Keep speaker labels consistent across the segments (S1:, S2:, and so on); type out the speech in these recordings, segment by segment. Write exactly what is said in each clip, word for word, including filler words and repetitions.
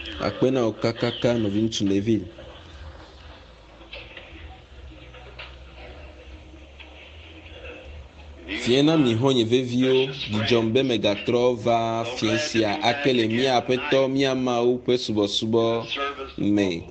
S1: Akpena okakaka novin Tsuneville. Fiena mi honye vevio di jombe megatro va fiensia akele mia apeto mia mau pe subo subo me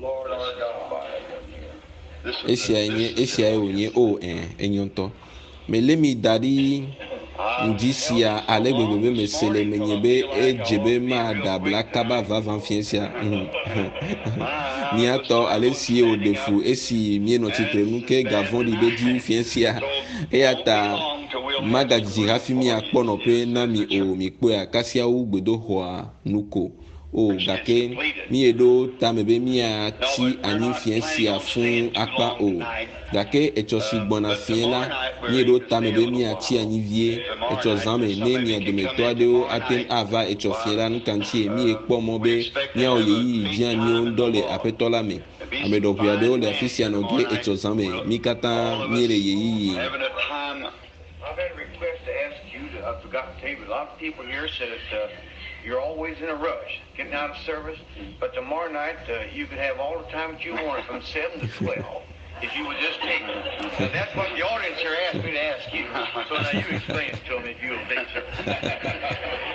S1: esia enye esia onye o eh enyonto me lemi dadi ndisia alegbegbe mesele menyebe ejebe ma dabla kaba va van fiensia ni ato alesi odefu esi mie no titre nuke gavon di beji fiensia e ata magaji hafi mi akpono pe na mi o mi pe akasia u gbedo hoa nuko o gake mi edo tamebe mi ati ani fiensia fun apa o gake echosi gbona fiela mi edo tamebe mi ati ani vie echo zame ne mi ademeto adeo aten ava echo fiela nkanti mi ekpo mobe mi o yeyi jian mi o dole apetola me amedo piadeo le afisia no ge echo zame mi kata mi re yeyi.
S2: I've had a request to ask you to, I forgot to tell you, a lot of people here said that uh, you're always in a rush, getting out of service, but tomorrow night uh, you could have all the time that you wanted from seven to twelve, if you would just take it. So that's what the audience here asked me to ask you, so now you explain it to them if you will, please, sir.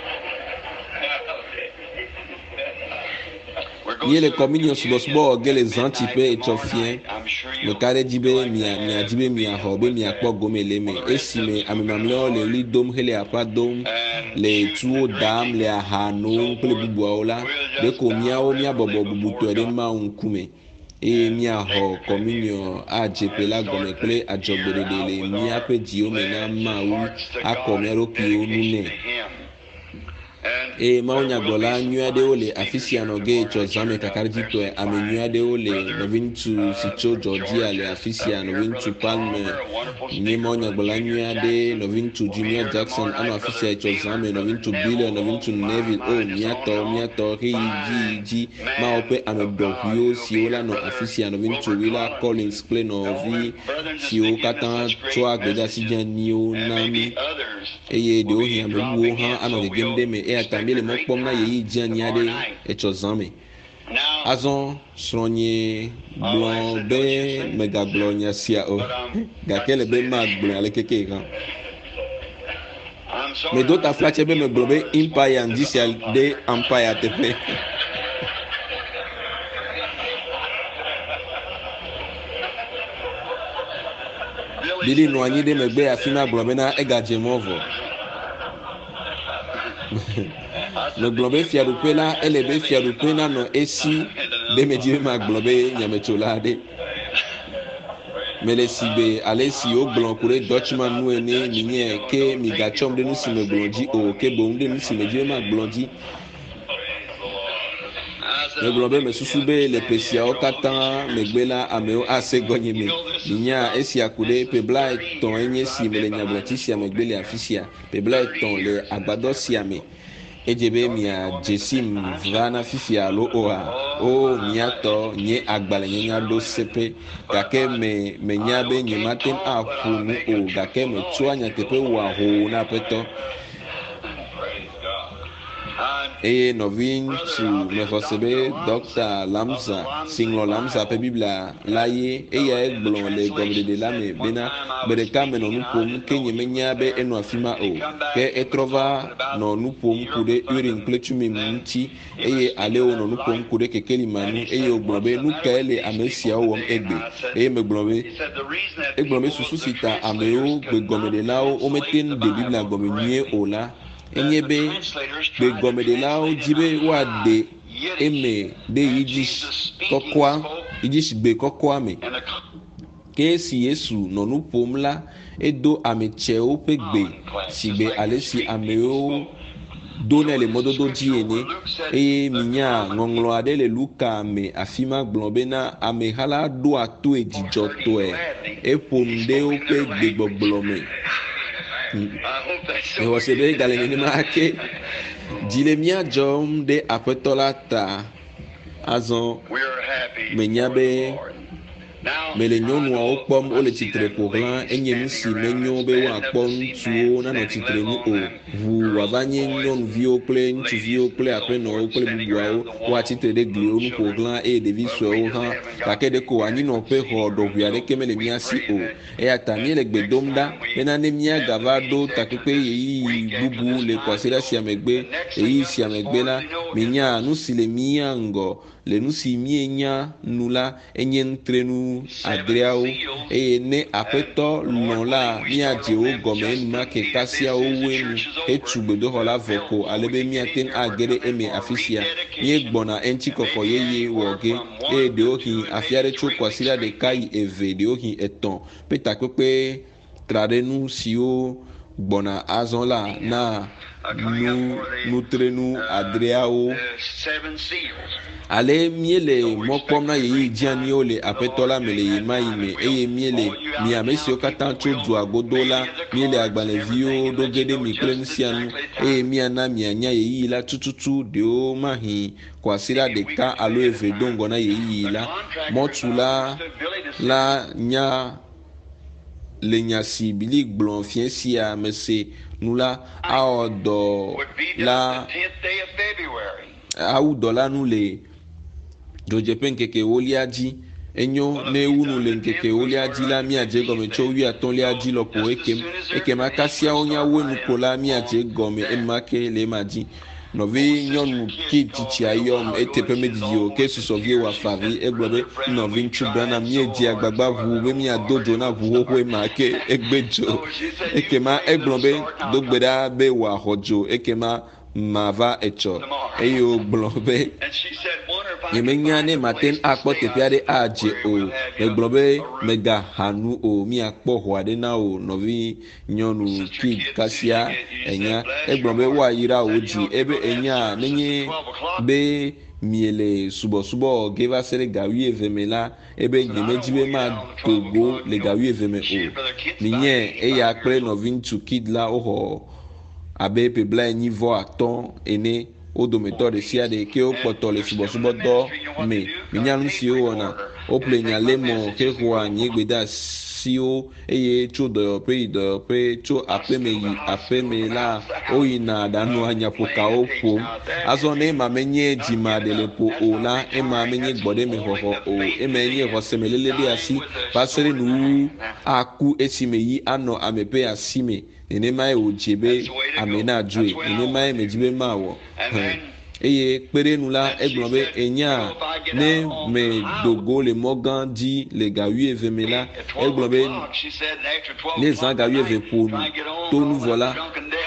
S1: Ye le communion subo subo ge les antipe etofien le kare jibe mia mia jibe mia hobe mia kpo gomele me esime amemamle le li dom hele apa dom le tuo dam le ahano ple bubuaola de ko mia o mia bobo bubuto de ma unkume e mia ho communion a jepe la gome ple ajogbere de le mia pe dio mena ma u akomero ki o nune e maunya gola nyuade ole afisiano ge chozame kakarji to ame nyuade ole novintu sicho Georgia le afisiano wintu palme ni maunya gola nyuade novintu Junior Jackson ano afisia chozame novintu Billy novintu Neville o miato miato he ji ji ma ope ame dohio siola no afisia novintu Willa Collins play no vi sio katan twa gbeja sijan nio nami eye de ohi ame wo ha ano de gemde me e ata le mokpom na yeyi jianiade echozame azon sronye blon be mega glonya sia o gakele be mag blon ale keke kan me dota flache be me globe empire and this de empire tepe Billy no anyi de megbe afina globe na egaje movo no globe fiarupe la elebe fiarupe na no esi de medire ma globe nyametola de mele sibe alesi o glon kure dutchman nu ene ninye ke mi gachom de nu si me glonji o ke bo de nu si medire ma glonji le globe me susube le pesia o katan megbela ameo ase gonyeme ninya esi akude pebla ton enye si mele nyablati si amegbele afisia pebla ton le agbado si ame ejebe mia jesim vana fifia lo oa o miato nye agbale nya do sepe gake me menyabe nyematen afunu o gake me tuanya tepe wa ho na peto e novin tu me fosebe docteur Lamza singlo Lamza pe bibla laye e ya egblon le gomde de la me bena bereka me no nupom kenye menyabe eno afima o ke etrova no nupom kude urin kletumi munti eye aleo no nupom kude kekeli manu eye ogbobe nukele amesia wom egbe eye megbobe egbobe susu sita ameo gbe gomde lao o meten de bibla gomenie ola enyebe be gomede lao jibe wa de eme de yidis kokwa yidis be kokwa me ke si Yesu no nu pomla edo ameche o pegbe sigbe alesi ameo dona le mododo jiene e minya ngonglo adele luka me afima glombe na amehala do atu ejijo to e e pomde o pegbe gbogblo e wasebe galene ni make Jilemia jom de apetolata azon menyabe me le nyɔnuawo kpɔm wole tsitre ƒoxlã enye nu si menyo be woakpɔ ŋutsuwo nanɔ tsitre nu o ʋu wòava nye nyɔnuviwo kple ŋutsuviwo kple aƒenɔwo kple bubuawo woatsitre ɖe gliwo nu ƒoxlã eye ɖevi suewo hã gake ɖeko anyinɔƒe xɔ ɖɔʋui aɖeke mele mía si o eya ta míele gbe dom ɖa bena ne míagava ɖo takpekpe ɣeyiɣi bubu le kɔsiɖa sia megbe ɣeyiɣi sia megbe la minya nu si le mía ŋgɔ le nu si mienya nu la enye nutrenu adreawo eye ne aƒetɔ lɔ̃ la míadze wo gɔme enumake kasia wo woe nu etu gbedoxɔ la vɔ ko alebe míate ŋu age ɖe eme afi sia míegbɔna eŋutikɔkɔ yeye wɔ ge eye ɖewo hi afi aɖe tso kɔsiɖa ɖeka yi eve ɖewo hi etɔ̃ pe takpekpe tra ɖe nu siwo gbɔna azɔ la na nu nutrenu adreawo ale míele mɔ kpɔm na yeyi dzianiwo le aƒetɔ la me le yema yi me eye míele mi ame siwo katã tso dua godo la míele agbalẽviwo ɖo ge ɖe mi kple nu sia nu eye míana mianya yeyi la tututu ɖewo mahi kɔasiɖa ɖeka alo eve do ŋgɔ na yeyi la mɔtula la nya le nya si bili gblɔ fie sia me se nu la awɔ dɔ la awu dɔ la nu le dzodzeƒe ŋkeke ewolia dzi enyo ne wunu le ŋkeke ewolia dzi la míadze gɔme tso wuiatɔ̃lia dzi lɔƒo ekem ekema kasiawo nya wo nuko la míadze gɔme enumake le ema dzi nɔvi nyɔnu ki tsitsia yɔm eteƒe medidi o ke susɔvie wɔ afavi egblɔ be nɔvi ŋutsu bena míedzi agbagba ʋu be míado dzo na ʋu xoxoe ma ke egbe dzo ekema egblɔ be do gbe ɖa be wòaxɔ dzo ekema mava etsɔ eye wògblɔ be yemenya ne mate ŋu akpɔ teƒe aɖe adze o megblɔ be megaha nu o míakpɔ ʋu aɖe na o nɔvi nyɔnu kid kasia enya egblɔ be woayra wo dzi ebe enya nenye be miele subɔsubɔ ge va se ɖe ga wuieve me la ebe nyemedzi be mado go le ga wuieve me o minye eya kple nɔvi ŋutsu kid la woxɔ abe ƒe blaenyi vɔ atɔ̃ ene wo dometɔ ɖe sia ɖe ke wokpɔtɔ le subɔsubɔdɔ me minya nu siwo wɔna woƒle nya le mɔ ke xɔa nyegbeda siwo eye tso dɔyɔƒe yi dɔyɔƒe tso aƒeme yi aƒeme la woyina ɖanɔ anyaƒokawo ƒom azɔ ne ema menye dzima ɖe le ƒo o la ema menye gbɔɖeme xɔxɔ o ema nye xɔsemelele ɖe asi va se ɖe nuwu aku esime yi anɔ ame ƒe asi me nenemae wòdze be ame na dzoe nenemae medzi be mawɔ eye kpeɖenu la egblɔ be enya ne me dogo le mɔ gã dzi le ga wuieve me la egblɔ be ne zã ga wuieve ƒo nu to nu vɔ la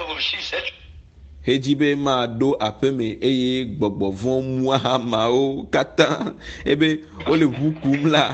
S1: hedzi be maɖo aƒeme eye gbɔgbɔ vɔ mu amawo katã ebe wole ʋu kum la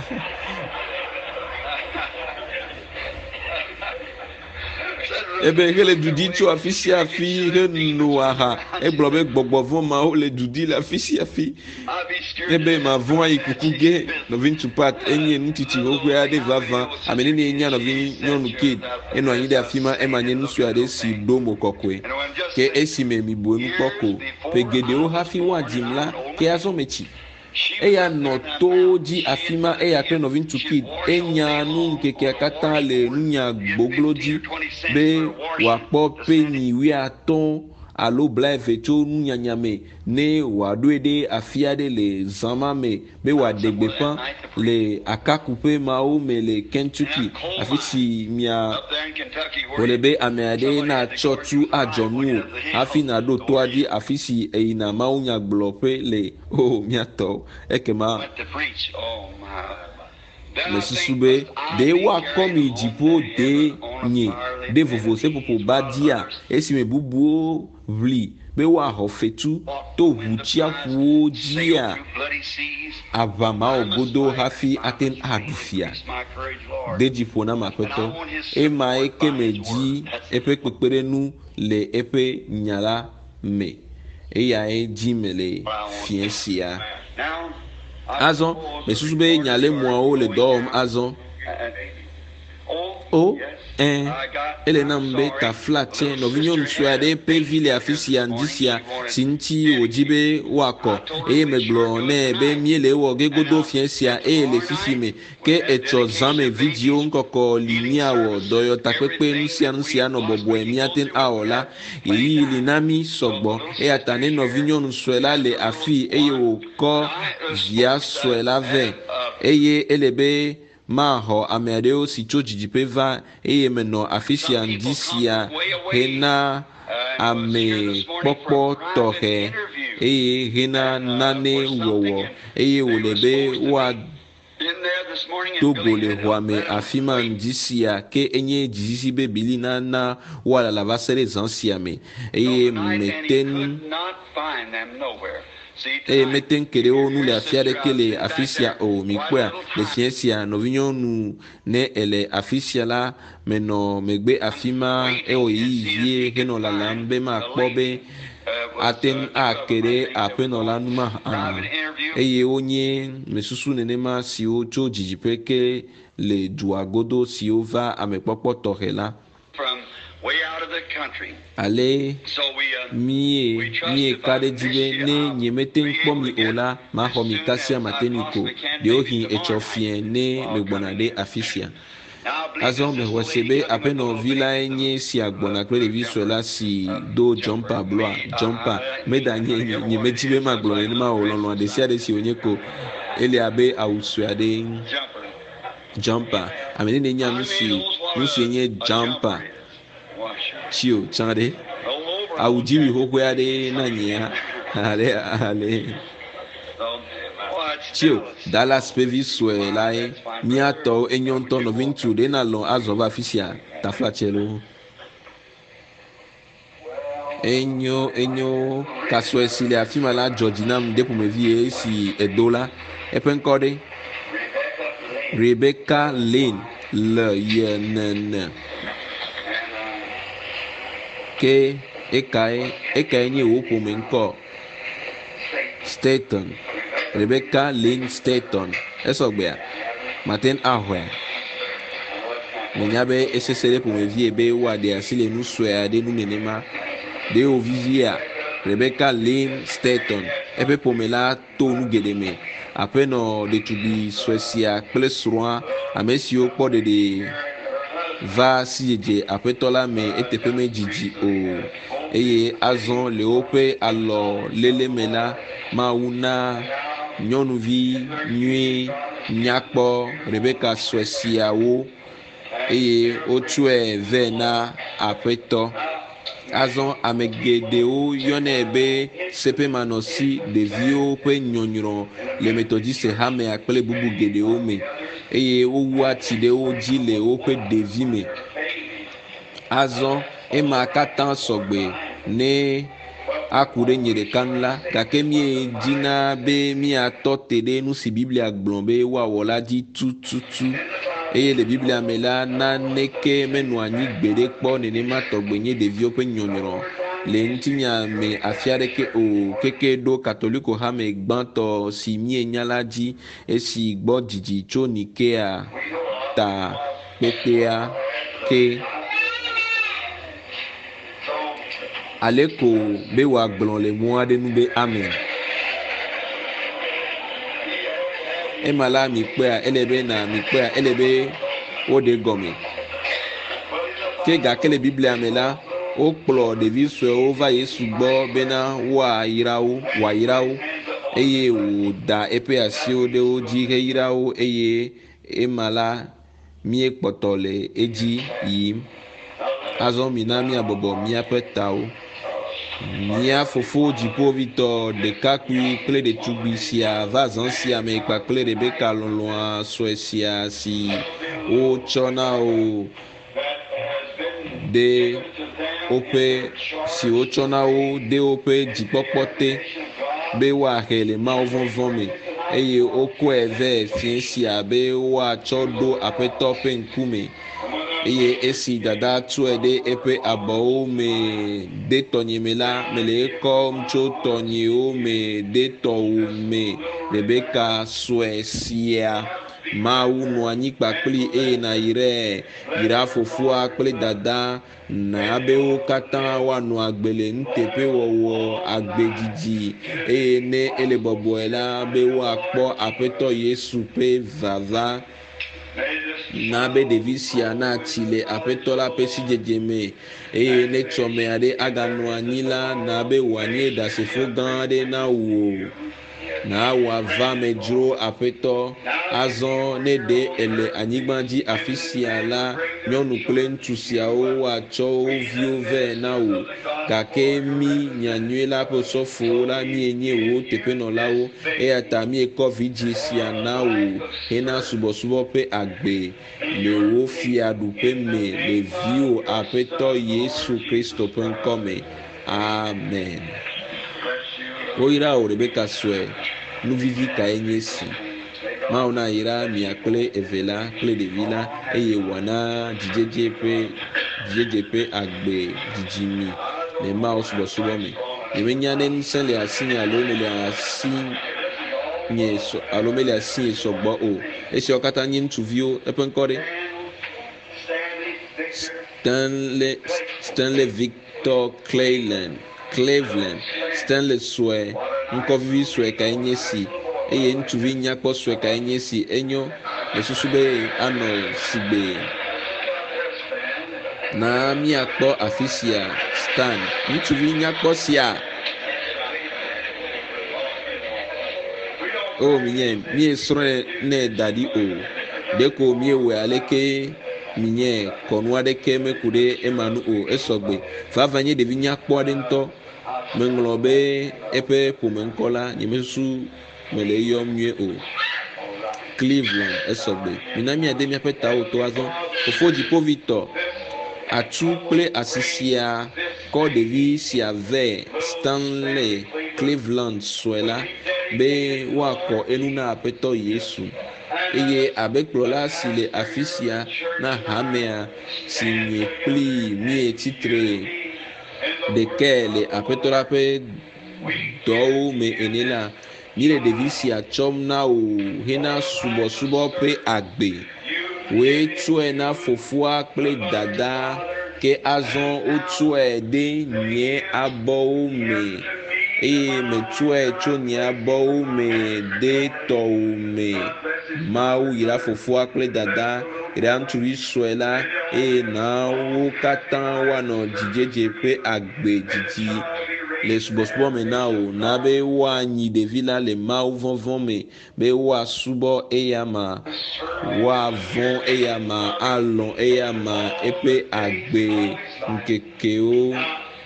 S1: ebe hele dudi tso afi sia afi heno aha egblɔ be gbɔgbɔ vɔ mawo le dudi le afi sia afi ebe ma vɔ ayi kuku ge nɔvi ŋutsu pat enye ŋutitsi xoxoe aɖe vava ame nene enya nɔvi nyɔnu kid enɔ anyi ɖe afi ma ema nye nu sue aɖe si ɖo mo kɔkɔe ke esime mi bu enu kpɔ ko ƒe geɖewo hafi woadzim la ke azɔ me tsi eya nɔ to dzi afi ma eya kple nɔvi ŋutsu kid enya nu ŋkekea katã le nunya gboglo dzi be wòakpɔ penyi wuiatɔ̃ alo blaeve tso nunyanya me ne wòaɖoe ɖe afi aɖe le zama me be wòaɖe gbeƒã le akakuƒe mawo me le Kentucky afi si mia wòle be ame aɖe natsɔ tu adzɔnu o hafi naɖo toa dzi afi si eyina mawunyagblɔƒe le o miatɔ ekema le susu be ɖe woakɔ mi dziƒo ɖe nye ɖe vovo seƒoƒo ba dzia esime bubuwo ʋli be woaxɔ fetu to ʋu tsiaƒuwo dzia aʋa mawo godo hafi ate ŋu aɖu fia de dziƒo na aƒetɔ ema eke me dzi eƒe kpekpeɖenu le eƒe nya la me eyae dzi me le fie sia azɔ mesusu be nya le mɔawo le dɔ wɔm azɔ o eh ele na mbe ta flatche no vinyon suade pe vile afisia ndisia sinti ojibe wako e meglo ne be miele wo gegodo fiensia e le fifime ke echo zame video nkoko linia wo doyo takpepe nusia nusia no bobo emiaten aola yi linami sogbo e atane no vinyon suela le afi e yo ko via suela ve eye elebe ma ho amedeo si choji peva eye meno afisia ndisia hena ame popo tohe eye hena nane wowo eye wolebe wa togo le huame afima ndisia ke enye jisi bebili na na wala la vasere zansiame eye meten e meten kere o nu le afiare ke le afisia o mikwa le ciencia no vinyo nu ne ele afisia la meno megbe afima e o yie heno la lambe ma kpobe aten akere apeno la numa eye onye mesusu nene ma si o cho jijipeke le duagodo si o va amepopo tohela ale mie mie kade jibe ne nyemete nkpomi ola ma homi kasia mateniko de ohi echofien ne megbonade afisia azo me wasebe apeno villa enye si agbona kle viso la si do jumper bloa jumper meda nye nyemetibe maglo ne ma olonlo de si ade si onyeko ele abe awusuade jumper amene ne nya nusi nusi enye jumper chio chade awujiwi hokwade na nya ale ale chio Dallas peviswe lai miato enyonto no vintu de na lo azova fisia taflachelo enyo enyo kaswe sile afima la Georginam de pomevie si edola epenkode Rebecca Lane le yenen ke ekae ekae nye wopo menko Staten Rebecca Lynn Staten esogbea maten ahwe menyabe esesere pomevie be wa de asile nu swea de nu nenema de ovivia Rebecca Lynn Staten epe pomela to nu gedeme apeno de tubi Suecia plesroa amesio pode de va sijeje apetola me etepeme jiji o eye azon leope alo lele mela mauna nyɔnuvi nyui nyakpɔ Rebecca Suecia wo eye wotsɔe ve na aƒetɔ azɔ ame geɖewo yɔnɛ be sepemanɔsi ɖeviwo ƒe nyɔnyrɔ le metɔdzise hamea kple bubu geɖewo me eye wowu ati ɖe wo dzi le woƒe ɖevi me azɔ ema katã sɔgbe ne aku ɖe nye ɖeka nu la gake mie dzina be miatɔ te ɖe nu si biblia gblɔ be woawɔ la dzi tututu eye le biblia me la naneke menɔ anyi gbeɖe kpɔ nenema tɔgbe nye ɖeviwo ƒe nyɔnyrɔ le ŋutinya me afi aɖeke o keke ɖo katoliko hame gbãtɔ si mienya la dzi esi gbɔ dzidzi tso nikea ta kpekpea ke aleko be wa gblɔ le mɔ aɖe nu be amen ema la mi kpea ele be na mi kpea ele be wo de gɔme ke gake le biblia me la wokplɔ ɖevi suewo va Yesu gbɔ bena woayra wo woayra wo eye wòda eƒe asiwo ɖe wo dzi heyra wo eye ema la mie kpɔtɔ le edzi yim azɔ mina miabɔbɔ miaƒe tawo mia fofo dziƒovitɔ ɖekakpui kple ɖetugbi sia va zã sia me kpakple Rebecca lɔlɔa sue sia si wotsɔ na wo de woƒe si wotsɔ na wo de woƒe dzikpɔkpɔ te be woahe le Mawu vɔvɔ me eye wokɔe ve fie sia be woatsɔ ɖo aƒetɔ ƒe ŋkume eye esi dada tɔe ɖe eƒe abɔwo me de tɔnye me la mele ekɔm tso tɔnyewo me de tɔwo me Rebecca sue sia Mawu nɔ anyi kpakpli eye na yire yira fofoa kple dada na be wo katã woanɔ agbe le nuteƒe wɔwɔ agbedzidzi eye ne ele bɔbɔe la be woakpɔ aƒetɔ Yesu ƒe vava. Na be ɖevi sia na tsi le aƒetɔ la ƒe sidzedze me eye ne tsɔme aɖe aganɔ anyi la na be wòanye ɖasefo gã aɖe na wò. Na wòava me dzro aƒetɔ azɔ ne ɖe ele anyigba dzi afi sia la nyɔnu kple ŋutsu siawo woatsɔ wo viwo vɛ na wò gake mi nyanyue la ƒe sɔfowo la mienye wo teƒenɔlawo eya ta miekɔ vidzĩ sia na wò hena subɔsubɔ ƒe agbe le wo fiaɖuƒe me le viwo aƒetɔ Yesu Kristo ƒe ŋkɔ me. Amen. Woyra wo Rebeka sue nuvivi kae nye si. Mawu na yra mia kple eve la kple ɖevi la eye wòana dzidzedze ƒe dzidzedze ƒe agbe dzidzimi le Mawu subɔsubɔ me. Yemenya ne ŋusẽ le asinye alo mele asi nye alo mele asi nye sɔgbɔ o. Esiawo katã nye ŋutsuviwo eƒe ŋkɔ ɖe Stanley Stanley Victor Cleveland Cleveland Stanley sue ŋkɔvivi sue kae nye si eye ŋutsuvi nyakpɔ sue kae nye si enyo le susu be anɔ sigbe. Na miakpɔ afi sia Stan ŋutsuvi nyakpɔ sia. O minye mie srɔ̃ ne daɖi o ɖeko miewɔe aleke minye kɔnu aɖeke meku ɖe ema nu o esɔgbe vava nye ɖevi nyakpɔ aɖe ŋutɔ. Meŋlɔ be eƒe ƒome ŋkɔ la nyemesu mele eyɔm nyuie o. Cleveland esɔgbe. Mina miade miaƒe tawo to azɔ. Fofo dziƒovitɔ atu kple asisia kɔ ɖevi sia vɛ Stanley Cleveland sue la be woakɔ enu na aƒetɔ Yesu eye abe kplɔla si le afi sia na hamea si nye kpli mie tsitre ɖeke le aƒetɔ la ƒe dɔwo me ene la mi le ɖevi sia tsɔm na wò hena subɔsubɔ ƒe agbe. Woe tsɔe na fofoa kple dada ke azɔ wotsɔe ɖe nye abɔwo me eye metsɔe tso nye abɔwo me ɖe tɔwo me. Mawu yra fofoa kple dada yra ŋutsuvi sue la eye na wo katã woanɔ dzidzedze ƒe agbe dzidzi le subɔsubɔ me na wo. Na be woanyi ɖevi la le Mawu vɔvɔ me be woasubɔ eyama woavɔ eyama alɔ eyama eƒe agbe ŋkekewo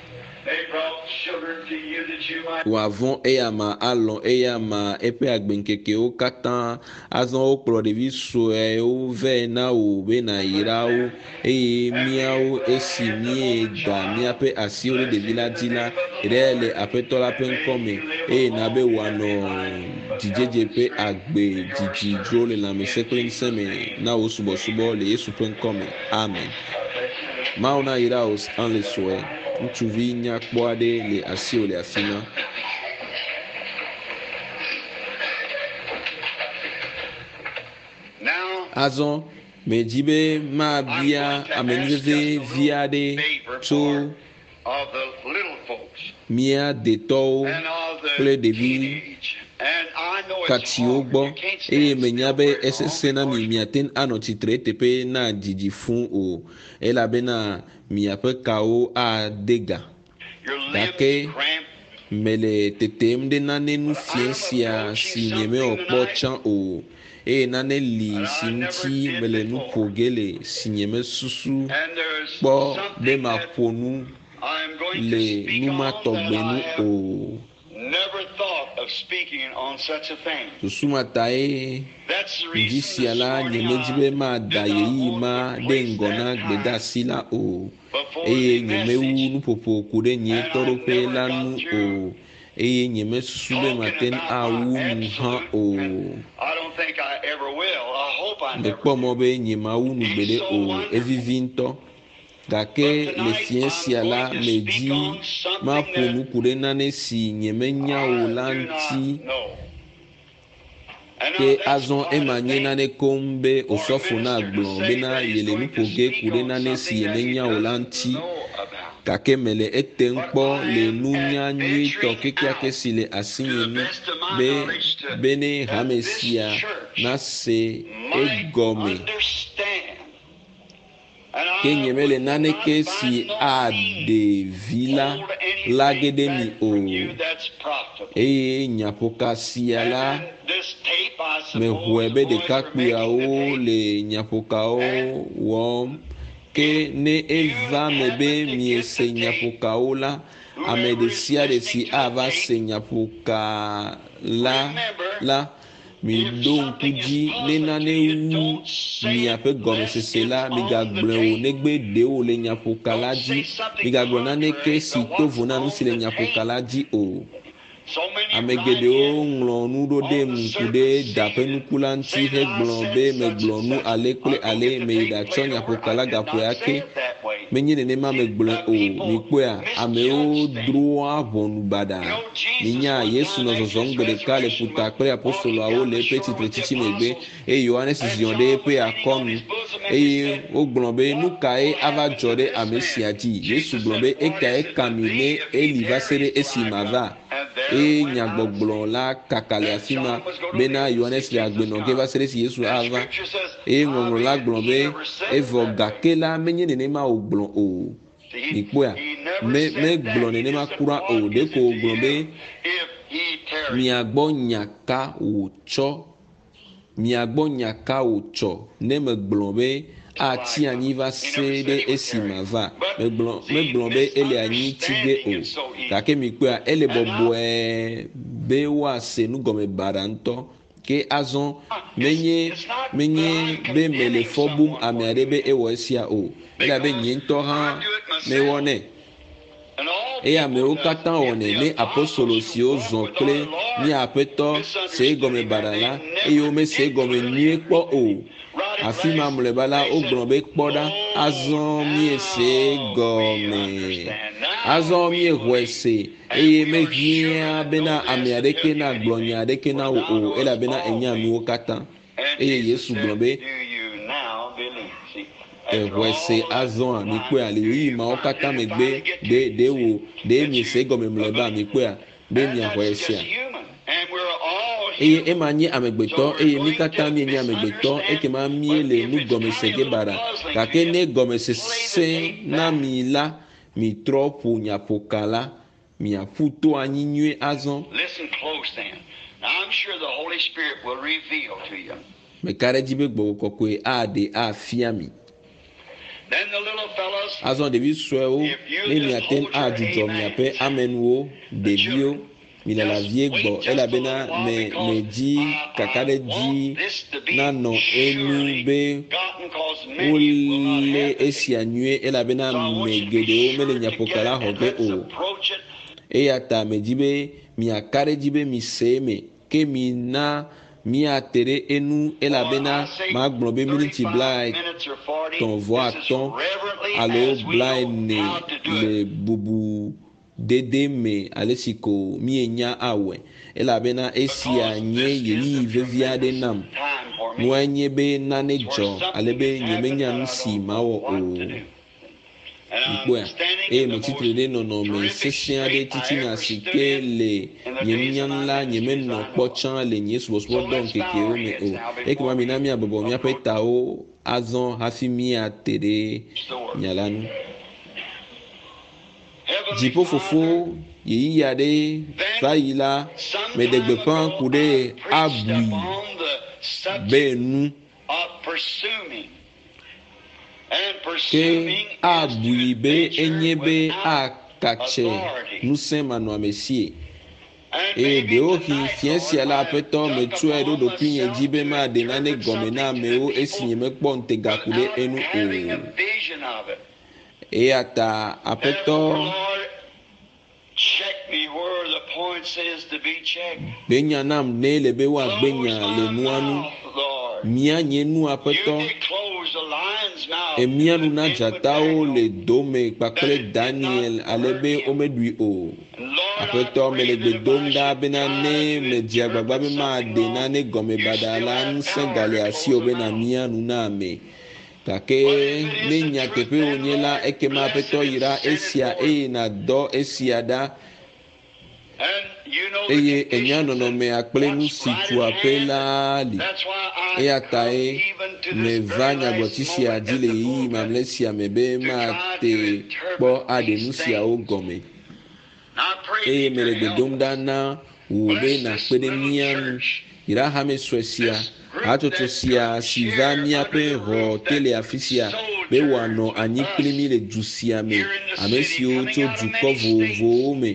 S1: wòavɔ eyama alɔ eyama eƒe agbe ŋkekewo katã. Azɔ wokplɔ ɖevi suewo vɛ na wò be nàyra wo eye míawo esi míeda míaƒe asiwo ɖe ɖevi la dzi la ɖe le aƒetɔ la ƒe ŋkɔ me eye na be wòanɔ dzidzedze ƒe agbe dzidzi dzro le lãmesẽ kple ŋusẽ me na wo subɔsubɔ le Yesu ƒe ŋkɔ me. Amen. Mawu na yra wo Stanley sue ŋutsuvi nyakpɔ aɖe le asiwo le afi ma. Azɔ medzi be mabia amenuveve vi aɖe tso mía detɔwo kple ɖevi katsiwo gbɔ eye menya be esese na mi miate anɔ tsitre teƒe na dzidzi fũu o elabena miaƒe kawo ade ga gake mele tetem ɖe nane nu fie sia si nyemewɔ kpɔ tsã o eye nane li si ŋuti mele nu ƒo ge le si nyemesusu kpɔ be maƒo nu le numatɔgbe nu o. Susumatae dzi sia la nyemedzi be mada yeyi ma ɖe ŋgɔ na gbedasi la o eye nyemewu nuƒoƒo ku ɖe nye tɔɖoƒe la nu o eye nyemesusu be mate awu nu hã o. Mekpɔ mɔ be nyemawu nu gbeɖe o evivi ŋutɔ gake le fie sia la medzi maƒo nu ku ɖe nane si nyemenya o la ŋuti ke azon emanye nane kombe osofo na gblon bena yele nupoge kude nane si enenya olanti kake mele ete nkpo le nunya nyuito kekia kesi le asinyenu be bene hamesia na se egome ke nyemele nane kesi ade vila lagede mi o eye nyapoka siala me huebe de kakpia o le nyapoka o wom ke ne eva mebe mi se nyapoka o la amede sia de si ava se nyapoka la la mi don kuji ne nane wu mi ape gome sese la mi ga gblon o negbe de o le nyapoka la di mi ga gblon nane ke si tovo na nu si le nyapoka la di o amegede o ŋlɔ nu ɖo ɖe ŋku ɖe daƒe nukulanti hegblɔ be megblɔ nu ale kple ale me yi ɖatsɔ nyaƒoka la gaƒoe ake menye nenema megblɔ o mi kpɔa amewo droa ʋɔnu baɖa minya yesu nɔ zɔzɔm gbe ɖeka le ƒuta kple apostoloawo le eƒe tsitretsitsi megbe eye yohanes ziɔ ɖe eƒe akɔnu eye wogblɔ be nu kae ava dzɔ ɖe ame sia dzi yesu gblɔ be ekae ka mi ne eli va se ɖe esi ma va e nyagbɔgblɔ la kaka le afi ma bena yohanes le agbenɔ ge va se ɖe si yesu ava eye ŋɔŋlɔ la gblɔ be evɔ gake la menye nenema o gblɔ o mi kpɔa me megblɔ nenema kura o ɖeko o gblɔ be miagbɔ nyaka wòtsɔ miagbɔ nyaka wòtsɔ ne megblɔ be ati anyi va se ɖe esi ma va megblɔ megblɔ be ele anyi ti ge o gake mi kpɔa ele bɔbɔe be woase nugɔme baɖa ŋutɔ ke azɔ menye menye be mele fɔ bum ame aɖe be ewɔ esia o elabe nye ŋutɔ hã mewɔnɛ eye amewo katã wɔnɛ ne apostolo siwo zɔ kple mía aƒetɔ se gɔme baɖa la eye wome se gɔme nyuie kpɔ o afi ma mlɔeba la wogblɔ be kpɔ ɖa azɔ miese gɔme azɔ miexɔe se eye mehiã bena ame aɖeke na gblɔ nya aɖeke na wo o elabena enya nuwo katã eye yesu gblɔ be exɔe se azɔa mi kpɔa le ɣeyiɣi mawo katã megbe de de wo de miese gɔme mlɔeba mi kpɔa be miaxɔe sea eye ema nye amegbetɔ eye mi katã mi nye amegbetɔ ekema mi le nugɔmesege baɖa gake ne gɔmesese na mi la mi trɔ ƒo nyaƒoka la miaƒu to anyi nyuie azɔ. meka ɖe dzi be gbɔgbɔ kɔkɔe aɖe afia mi. azɔ ɖevi suewo ne miate adzudzɔ miaƒe amenuwo ɖeviwo mi le la vie gbɔ elabena me me dzi kaka ɖe dzi nanɔ enu be wole esia nyuie elabena me geɖewo mele nyaƒoka la xɔ ge o eya ta me dzi be miaka ɖe dzi be mi se me ke mi na miate ɖe enu elabena magblɔ be miniti bla tɔn vɔ atɔ̃ alo bla ene le bubu dede me ale si ko mienya awɛ elabena esia nye yeyi vevi aɖe nam nua nye be nane dzɔ ale be nyemenya nu si mawɔ o ikpɔa eye metsitre ɖe nɔnɔme sesẽ aɖe titina si ke le nyemenya la nyemenɔ kpɔtsã le nye subɔsubɔ dɔ nkekewo me o ekema mina miabɔbɔ miaƒe tawo azɔ hafi miate ɖe nya la nu. dziƒo fofo yeyi aɖe va yi la meɖe gbeƒã ku ɖe abui be nu ke abui be enye be akatse ŋusẽ manɔamesie eye ɖewohi fia sia la aƒetɔ metsɔe ɖo ɖokui nye dzi be maɖe nane gɔme na amewo esi nyemekpɔ ŋutega ku ɖe enu o eya ta aƒetɔ gbenya nam ne le be woagbenya le nua nu mia nye nu aƒetɔ emia nu na dzatawo le dome kpakple Daniel ale be womeɖui o aƒetɔ mele gbe dom ɖa bena ne medzi agbagba be maɖe nane gɔme baɖa la ŋusẽ gali asiwò bena mia nu na ame gake ne nyateƒe wònye la ekema aƒetɔ yra esia eye nàdɔ esia ɖa eye enya nɔnɔmea kple nu si tu aƒe la li eya tae meva nyagbɔtsi sia dzi le ɣeyiɣi mamlɛ sia me be mate kpɔ aɖe nu siawo gɔme eye mele gbe dom ɖa na wò be nàkpe ɖe mía ŋu yra hame sue sia hatsotso sia si va míaƒe xɔ te le afi sia be wòanɔ anyi kpli mí le du sia me ame siwo tso dukɔ vovovowo me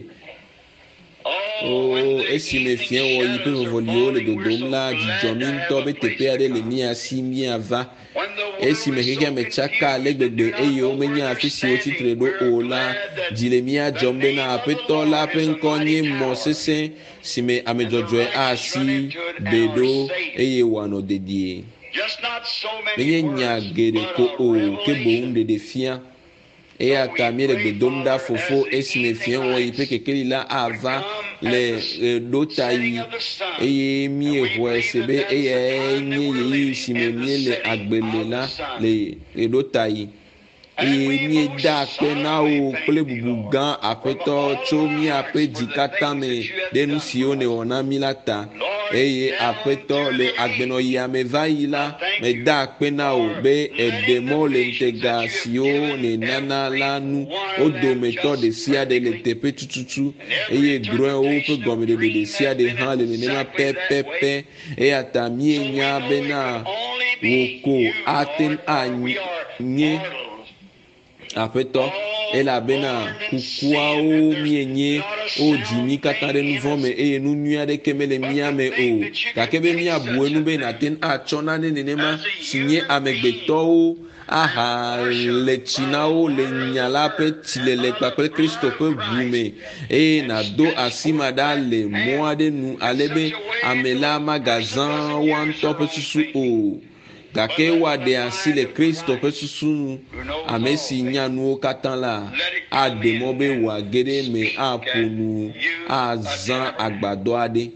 S1: o esi me fia wɔ yi ƒe vɔvɔliwo le dodom la dzidzɔ mi ŋutɔ be teƒe aɖe le mía si míava esi me xexea me tsaka ale gbegbe eye womenye afi si wotsitre ɖo o la dzi le mía dzɔm bena aƒetɔ la ƒe ŋkɔ nye mɔ sesẽ si me ame dzɔdzɔe asi ɖe ɖo eye wòanɔ dedie menye nya geɖe ko o ke boŋ ɖeɖe fia eya ta mi le gbe dom ɖa fofo esi me fia wɔ yi ƒe kekeli la ava le ɖo ta yi eye mi exɔe se be eya nye yeyi si me mi le agbe le la le ɖo ta yi eye mi da akpe na wo kple bubu gã aƒetɔ tso miaƒe dzi katã me ɖe nu siwo ne wɔ na mi la ta eye aƒetɔ le agbenɔyia me va yi la me da akpe na wo be eɖe mɔ le ŋutega siwo ne nana la nu wo dometɔ ɖe sia ɖe le teƒe tututu eye drɔ̃ewo ƒe gɔmeɖeɖe ɖe sia ɖe hã le nenema pɛpɛpɛ eya ta mienya bena wò ko ate anye aƒetɔ elabena kukuawo mienye o dzi mi katã ɖe nu vɔ me eye nu nyui aɖeke mele mía me o gake be míabu enu be nàte atsɔ nane nenema si nye amegbetɔwo aha le tsi na wo le nya la ƒe tsilele kpakple Kristo ƒe ʋu me eye nàdo asi ma ɖa le mɔ aɖe nu ale be ame la magazã wa ŋutɔ ƒe susu o gake woaɖe asi le Kristo ƒe susu nu ame si nya nuwo katã la aɖe mɔ be wòage ɖe me aƒo nu azã agbadɔ aɖe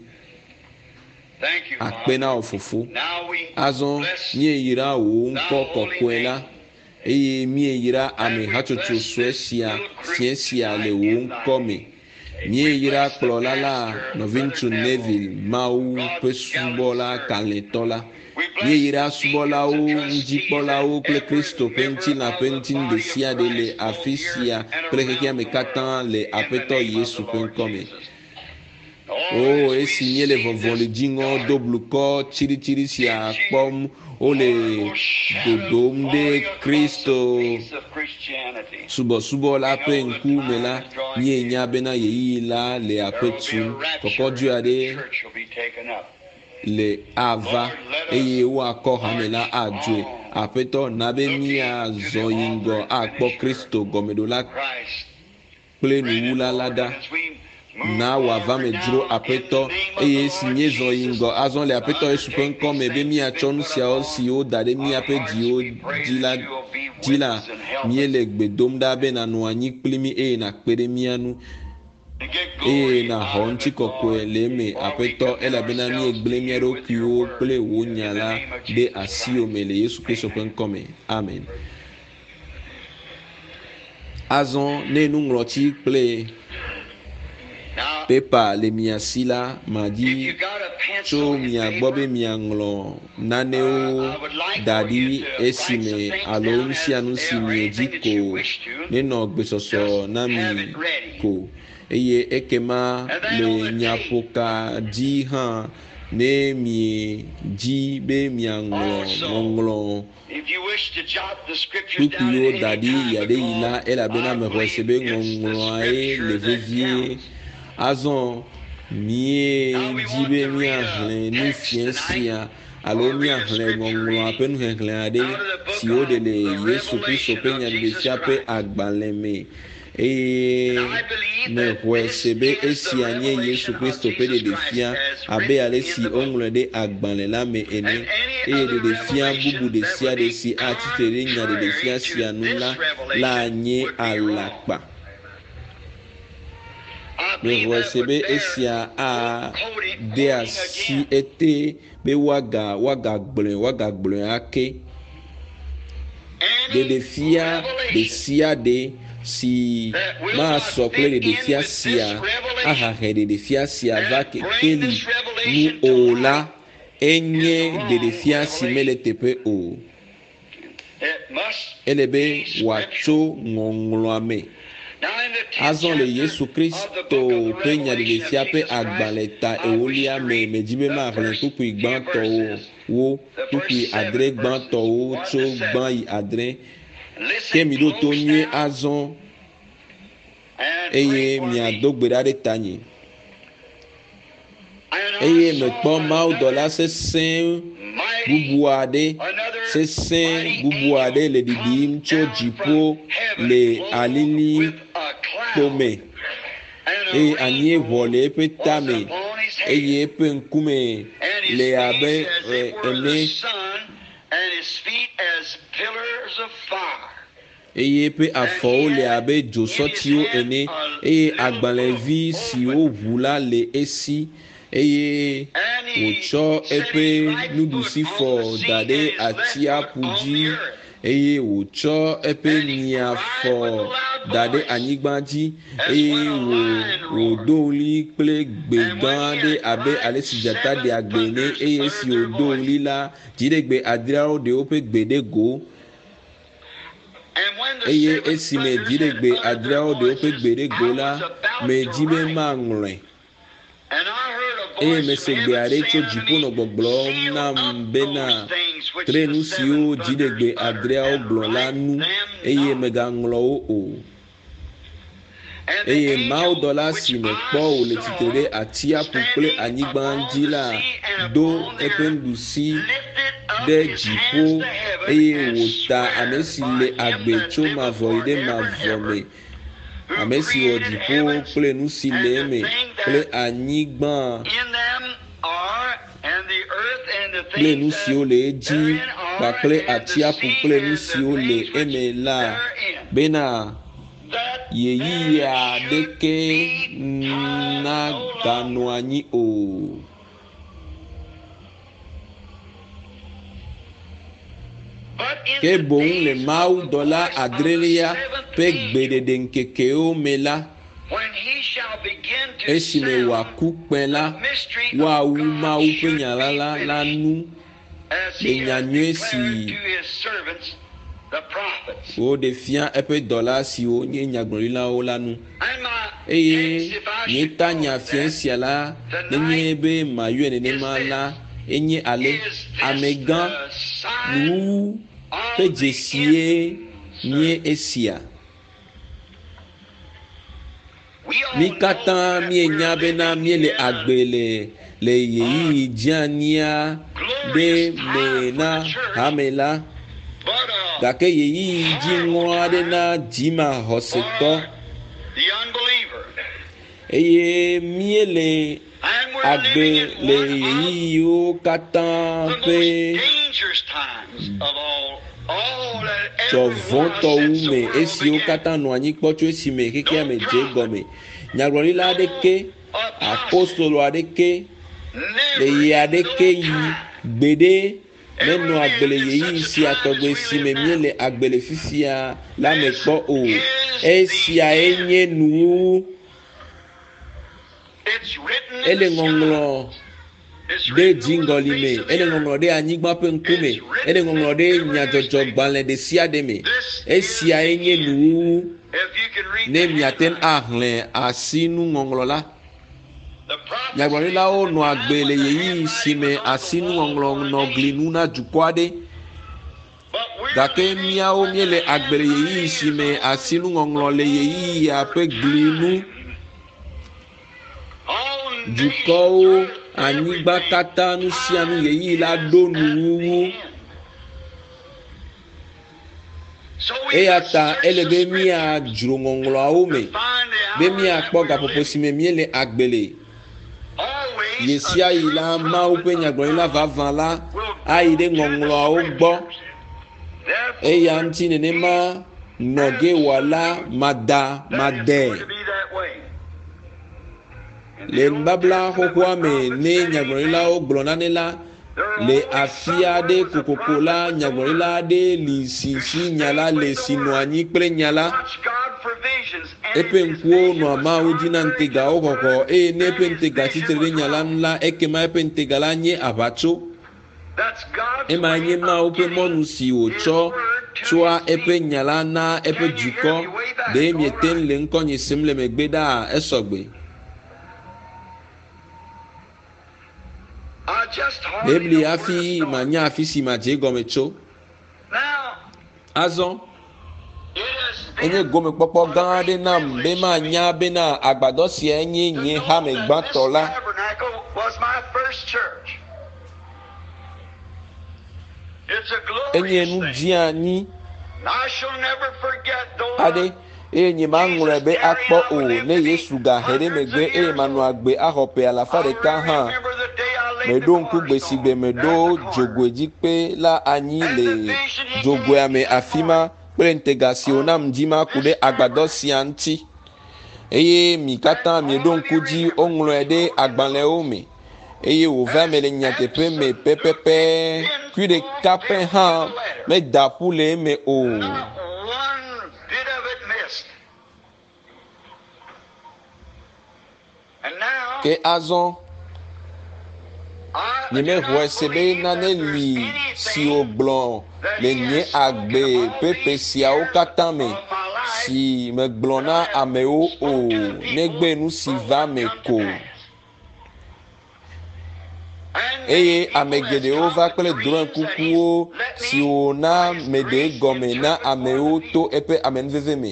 S1: akpe na wò fofo azɔ mieyira wò ŋkɔ kɔkɔe la eye mieyira ame hatsotso sue sia fie sia le wò ŋkɔ me mieyira kplɔla la nɔvi ŋutsu Neville Mawu ƒe subɔla kalẽtɔ la mieyira subɔlawo ŋdzikpɔlawo kple Kristo ƒe ŋutilã ƒe ŋuti ɖe sia ɖe le afi sia kple xexea me katã le aƒetɔ Yesu ƒe ŋkɔ me o esi nye le vɔvɔli dziŋɔ do blukɔ tsiritsiri sia kpɔm wole dodom ɖe Kristo subɔsubɔ la ƒe ŋkume la mienya bena yeyi la le aƒe tum kɔkɔdzoe aɖe le ava eye woakɔ hame la adzoe aƒetɔ na be miazɔ yi ŋgɔ akpɔ Kristo gɔmeɖola kple nuwula la ɖa na wòava me dzro aƒetɔ eye esi nye zɔ yi ŋgɔ azɔ le aƒetɔ Yesu ƒe ŋkɔ me be miatsɔ nu siawo siwo da ɖe miaƒe dziwo dzi la dzi la míele gbe dom ɖa be nànɔ anyi kpli mi eye nàkpe ɖe mía nu eye nàxɔ ŋutikɔkɔe le eme aƒetɔ elabena miegblẽ mía ɖokuiwo kple wò nya la ɖe asiwò me le Yesu Kristo ƒe ŋkɔ me amen. Azɔ ne nuŋlɔtsi kple pepa le mia si la madzi tso mia gbɔ be miaŋlɔ nanewo da ɖi esime alo nu sia nu si miedzi ko nenɔ gbesɔsɔ na mi ko eye ekema le nyaƒoka dzi hã ne mi dzi be miaŋlɔ ŋɔŋlɔ kpukpuiwo da ɖi ya ɖe yi la elabena mexɔ se be ŋɔŋlɔae le vevie azɔ mie dzi be miahlẽ nu fia sia alo miahlẽ ŋɔŋlɔa ƒe nuxexlẽ aɖe siwo ɖe le Yesu Kristo ƒe nyaɖeɖefia ƒe agbalẽ me eye mexɔe se be esia nye Yesu Kristo ƒe ɖeɖefia abe ale si woŋlɔe ɖe agbalẽ la me ene eye ɖeɖefia bubu ɖe sia ɖe si atsitre ɖe nya ɖeɖefia sia nu la la nye alakpa. me voisebe esia a de asi ete be waga waga gble waga gble ake de defia de sia de si ma sople de defia sia aha he de defia sia va ke keli nu ola enye de defia si mele tepe o elebe wacho ngongloame azon le Yesu Kristo penya de defia pe agbaleta eolia me mejibe ma ren tupu igbanto wo tupu adre gbanto wo cho gban yi adre kemi do to nye azon eye mi adogbera de tanye eye me kpɔ mawu dɔla sesẽ bubu aɖe sesẽ bubu aɖe le ɖiɖim tso dziƒo le alili tome eye anyi ʋɔ le eƒe tame eye eƒe ŋkume le abe ene eye eƒe afɔwo le abe dzosɔtiwo ene eye agbalẽvi siwo ʋu la le esi eye wòtsɔ eƒe nuɖusi fɔ da ɖe atsiaƒu dzi eye wòtsɔ eƒe miafɔ da ɖe anyigba dzi eye wò wòdo ɣli kple gbe gã aɖe abe ale si dzata ɖe agbe ne eye esi wòdo ɣli la dziɖegbe adreawo ɖe woƒe gbe ɖe go eye esime dziɖegbe adreawo ɖe woƒe gbe ɖe go la me dzi be maŋlɔe eye mese gbe aɖe tso dziƒo nɔ gbɔgblɔm nam bena tre nu siwo dziɖegbe adreawo gblɔ la nu eye megaŋlɔ wo o eye mawudɔla si mekpɔ wòle tsitre ɖe atsiaƒu kple anyigba dzi la do eƒe nuɖusi ɖe dziƒo eye wòta ame si le agbe tso mavɔ yi ɖe mavɔ me ame si wɔ dziƒo kple nu si le eme kple anyigba kple nu siwo le edzi kpakple atsiaƒu kple nu siwo le eme la bena yeyi aɖeke naganɔ anyi o. Ke boŋ le mawu dɔla adrelia ƒe gbeɖeɖe ŋkekewo me la esime wòaku kpẽ la woawu mawu ƒe nyalala la nu le nyanyuie si woɖe fia eƒe dɔla siwo nye nyagblɔɖilawo la nu eye nyeta nya fia sia la nenye be mayɔe nenema la enye ale amegã nuwuwu ƒe dzesie nye esia. Mi katã mienya bena miele agbe le le yeyi dzeania ɖe me na hame la gake yeyi dziŋɔ aɖe na dzima xɔsetɔ eye miele agbe le yeyiwo katã ƒe tsɔvɔtɔwu me esiwo katã nɔ anyi kpɔ tso esime xexea me dze gɔme nyagblɔɖila aɖeke apostolo aɖeke le yi aɖeke yi gbeɖe menɔ agbe le yeyi sia tɔgbe si me miele agbe le fifia la me kpɔ o esiae nye nuwuwu ele ŋɔŋlɔ ɖe dziŋgɔli me ele ŋɔŋlɔ ɖe anyigba ƒe ŋkume ele ŋɔŋlɔ ɖe nyadzɔdzɔ gbalẽ ɖe sia ɖe me esiae nye nuwuwu ne miate ahlẽ asi nuŋɔŋlɔ la nyagblɔɖilawo nɔ agbe le yeyi si me asi nuŋɔŋlɔ nɔ gli nu na dukɔ aɖe gake míawo míele agbe le yeyi si me asi nuŋɔŋlɔ le yeyia ƒe gli nu dukɔwo anyigba katã nu sia nu yeyi la ɖo nuwuwu eya ta ele be miadzro ŋɔŋlɔawo me be miakpɔ gaƒoƒo si me miele agbe le ye sia yi la mawu ƒe nyagblɔɖila vavã la ayi ɖe ŋɔŋlɔawo gbɔ eya ŋuti nenema nɔge wɔla mada madɛ le mbabla xoxoa me ne nyagblɔɖilawo gblɔna nɛ la le afi aɖe kokoko la nyagblɔɖila aɖe li si si nya la le si nɔ anyi kple nya la eƒe ŋkuwo nɔ amawo dzi na ŋtegawo xɔxɔ eye ne eƒe ŋtega tsitre ɖe nya la ŋu la ekema eƒe ŋtega la nye aʋatso ema nye mawo ƒe mɔnu si wòtsɔ tsɔa eƒe nya la na eƒe dukɔ ɖe miete le ŋkɔnye sem le megbe ɖa esɔgbe. Bebli afi manya afi si ma dze gɔme tso azɔ enye gome kpɔkpɔ gã aɖe nam be ma nya bena agbadɔ sia nye nye hame gbãtɔ la enye nu dzianyi aɖe eye nye ma ŋlɔe be akpɔ o ne Yesu gahe ɖe megbe eye manɔ agbe axɔ ƒe alafa ɖeka hã meɖo ŋku gbe si gbe meɖo dzogoe dzi kpe la anyi le dzogoea me afi ma kple ŋtega siwo nam dzi ma ku ɖe agbadɔ sia ŋuti eye mi katã mieɖo ŋku dzi woŋlɔe ɖe agbalẽwo me eye wòva me le nyateƒe me pɛpɛpɛ kui ɖeka pɛ hã meda ƒu le eme o. Ke azɔ nyemexɔe se be nane li si wògblɔ le nye agbe pepe siawo katã me si megblɔ na amewo o negbe nu si va me ko eye ame geɖewo va kple drɔ̃e kukuwo siwo na me ɖe gɔme na amewo to eƒe amenuveve me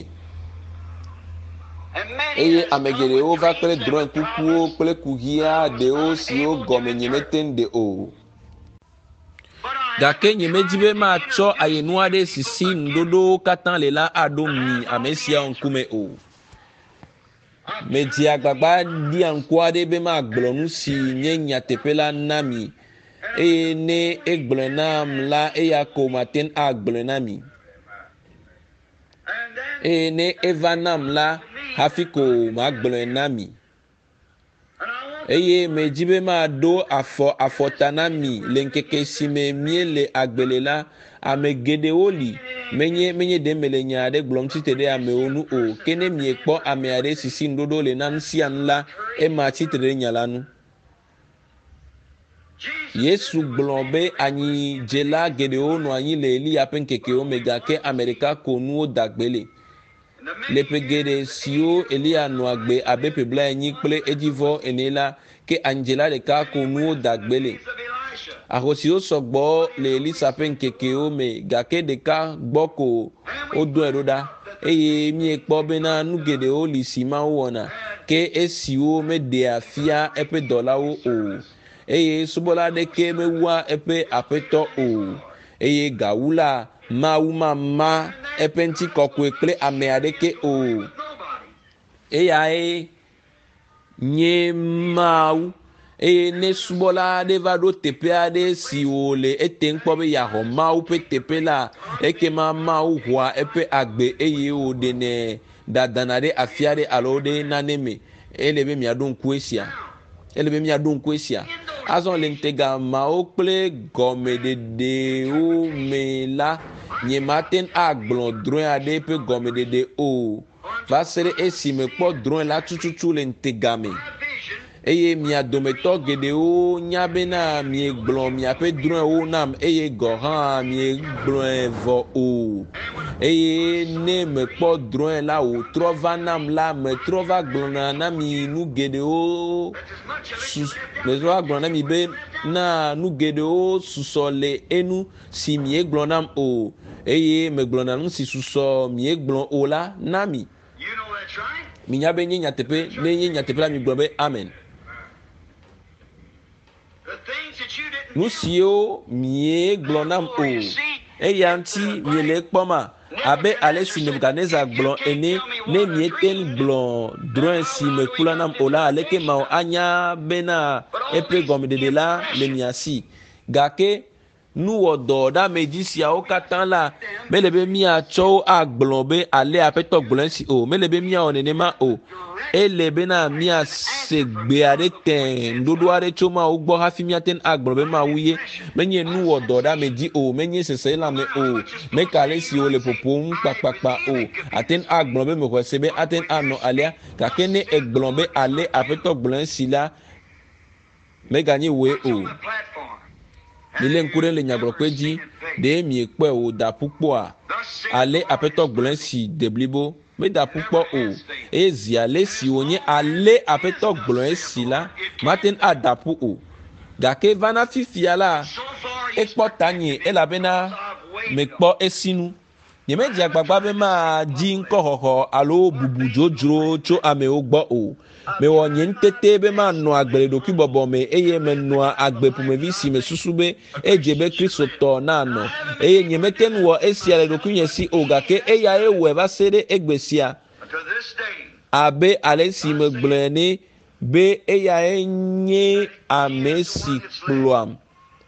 S1: eye ame geɖewo va kple drɔ̃e kukuwo kple kuhia ɖewo siwo gɔme nyemete ŋu ɖe o gake nyemedzi be matsɔ ayenu aɖe sisi ŋuɖoɖowo katã le la aɖo mi ame siawo ŋkume o. Medzi agbagba ɖia ŋku aɖe be magblɔ nu si nye nyateƒe la na mi eye ne egblɔe nam la eya ko mate ŋu agblɔe na mi eye ne eva nam la hafi ko magblɔe na mi eye medzi be maɖo afɔ afɔta na mi le ŋkeke si me mie le agbele la ame geɖewo li menye menye ɖe me le nya aɖe gblɔm tsitre ɖe amewo nu o ke ne miekpɔ ame aɖe sisi ŋuɖoɖo le na nu sia nu la ema tsitre ɖe nya la nu. Yesu gblɔ be anyidzela geɖewo nɔ anyi le Eliya ƒe ŋkekewo me gake ame ɖeka ko nuwo da gbe le le ƒe geɖe siwo Eliya nɔ agbe abe ƒe blaenyi kple edzivɔ ene la ke anyidzela ɖeka ko nuwo da gbe le. Ahosiwo sɔgbɔ le Elisa ƒe ŋkekewo me gake ɖeka gbɔ ko woɖoe ɖo ɖa eye miekpɔ bena nu geɖewo li si Mawu wɔna ke esiwo meɖea fia eƒe dɔlawo o eye subɔla aɖeke mewua eƒe aƒetɔ o eye gawu la Mawu mama eƒe ŋutikɔkɔe kple ame aɖeke o eyae nye Mawu eye ne subɔla aɖe va ɖo teƒe aɖe si wòle ete ŋkpɔ be yeaxɔ Mawu ƒe teƒe la ekema Mawu ʋua eƒe agbe eye wòɖenɛ dadana ɖe afi aɖe alo ɖe nane me ele be miaɖo ŋku esia ele be miaɖo ŋku esia azɔ le ŋtega mawo kple gɔmeɖeɖewo me la nye mate ŋu agblɔ drɔ̃e aɖe ƒe gɔmeɖeɖe o va se ɖe esi mekpɔ drɔ̃e la tututu le ŋtega me eye mia dometɔ geɖewo nya bena miegblɔ miaƒe drɔ̃ewo nam eye gɔ hã miegblɔe vɔ o eye ne mekpɔ drɔ̃e la wòtrɔ va nam la metrɔ va gblɔna na mi nu geɖewo metrɔ va gblɔna na mi be na nu geɖewo susɔ le enu si miegblɔ nam o eye megblɔna nu si susɔ miegblɔ o la na mi minya be nye nyateƒe ne nye nyateƒe la mi gblɔ be amen. Nu siwo miegblɔ nam o eya ŋuti miele kpɔma abe ale si Nebukadnezar gblɔ ene ne miete ŋu gblɔ drɔ̃e si mekpla nam o la aleke mawo anya bena eƒe gɔmeɖeɖe la le mia si gake nuwɔdɔ ɖa me dzi siawo katã la mele be miatsɔ agblɔ be ale aƒetɔ gblɔ si o mele be miawɔ nenema o ele bena miase gbe aɖe tɛ nuɖoɖo aɖe tso mawo gbɔ hafi miate agblɔ be mawu ye menye nuwɔdɔ ɖa me dzi o menye sese lãme o meka ale si wo le ƒoƒom kpakpakpa o ate agblɔ be mexɔ se be ate anɔ alia gake ne egblɔ be ale aƒetɔ gblɔ si la meganye woe o. Mile ŋku ɖe le nyagblɔkpe dzi ɖe miekpɔe o da ƒukpɔa ale aƒetɔ gblɔ si de blibo meda ƒukpɔ o eye zi ale si wonye ale aƒetɔ gblɔ si la mate ada ƒu o gake vana fifia la ekpɔ tanye elabena mekpɔ esinu nyemedze agbagba be ma di ŋkɔxɔxɔ alo bubu dzodzro tso amewo gbɔ o mewɔ nye ŋtete be manɔ agble ɖokui bɔbɔ me eye menɔa agbe ƒomevi si me susu be edze be kristotɔ na nɔ eye nyemete nu wɔ esia le ɖokui nye si o gake eya ye wɔe va se ɖe egbe sia abe ale si me gblɔe ne be eya ye nye ame si kplɔam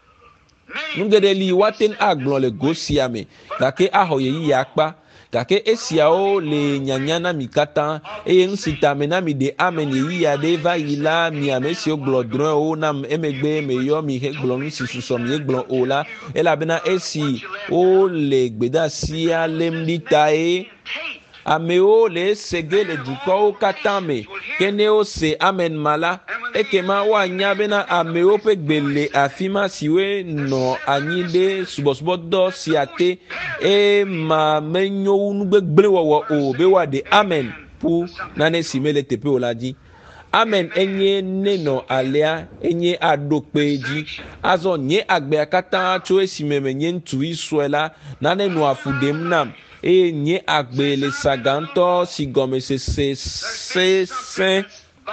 S1: nugeɖe li woate agblɔ le go sia me gake axɔ yeyi akpa gake esiawo le nyanya na mi katã eye ŋusitame na mi de amen yeyi aɖe va yi la mi ame siwo gblɔ drɔ̃ewo nam emegbe meyɔ mi hegblɔ nu si susɔ mi gblɔ o la elabena esi wo le gbedasia lém ɖi tae amewo le sege le dukɔwo katã me ke ne wose amen ma la ekema woanya bena amewo ƒe gbe le afi ma siwoe nɔ anyi ɖe subɔsubɔdɔ sia te ema menyo wu nugbegble wɔwɔ o be woaɖe amen ƒu nane si mele teƒe o la dzi. Amen enye nenɔ alea enye aɖo kpe dzi azɔ nye agbea katã tso esime menye ŋutsuvi sue la nane nɔ afu ɖem nam eye nye agbe le sagantɔ si gɔme sese sese.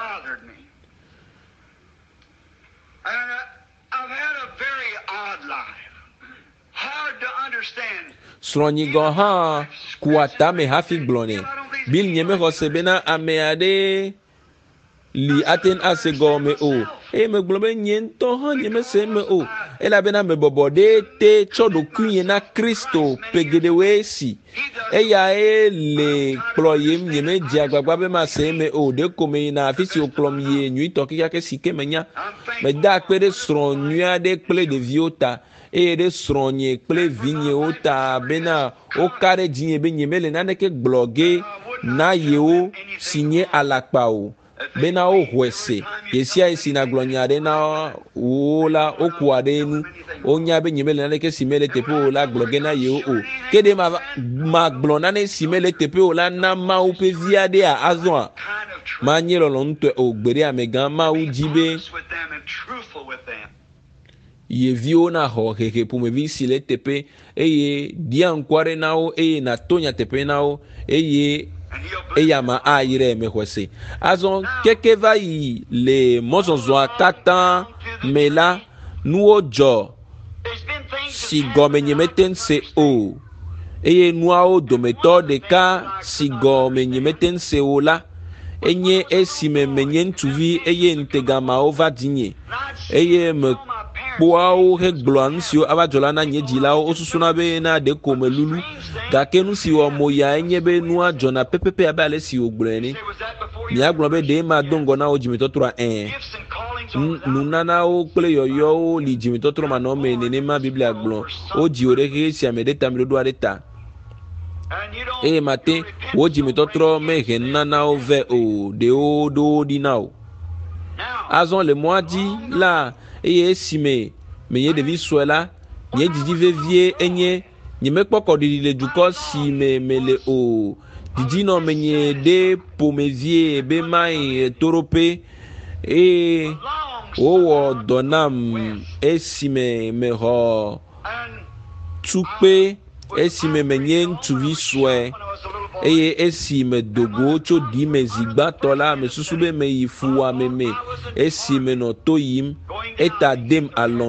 S1: Srɔ̃nyi gɔ hã ku atame hafi gblɔnɛ bil nye mexɔ se bena ame aɖe li aten ase gɔme o eye megblɔ be nye ŋutɔ hã nye mese me o elabena mebɔbɔ ɖe te tsɔ ɖokui na Kristo ƒe geɖewoe si eya ye le kplɔ yem nye medze agbagba be mase me o ɖeko me yina afi si wokplɔm yie nyuitɔ kekake si ke menya meda akpe ɖe srɔ̃ nyui aɖe kple ɖeviwo ta eye ɖe srɔ̃nye kple vinyewo ta bena woka ɖe dzinye be nye mele naneke gblɔ ge na yewo si nye alakpa o bena wohɔe se yesia esi na gblɔ nya ɖe na wo la woku aɖe nu wonya be nye mele naneke si mele teƒe o la gblɔ ge na yewo o ke ɖe ma ma gblɔ nane si mele teƒe o la na Mawu ƒe vi aɖea azɔa manye lɔlɔ ŋutɔe o gbe ɖe amegã Mawu dzi be yeviwo na xɔ hehe ƒomevi si le teƒe eye dia ŋku aɖe na wo eye nato nyateƒe na wo eye eya ma ayi ɖe me xɔ se azɔ keke va yi le mɔzɔzɔa katã me la nuwo dzɔ si gɔme nye mete se o eye nuawo dometɔ ɖeka si gɔme nye mete se o la enye esime menye ŋutsuvi eye ŋutegamawo va dzinye eye me kpoawo hegblɔa nu siwo ava dzɔ la na nye dzilawo wosusuna be na ɖeko me lulu gake nu si wɔ mo ya enye be nua dzɔna pepepe abe ale si wògblɔe ne miagblɔ be ɖe ma do ŋgɔ na wo dzimetɔtrɔa ɛɛ nunanawo kple yɔyɔwo li dzimetɔtrɔ manɔme nenema Biblia gblɔ wo dziwo ɖe xe sia me ɖe ta me ɖoɖoa ɖe ta eye mate wo dzimetɔtrɔ mehe nunanawo ve o ɖewo ɖo ɖi na o azɔ le mɔa dzi la eye esime menye ɖevi sue la nye dzidzi vevie enye nye mekpɔ kɔɖiɖi le dukɔ si me mele o dzidzi nɔ menye ɖe ƒomevie be mai toroƒe eye wowɔ dɔ nam esime mexɔ tukpe esime menye ŋutsuvi sue eye esi me dogo tso ɖi me zigbãtɔ la me susu be me yi fuwame me esi me nɔ to yim eta dem alɔ me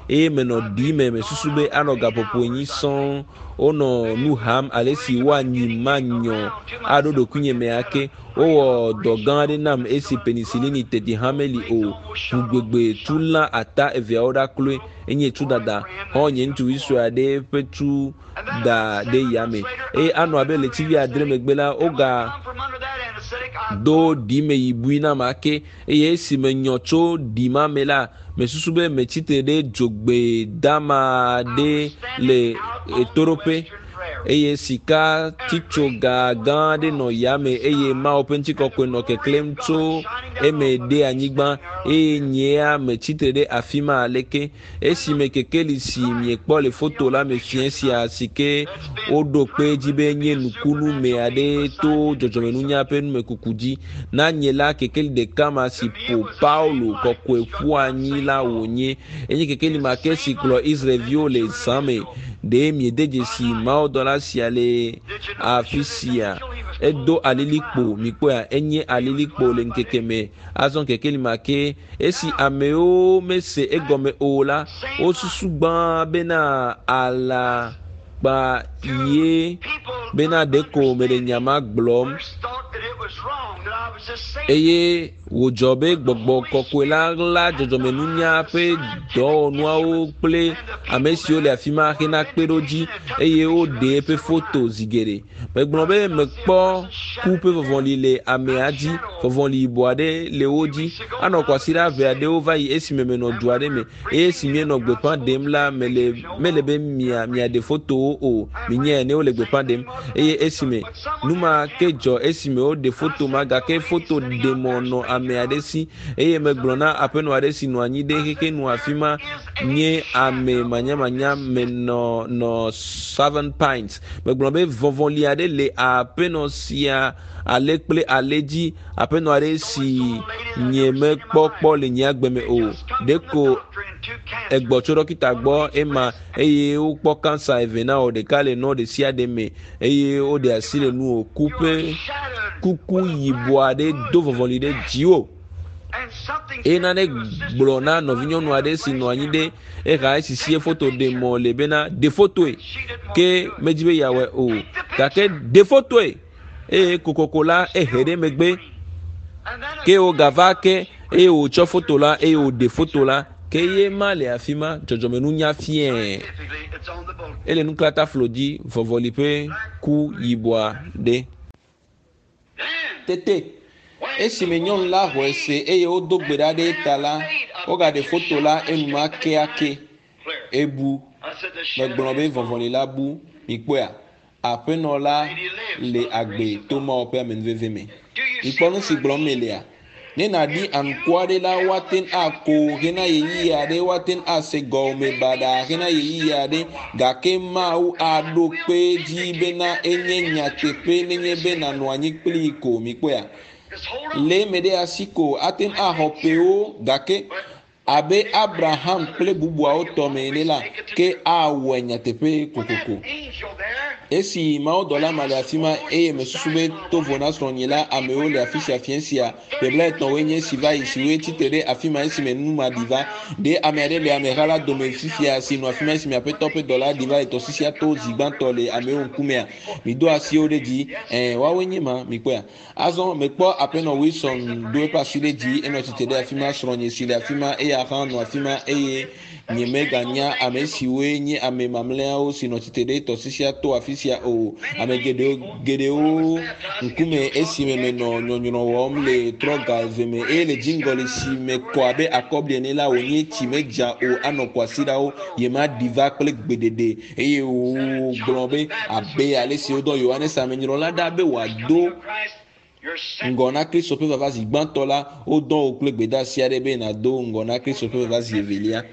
S1: e me no di me me susube anoga popo nyi son ono nu ham alesi wa nyima nyo ado do kunye me ake o dogande nam esi penicillin tedi hameli o ugbegbe tula ata evia oda klue enye tu dada ho nye ntu isuade petu da de yame e ano abele tv adre megbela oga do di me yibuina make e esi me nyocho di mamela me susube me chite de jogbe dama de le etorope eye sika ticho ga gande no yame eye ma openchi kokwe no ke claim to eme de anyigba e nyea me chite de afima aleke esi me kekeli si mi ekpo le photo la me fiensi asike odo pe jibe nye nukunu me ade to jojo menunya pe me kukuji na nyela kekeli de kama si po paulo kokwe fu anyi la wonye enye kekeli makesi klo Israel viole same de mi deje si mao dola si ale afisia edo alilikpo mikpo ya enye alilikpo le nkekeme azon kekeli make esi ameo mese egome ola osusu gban bena ala ba ye bena deko mere nyama glom eye wojobe gbogbo kokwela la jojomenunya pe do nuao ple amesi ole afima hena peroji eye o de pe photo zigere megblombe mekpo coupe vovonli le ameaji vovonli boade le oji anokwa sira veade ovai esimeme no duade me esimie no gbepan dem la mele melebe mia mia de photo o minye ne ole gbepan dem eye esime numa kejo esime o de photo maga ke photo demono ameadesi eye megblona apeno adesi no anyi de keke no afima nye ame manya manya meno no seven pints megblombe vovonli ade le apeno sia alekple aleji apeno adesi nye mekpokpo le nyagbeme o deko egbochoro kita gbo ema eye o po cancer evena o de kale no de sia de me eye o de asile nu o coupe kuku yiboade do vovonli de jiwo e na ne blona no vinyo no ade si no anyide e ka esi sie photo de mo le bena de photo e ke mejibe yawe o ka ke de photo e e kokokola e here megbe ke o gavake e o cho photo la e o de photo la ke ye male afima jojomenu nya fien ele nu klata flodi vovoli pe ku yibwa de tete esi menyon la hoese eye o dogbeda de tala o ga de photo la enuma ke ake ebu megblombe vovoli la bu ikpoya apenola le agbe to ma ope menveveme ikponu si glommelea ne na di ankwade la waten ako hena yeyi ade waten ase gome bada hena yeyi ade gake mau ado pe jibe na enye nyatepe nenye be na no anyi pliko mikpoya le mede asiko aten ahopeo gake abe Abraham ple bubu a otome nela ke awe nyatepe kokoko esi mao dola male afima eye mesusube to vona sonyela ameo le afisha fiensia pebla eton wenye siva isiwe titere afima esi menuma diva de amere le amerala domesifia sino afima esi me apetope dola diva etosisia to zigbanto le ameo nkumea mido asio de di eh wa wenye ma mikwea azon mekpo apeno wilson do pasile di eno titere afima sonye sile afima eye akan no afima eye nyeme ganya amesiwe nye ame mamleo sino titere tosisia to afisia o ame gedeo gedeo nkume esime meno nyonyono wom le troga veme e le jingoli si me kwabe akobie ne la onye chimeja o anokwasira o yema diva kle gbedede eye o glombe abe alesi odo yohanes amenyro la dabe wado ngona Kristo pe vava zigbantola o don o kle gbeda siare be na do ngona Kristo pe vava zivelia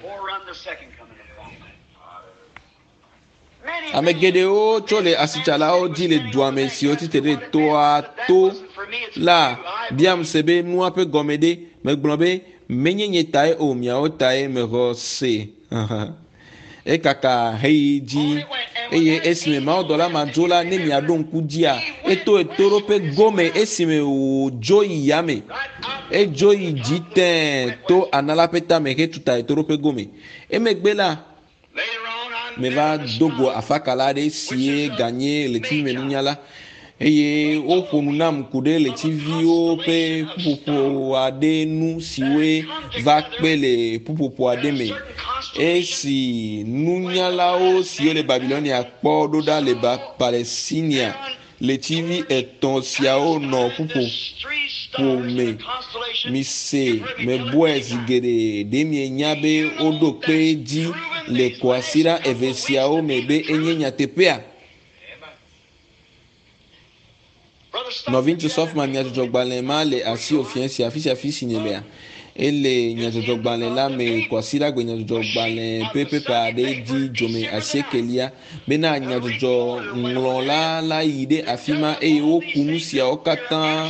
S1: amegedeo chole asichala o di le duame si o titere to a to la biam sebe nu ape gomede megblombe menyenye tae o mia o tae me ho se e kaka heiji eye esime ma odola majola ne mi adon kujia eto etoro pe gome esime o joyi yame edzo yi dzi tɛ to analapeta me ke tuta etoroƒe gome emegbe la me va dogo afakala ɖe sie ganye leti me nunyala eye woƒo nu nam ku ɖe letiviwo ƒe ƒuƒoƒo aɖe nu siwoe va kpe le ƒuƒoƒo aɖe me esi nunyalawo siwo le Babilonia kpɔ ɖo ɖa le ba Palestinia letivi etɔ̃ siawo nɔ ƒuƒoƒo me mise me Boaz geɖe ɖe mienya be woɖo kpe dzi le kɔasiɖa eve siawo me be enye nyateƒea. Nɔvi ŋutsu Sɔfman nyadzɔdzɔgbalẽ ma le asi ofia sia afi sia afi si nye lea ele nyadzɔdzɔgbalẽ la me kɔasiɖagbe nyadzɔdzɔgbalẽ pepepe aɖe dzi dzome asiekelia bena nyadzɔdzɔŋlɔla la yi ɖe afi ma eye woku nu siawo katã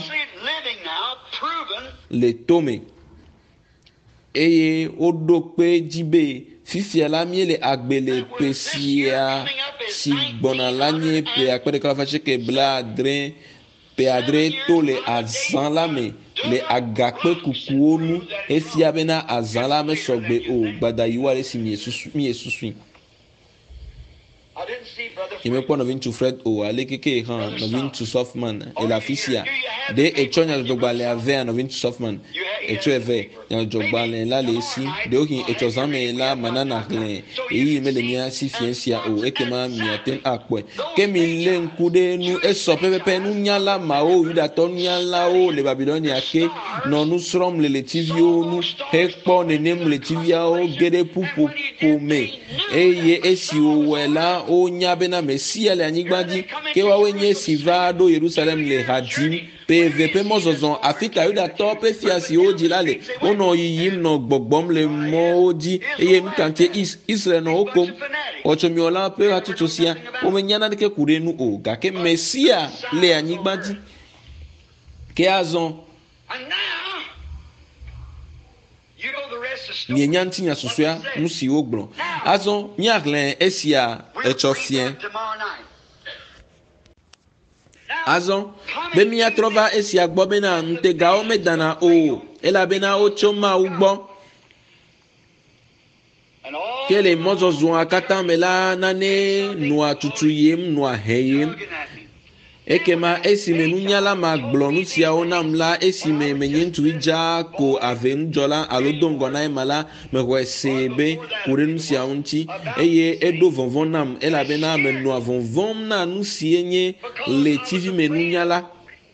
S1: le tome eye woɖo kpe dzi be fifia la mie le agbe le ƒe sia si gbɔna la nye ƒe akpe ɖeka va tsike bla adre ƒe adre to le azã la me le agakpe kukuwo nu efia bena azã la me sɔgbe o gbadayiwo aɖe si mie susu mie susui. Yemekpɔ nɔvi ŋutsu Fred o ale keke hã nɔvi ŋutsu Sɔfman ele afi sia ɖe etsɔ nyadzɔdzɔgbalẽ avea nɔvi ŋutsu Sɔfman etsɔ eve nyadzɔdzɔgbalẽ la le esi ɖewohi etsɔ zãme la manana hlẽ eyi mele mia si fia sia o ekema miate akpɔe ke mi le ŋku ɖe nu esɔ pɛpɛpɛ nunyala mawo Yudatɔ nunyalawo le Babilonia ke nɔ nu srɔ̃m le letiviwo nu hekpɔ nenem letiviawo geɖe ƒuƒoƒo me eye esi wòwɔe la wonya bena Mesia le anyigba dzi ke woawoe nye si va ɖo Yerusalem le ha dzim pe eve ƒe mɔzɔzɔ afi ka Yudatɔ ƒe fia siwo dzi la le wonɔ yiyim nɔ gbɔgbɔm le mɔwo dzi eye nukante Israel nɔ wo kom ɔtsɔmiwɔla ƒe hatsotso sia womenya naneke ku ɖe nu o gake Mesia le anyigba dzi ke azɔ mienya ŋutinya susua nu si wogblɔ azɔ miahlẽ esia etsɔ fia azɔ be miatrɔ va esia gbɔ bena ŋutegawo medana o elabena wotso Mawu gbɔ ke le mɔzɔzɔa katã me la nane nɔa tutu yem nɔa he yem ekema esime nunyala ma gblɔ nu siawo nam la esime menye ŋutsu dza ko ave ŋudzɔla alo do ŋgɔ na ema la mexɔe se be ku ɖe nu siawo ŋuti eye eɖo vɔvɔ̃ nam elabena menɔa vɔvɔ̃m na nu sie nye le tivi me nunyala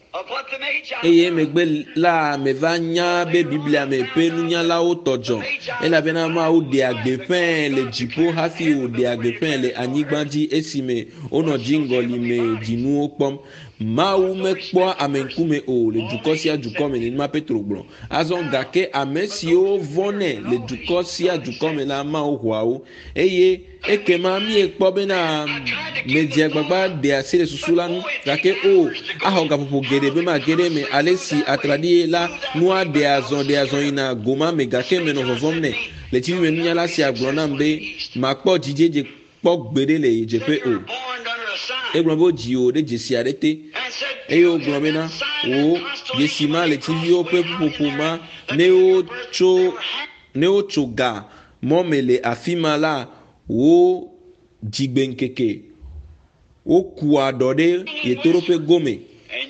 S1: eye megbe la me va nya be Biblia me ƒe nunyalawo tɔdzɔ elabena Mawu ɖe agbeƒẽ le dziƒo hafi wòɖe agbeƒẽ le anyigba dzi esime wonɔ dziŋgɔli me dzinuwo kpɔm Mawu mekpɔ ame ŋkume o le dukɔ sia dukɔ me nenema Petro gblɔ azɔ gake ame siwo vɔnɛ le dukɔ sia dukɔ me la Mawu hɔa wo eye ekema miekpɔ bena medze agbagba ɖe asi le susu la nu gake o axɔ gaƒoƒo geɖe be ma geɖe me ale si atraɖi la nua ɖe azɔ ɖe azɔ yina goma me gake menɔ vɔvɔm nɛ le tivi me nunyala sia gblɔ nam be makpɔ dzidzedze kpɔ gbeɖe le dzeƒe o egblɔ be wodzi o ɖe dzesi aɖe te eye wogblɔ bena wo dzesi ma le tiviwo ƒe ƒuƒoƒo ma ne wotso ne wotso ga mɔ me le afi ma la wo dzigbe ŋkeke woku aɖɔ ɖe ɣetoɖoƒe gome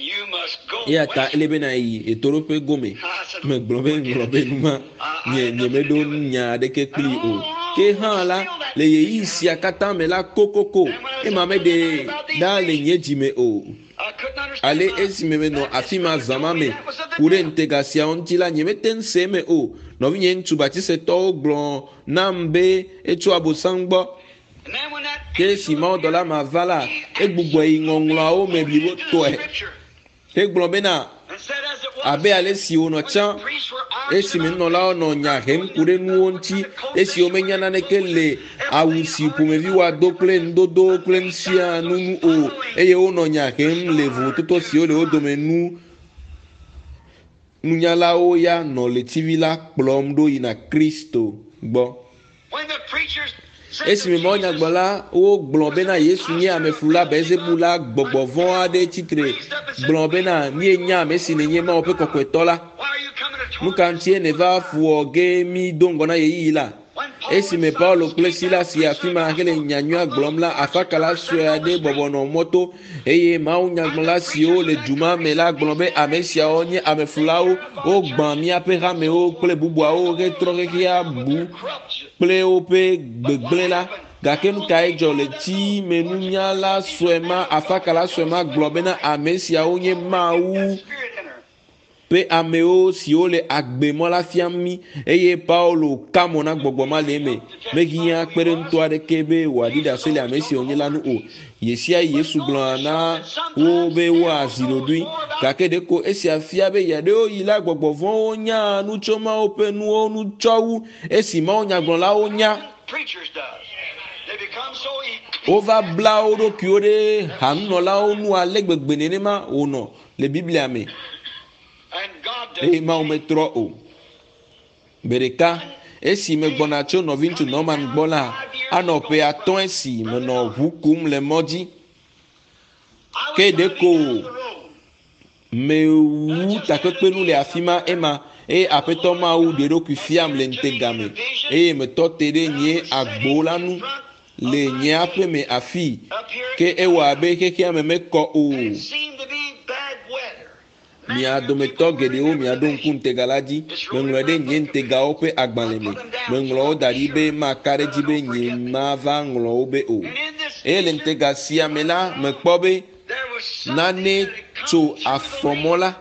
S1: eya ta ele bena yi ɣetoɖoƒe gome megblɔ be ŋlɔ be numa nye nye meɖo nya aɖeke kpli o ke hã la le yeyi sia katã me la kokoko ema meɖe ɖa le nye dzime o ale esime menɔ afi ma zama me ku ɖe ŋutega siawo ŋuti la nye mete ŋu se me o nɔvinye ŋutsu batisetɔwo gblɔ nam be etso abosam gbɔ ke esi mawudɔla ma va la egbugbɔ yi ŋɔŋlɔawo me blibo tɔe egblɔ bena abe ale si wònɔ tsã esime nunɔlawo nɔ nya hem ku ɖe nuwo ŋuti esi womenya naneke le awu si ƒomevi woado kple nudodo kple nusia nunu o eye wonɔ nya hem le vovototo siwo le wo dome nu nunyalawo ya nɔ le tivi la kplɔm ɖo yina Kristo gbɔ esime mawunyagblɔla wogblɔ bena Yesu nye ameflula Beelzebu la gbɔgbɔ vɔ̃ aɖe tsitre gblɔ bena mienya ame si nenye Mawu ƒe kɔkɔetɔ la nukantie ne va fuoge mi dongona yeyi la esi me Paulo kple Silas yi afi ma hele nyanyua gblɔm la afakala sue aɖe bɔbɔnɔ mɔto eye mawu nyagblɔla siwo le duma me la gblɔ be ame siawo nye amefulawo wogbã míaƒe hamewo kple bubuawo hetrɔ xexea bu kple woƒe gbegblẽ la gake nu kae dzɔ le ti me nunyala sue ma afakala sue ma gblɔ bena ame siawo nye mawu pe amewo siwo le agbemɔ la fiam mi eye Paulo kamɔ na gbɔgbɔ ma le eme mehiã kpe ɖe ŋutɔ aɖeke be wòaɖi ɖase le ame siwo nye la nu o yesia Yesu gblɔna na wo be woazi ɖoɖoe gake ɖeko esia fia be yaɖewo yi la gbɔgbɔ vɔ̃wo nya nu tso mawo ƒe nuwo nutsɔwu esi mawo nyagblɔlawo nya wova bla wo ɖokuiwo ɖe hanunɔlawo nu ale gbegbe nenema wònɔ le Biblia me eye mawo metrɔ o gbe ɖeka esi megbɔna tso nɔvi ŋutsu Norman gbɔ la anɔ ƒe atɔ̃ esi menɔ ʋu kum le mɔ dzi ke ɖeko mewu takpekpenu le afi ma ema eye aƒetɔ mawu ɖe ɖokui fiam le ŋutega me eye metɔ te ɖe nye agbo la nu le nye aƒe me afi ke ewɔ abe xexea me mekɔ o mia dometɔ geɖewo miaɖo ŋku ŋutega la dzi meŋlɔ ɖe nye ŋutegawo ƒe agbalẽ me meŋlɔ wo da ɖi be maka ɖe dzi be nye mava ŋlɔ wo be o eye le ŋutega sia me la mekpɔ be nane tso afɔmɔ la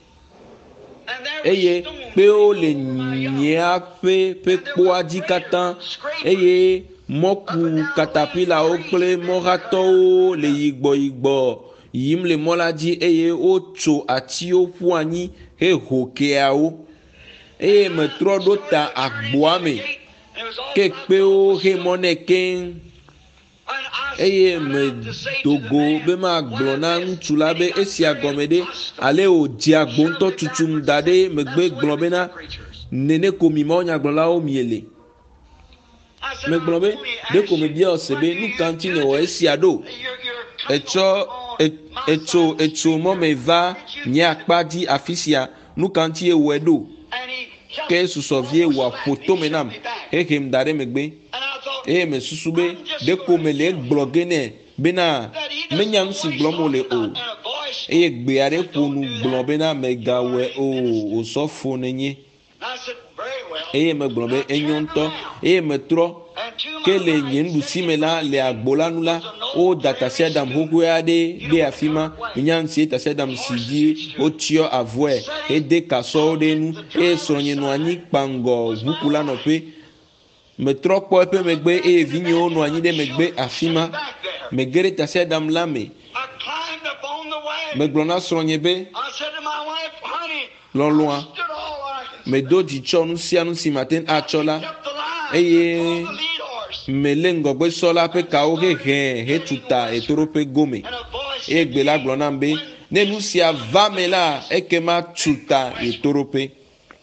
S1: eye kpewo le nyeaƒe ƒe kpoa dzi katã eye mɔku katapilawo kple mɔhatɔwo le yigbɔ yigbɔ yim le mɔ la dzi eye wotso atiwo ƒu anyi he ho keawo eye metrɔ ɖo ta agboa me ke kpewo he mɔ nɛ keŋ eye medogo be magblɔ na ŋutsu la be esia gɔme ɖe ale wòdze agbo ŋutɔ tutum da ɖe megbe gblɔ bena nene ko mi mawo nyagblɔlawo miele megblɔ be ɖeko mebia ose be nu ka ŋuti ne wɔ esia ɖo etsɔ etso etso mɔ me va nye akpa dzi afi sia nu ka ŋuti ewɔe ɖo ke susɔvie wòaƒo tome nam hehem da ɖe megbe eye mesusu be ɖeko mele egblɔ ge nɛ bena menya nu si gblɔm wòle o eye gbe aɖe ƒo nu gblɔ bena megawɔe o wòsɔ fo nenye eye megblɔ be enyo ŋutɔ eye metrɔ ke le nye nuɖusime la le agbo la nu la woda tasiadam xoxoe aɖe ɖe afi ma nya ŋutie tasiadam si dzi wotsyɔ avɔe hede kasɔwo ɖe nu eye srɔ̃nye nɔ anyi kpaŋgɔ ʋuku la nɔƒe metrɔ kpɔ eƒe megbe eye vinyewo nɔ anyi ɖe megbe afi ma mege ɖe tasiadam la me megblɔ na srɔ̃nye be lɔlɔ̃a medo dzidzɔ nu sia nu si mate atsɔ la eye mele ŋgɔgbesɔ la ƒe kawo hehe hetuta etoɖoƒe gome eye gbe la gblɔ nam be ne nu sia va me la ekema tuta etoɖoƒe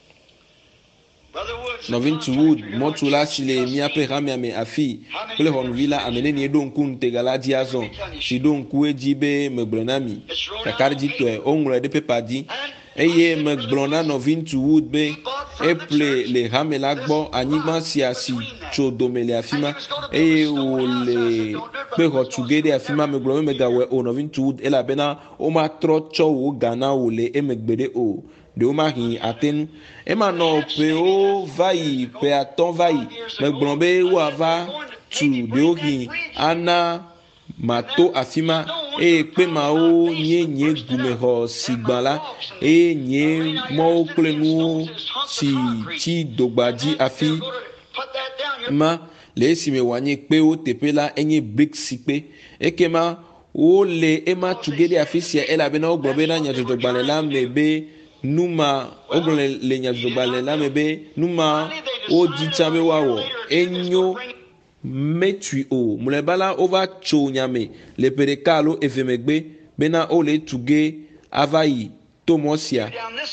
S1: nɔvi ŋutsu Wood mɔtula si le míaƒe xamea me afi kple xɔnuvi la ame nenie ɖo ŋku ŋutega la dzi azɔ si ɖo ŋku edzi be megblɔ na mi kakaɖedzitɔe woŋlɔe ɖe pepa dzi eye megblɔ na nɔvi ŋutsu Wood be eple le hame la gbɔ anyigba sia si tso dome le afi ma eye wòle kpexɔ ge ɖe afi ma megblɔ be megawɔe o nɔvi ŋutsu Wood elabena womatrɔ tsɔ wo ga na wò le emegbe ɖe o ɖewo mahi ate nu emanɔ ƒewo va yi ƒe atɔ̃ va yi megblɔ be woava tu ɖewo hi ana mato afi ma eye kpemawo nye nye gumexɔ si gbã la eye nye mɔwo kple nuwo si tsi dogba dzi afi ma le esime wòanye kpewo teƒe la enye briksi kpe ekema wole ema tu ge ɖe afi sia elabena wogblɔ be na nyadzɔdzɔgbalẽ la me be numa wogblɔ le nyadzɔdzɔgbalẽ la me be numa wodi tsã be woawɔ enyo metui o mlɔeba la wova tso nyame le ƒe ɖeka alo eve megbe bena wole tu ge ava yi to mɔ sia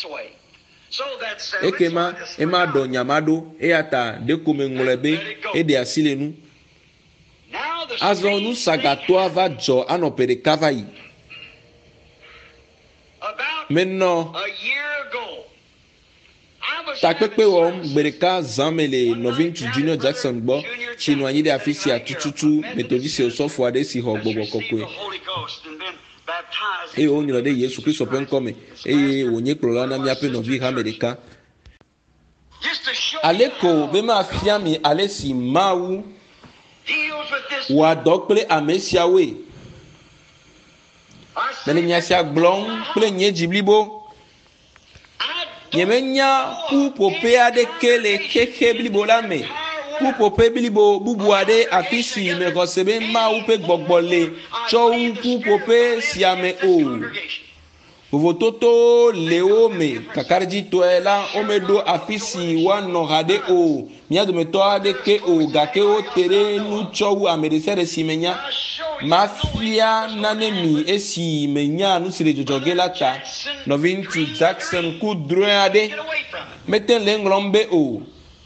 S1: ekema ema ɖɔ nyama ɖo eya ta ɖeko meŋlɔe be eɖe asi le nu azɔ nu sagatɔa va dzɔ anɔ ƒe ɖeka va yi menɔ takpekpe wɔm gbereka zamele nɔvintsu Junior Jackson gbɔ tsi nɔ anyi ɖe afi sia tututu metodisi osɔfo aɖe si xɔ gbɔgbɔ kɔkɔe eye wonyrɔ ɖe Yesu Kristo ƒe ŋkɔme eye wònye kplɔla na míaƒe nɔvi hame ɖeka. Ale ko be mafia mi ale si Mawu wɔa dɔ kple ame siawoe. Nene miasia gblɔm kple nye dzi blibo. Nyemenya ku pope aɖe ke le xexe blibo la me. Ku pope blibo bubu aɖe afi si me xɔse be Mawu ƒe gbɔgbɔ le tsɔ wu ku pope sia me o. Vovototo le wo me kakaɖedzitɔe la womeɖo afi si woanɔ ha ɖe o. Mía dometɔ aɖe ke o gake wote ɖe nu tsɔ wu ame ɖe sia ɖe si menya. Mafia nane mi esi menya nu si le dzɔdzɔge la ta. Nɔvi ŋutsu Jackson ku drɔe aɖe mete le ŋlɔm be o.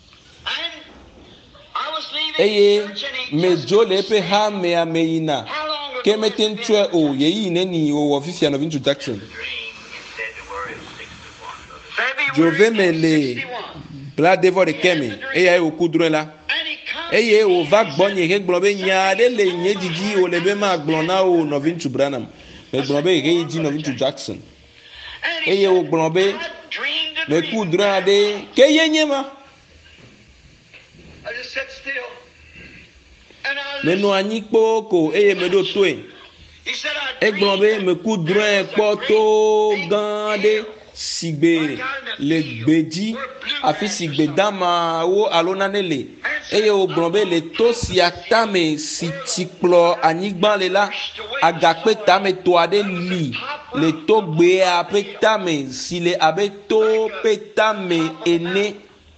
S1: Eye medzo le eƒe ha mea me yina ke mete ŋutsɔe o yeyi neni wòwɔ fifia nɔvi ŋutsu Jackson. Dzove me le bladevɔ ɖeke me eya wòku drɔe la. Eye wòva gbɔ nye hegblɔ be nya aɖe le nye didi wòle be magblɔ na wo nɔvi ŋutsu Branham. Megblɔ be heyi dzi nɔvi ŋutsu Jackson. Eye wògblɔ be meku drɔe aɖe ke ye nye ma. Menɔ anyi kpoo ko eye meɖo toe. Egblɔ be meku drɔe kpɔ to gã aɖe si gbe le gbedzi afi si gbedamawo alo nane le. Eye wògblɔ be le to sia tame si tsi kplɔ anyigba le la agakpe tame to aɖe li le to gbea ƒe tame si le abe to ƒe tame ene.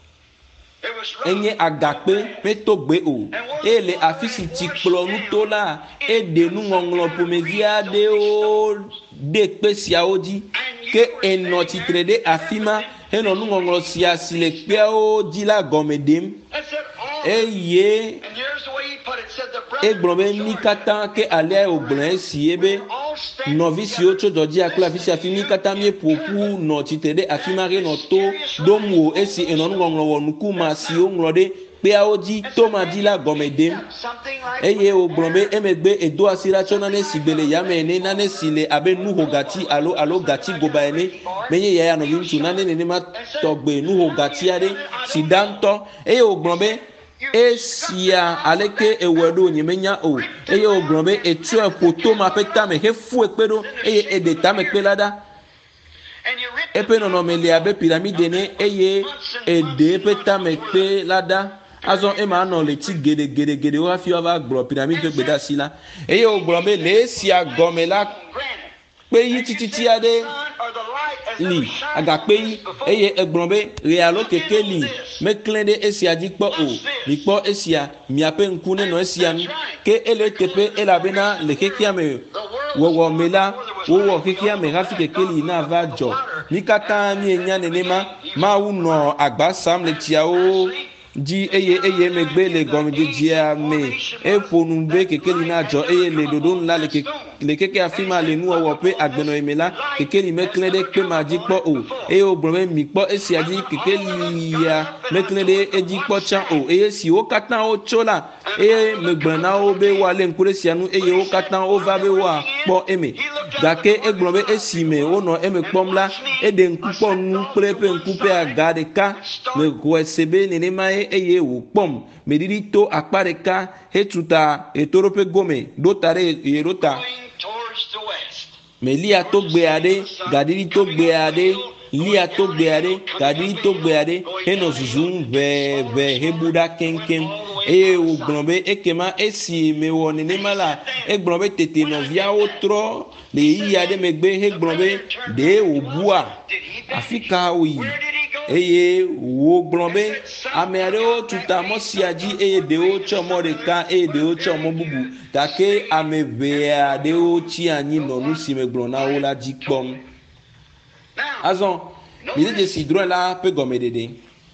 S1: Enye agakpe ƒe to gbe o. Eye le afi si tsi kplɔ nuto la eɖe nuŋɔŋlɔ ƒomevi aɖewo ɖe kpe siawo dzi ke enɔ tsitre ɖe afi ma henɔ nuŋɔŋlɔ sia si le kpeawo dzi la gɔme ɖem. Eye egblɔ be mi katã ke alea wògblɔ esi be nɔvi siwo tso dzɔdzia kple afi sia afi mi katã míeƒoƒu nɔ tsitre ɖe afi ma henɔ to ɖom wo esi enɔ nuŋɔŋlɔ wɔ nukuma siwo ŋlɔ ɖe kpeawo dzi toma dzi la gɔme ɖem. Eye wògblɔ be emegbe edo asi ɖa tsɔ nane si gbe le yame ene nane si le abe nuhogati alo alo gati goba ene menye yaya nɔvi ŋutsu nane nenema tɔgbe nuhogati aɖe si ɖa ŋutɔ. Eye wògblɔ be esia aleke ewɔe ɖo nyemenya o. Eye wògblɔ be etsɔe ƒo toma ƒe tame hefu ekpe ɖo eye eɖe tame kpe la ɖa. Eƒe nɔnɔme le abe piramide ene eye eɖe eƒe tame kpe la ɖa. Azɔ ema anɔ le tsi geɖe geɖe geɖewo hafi woava gblɔ piramide ƒe gbedeasi la. Eye wògblɔ be le esia gɔme la kpe yi tititi aɖe li agakpe yi eye egblɔ be ɣe alo keke li meklẽ ɖe esia dzi kpɔ o. Mikpɔ esia miaƒe ŋku nenɔ esia nu ke ele teƒe elabena le xexea me wɔwɔ me la wowɔ xexea me hafi kekeli na va dzɔ. Mi katã mienya nenema Mawu nɔ agba sam le tsiawo dzi eye eye megbe le gɔmedzedzea me eƒo nu be kekeli na dzɔ eye le ɖoɖo la le ke le keke afi ma le nuwɔwɔ ƒe agbenɔnɔme la kekeli meklẽ ɖe kpe ma dzi kpɔ o. Eye wògblɔ be mikpɔ esia dzi kekelia meklẽ ɖe edzi kpɔ tsã o. Eye si wo katã wotso la eye megblɔ na wo be woalé ŋku ɖe sia nu eye wo katã wova be woakpɔ eme. Gake egblɔ be esi me wonɔ eme kpɔm la eɖe ŋku kpɔ nu kple eƒe ŋku ƒe aga ɖeka me xɔe se be nenema ye eye wòkpɔm meɖiɖi to akpa ɖeka hetuta etoɖoƒe gome ɖo ta ɖe yeɖo ta. Melia to gbe aɖe gaɖiɖi to gbe aɖe lia to gbe aɖe gaɖiɖi to gbe aɖe henɔ zuzum ʋeʋe hebu ɖa keŋkeŋ. Eye wògblɔ be ekema esi mewɔ nenema la egblɔ be tete nɔviawo trɔ le yiyi aɖe megbe hegblɔ be ɖe wòbua afi ka wòyi. Eye wògblɔ be ame aɖewo tuta mɔ sia dzi eye ɖewo tsɔ mɔ ɖeka eye ɖewo tsɔ mɔ bubu gake ame ʋe aɖewo tsi anyi nɔ nu si megblɔ na wo la dzi kpɔm. Azɔ mi dzedze si drɔ̃e la ƒe gɔmeɖeɖe.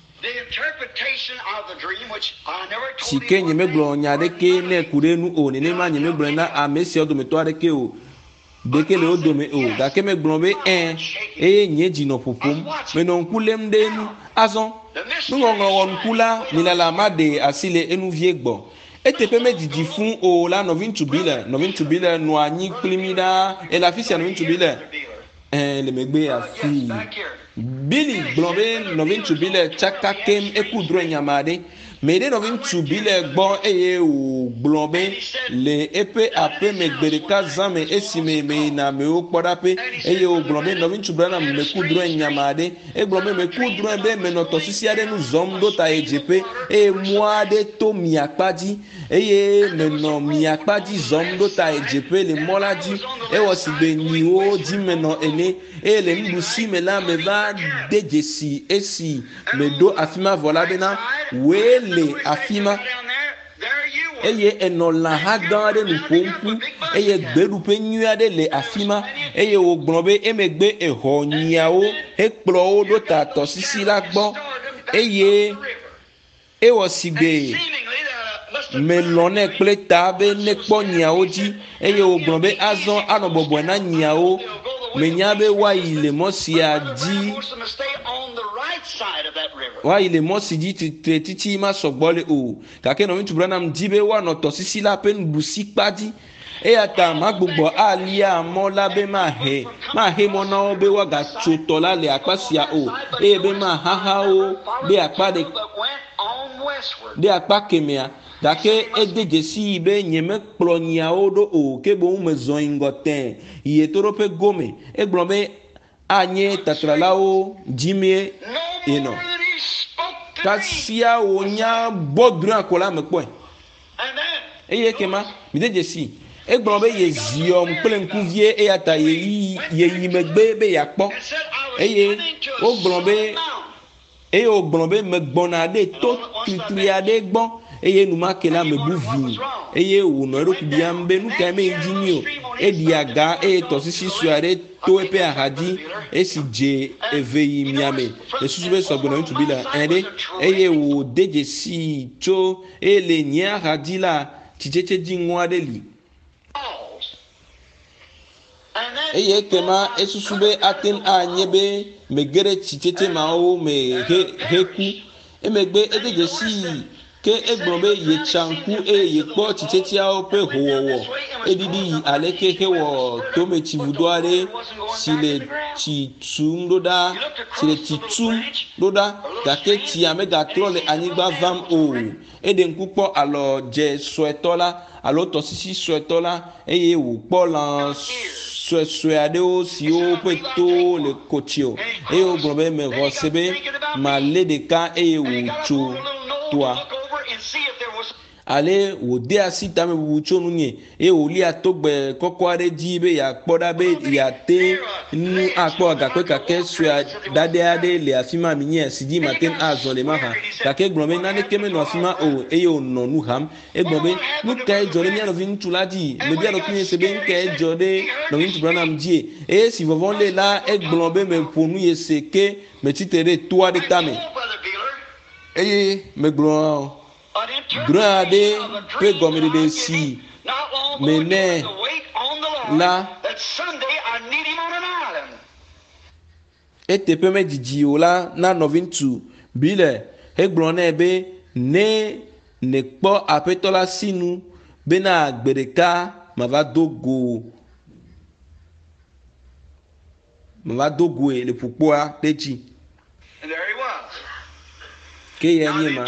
S1: Si ke nye megblɔ nya aɖeke ne ku ɖe nu o nenema nye megblɔ na ame siawo dometɔ aɖeke o. deke le odome o gake me glombe en e nye jino popom me non kulem de nu azon nu ngongro won kula milala made asile enu vie gbo etepe me didi fun o la novin tubile novin tubile no anyi klimida e la fisia novin tubile eh le megbe afi Billy glombe novin tubile chaka kem ekudro nyamade mede novin tubile gbo eye o glombe le epe ape megbereka zame esime me na me o podape eye o glombe novin tubile na me kudro nyamade e glombe me kudro be me no tosisi ade nu zom do ta ejepe e moade to miakpaji eye me no miakpaji zom do ta ejepe le molaji e wosibe ni o di me no ene e le mbusi me la me va dejesi esi me do afima vola bena we le afima eye enola ha gande nu pompu eye gbedu pe nyuade le afima eye o gbonbe emegbe eho nyiawo ekplo o do ta tosisi la gbo eye e wosigbe melone kple tabe ne kpo nyiawo ji eye o gbonbe azon anobobo na nyiawo menyabe wa ile mosia di wa ile mosi di titi ma sogbole o kake no mitu branam dibe wa no tosisi la pen busi padi e ata magbugbo alia mo labe ma he ma he mo na obe wa ga choto la le apasia o e be ma ha ha o be apade de apa kemia dake edeje si ibe nyeme kplonia odo o kebo ume zoingoten yetorope gome eglombe anye tatralao jimie eno kasia onya bodran kola mekpo eye kema mideje si eglombe ye ziom plenkuvie e ata ye ye yimegbe be yakpo eye o glombe e o glombe megbonade to tritriade gbon eye numa kela mebuvi eye wono ero kubiambe nu ka me engineer e diaga e tosisi suare to epe ahadi esi je eveyi miame esusube sogbona ntu bila ende eye wo deje si cho ele nya ahadi la chicheche jinwa deli eye kema esusube aten anyebe megere chicheche mao me he heku emegbe edeje si ke egbonbe ye chanku e ye kpo chichetia o pe howo edidi aleke hewo to me chivudoare sile chitum doda sile chitum doda dake ti amega trole anigba vam o ede nkupo alo je soetola alo tosisi soetola eye wo po lan so so ade o si o pe to le kochio e o gbonbe me rosebe ma le de ka e wo cho toa ale wo de asita me bucho nunye e o li atogbe koko are ji be ya kpoda be ya te nu akpo agakwe kake swa dade ade le afima minye siji maten azon le maha kake gbonbe na ne keme no afima o e o no nu ham e gbonbe nu kai jole mi anovin tulaji me bia no kunye sebe nke jode no vin tubranam ji e si vovon le la e gbonbe me ponu ye seke me titere toa de tame eye me gbon grade pe gomede de si mene la etepe me jiji ola na novintu bile egbron ebe ne ne kpo apetola sinu bena gbereka mava dogo mava dogo le pupoa techi ke ye nyema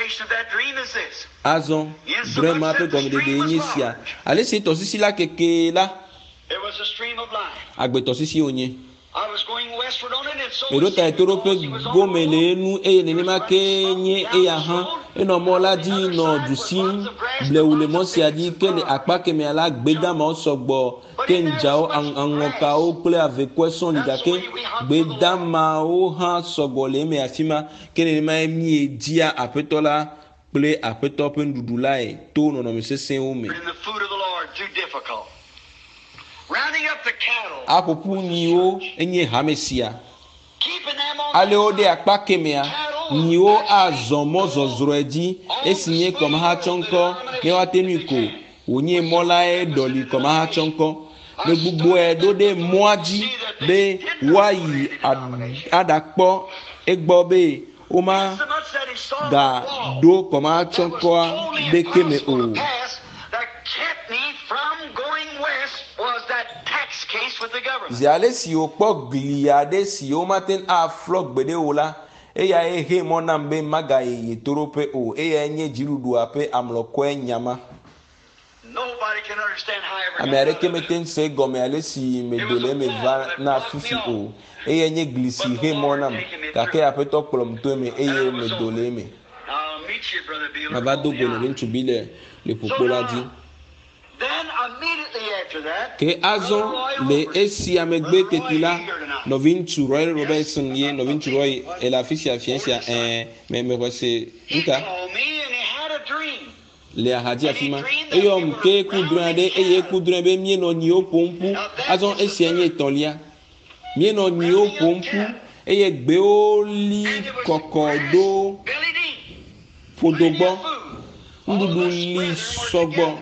S1: azon vraiment pe comme de initial ale se to sisi la keke la agbe to sisi onye ero ta etoro pe gomele nu e ne ma ke nye e ya han e no mo la di no dusin ble ule mo si adi ke le apa ke me ala gbeda ma osogbo ke njao anwoka o ple avec question lidake gbeda ma o han sogbo le me afima ke ne ma mi e dia apetola ple apeto pe ndudula e to no no me se sen o me apopu niwo enye hamesia ale ode akpa kemea niwo azomo zozroeji esinye koma ha chonko ne wateniko onye mola e doli koma ha chonko me gbogbo e do de moaji be wayi adakpo egbo be o ma ga do koma chonko be keme o ziale si o po gliade si o maten a flog bede ola eya ehe mona mbe maga ye torope o eya enye jirudu ape amloko enyama
S2: Nobody can understand how I ever
S1: America meten se gome ale si me dole me va na fifi o eya enye glisi he mona ka ke apeto klom to me eye me dole me
S2: I'll meet you, Brother Beeler.
S1: abado gono rin tubile le popola di
S2: Then immediately after that,
S1: ke azon le esi amegbe ketila novin tu Roy Robertson ye novin tu Roy e la fifi afiencia eh me me wase
S2: he
S1: nka
S2: called me and he had a dream.
S1: le haji afima eyo mke kudrande eye kudrande mie no ni opompu azon esi enye tolia mie no ni opompu eye gbe oli kokodo
S2: Billy Dean.
S1: fodogbo ndudu li sogbo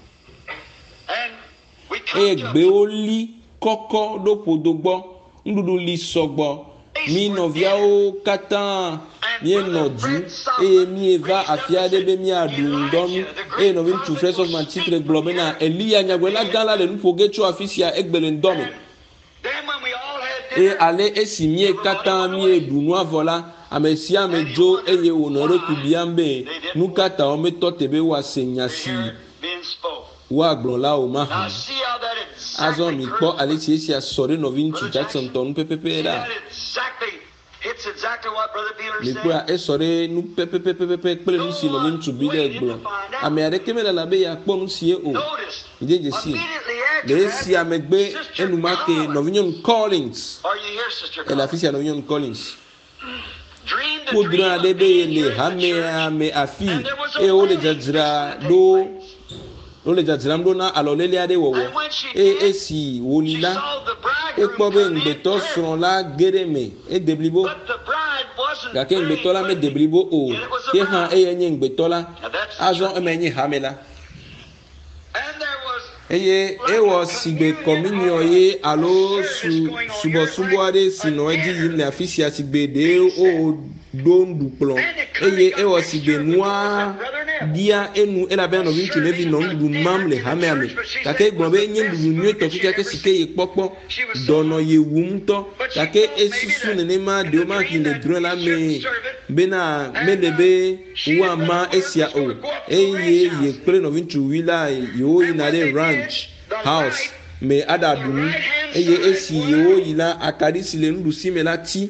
S2: And we
S1: eye
S2: come
S1: gbe
S2: to
S1: oli kokodo fodogbo ndudu li sogbo mi novia o katan mi no du e mi eva afiade be mi adundonu e no vin tu fresh of my chitre globena elia nyagwela gala le nufogecho afisia egbele ndomi
S2: then when we all had
S1: e
S2: dinner,
S1: ale esi mi katan mi edunu avola amesia mejo eye wonore kubiambe nukata o meto tebe wa senyasi
S2: here being spoke.
S1: wa gbonla o ma
S2: Now see how that
S1: azo
S2: exactly
S1: mi po
S2: correct-
S1: ale si esi asore no vin tu Jackson ton pepepe
S2: see
S1: da
S2: that exactly hits exactly what Brother Beeler
S1: le
S2: said.
S1: kwa esore nu pepepepepe pele nu si no vin tu bi de gbon ame ade keme la be ya kpo nu sie o
S2: Notice,
S1: jeje si
S2: immediately after
S1: le
S2: that,
S1: si amegbe
S2: Sister
S1: enumake
S2: Collins-
S1: no vinyon Collins
S2: Are you here, Sister
S1: e la
S2: Collins?
S1: fisia no vinyon Collins
S2: Dreamed the
S1: ko
S2: dream
S1: dran
S2: of
S1: ade be
S2: being here
S1: le
S2: in the
S1: hame
S2: church.
S1: ame afi
S2: And there was a
S1: e o le
S2: wedding
S1: jajira
S2: fixing to
S1: do
S2: take place.
S1: o le jajira ndo na alolele ade wowo
S2: And when she
S1: e
S2: did,
S1: esi
S2: She
S1: wolila
S2: saw the
S1: e
S2: bridegroom
S1: kpo be
S2: come in
S1: ngbeto
S2: pairs,
S1: son la gereme e deblibo
S2: but the bride wasn't
S1: gake
S2: very
S1: ngbeto la me
S2: pretty.
S1: deblibo o
S2: Yet it was a
S1: ke han
S2: bride.
S1: e yenye ngbeto la
S2: Now that's the
S1: azon
S2: church.
S1: e menye hamela
S2: And there was
S1: eye e wo sigbe communion ye alo su subo subo ade sino eji yin le afisia sigbe de o do nduplo eye e wo sigbe nua dia enu ela be no vintu nevi no ndu mam le hame ame kake gbon be nye ndu nu to kike ke sike ye popo dono ye wumto kake esusu ne ne ma de o ma ki le dron la me be na me de be wa ma esia o eye ye kple no vintu wila yo ina de ranch house me ada dunu eye esi yo yila akari sile ndu simela ti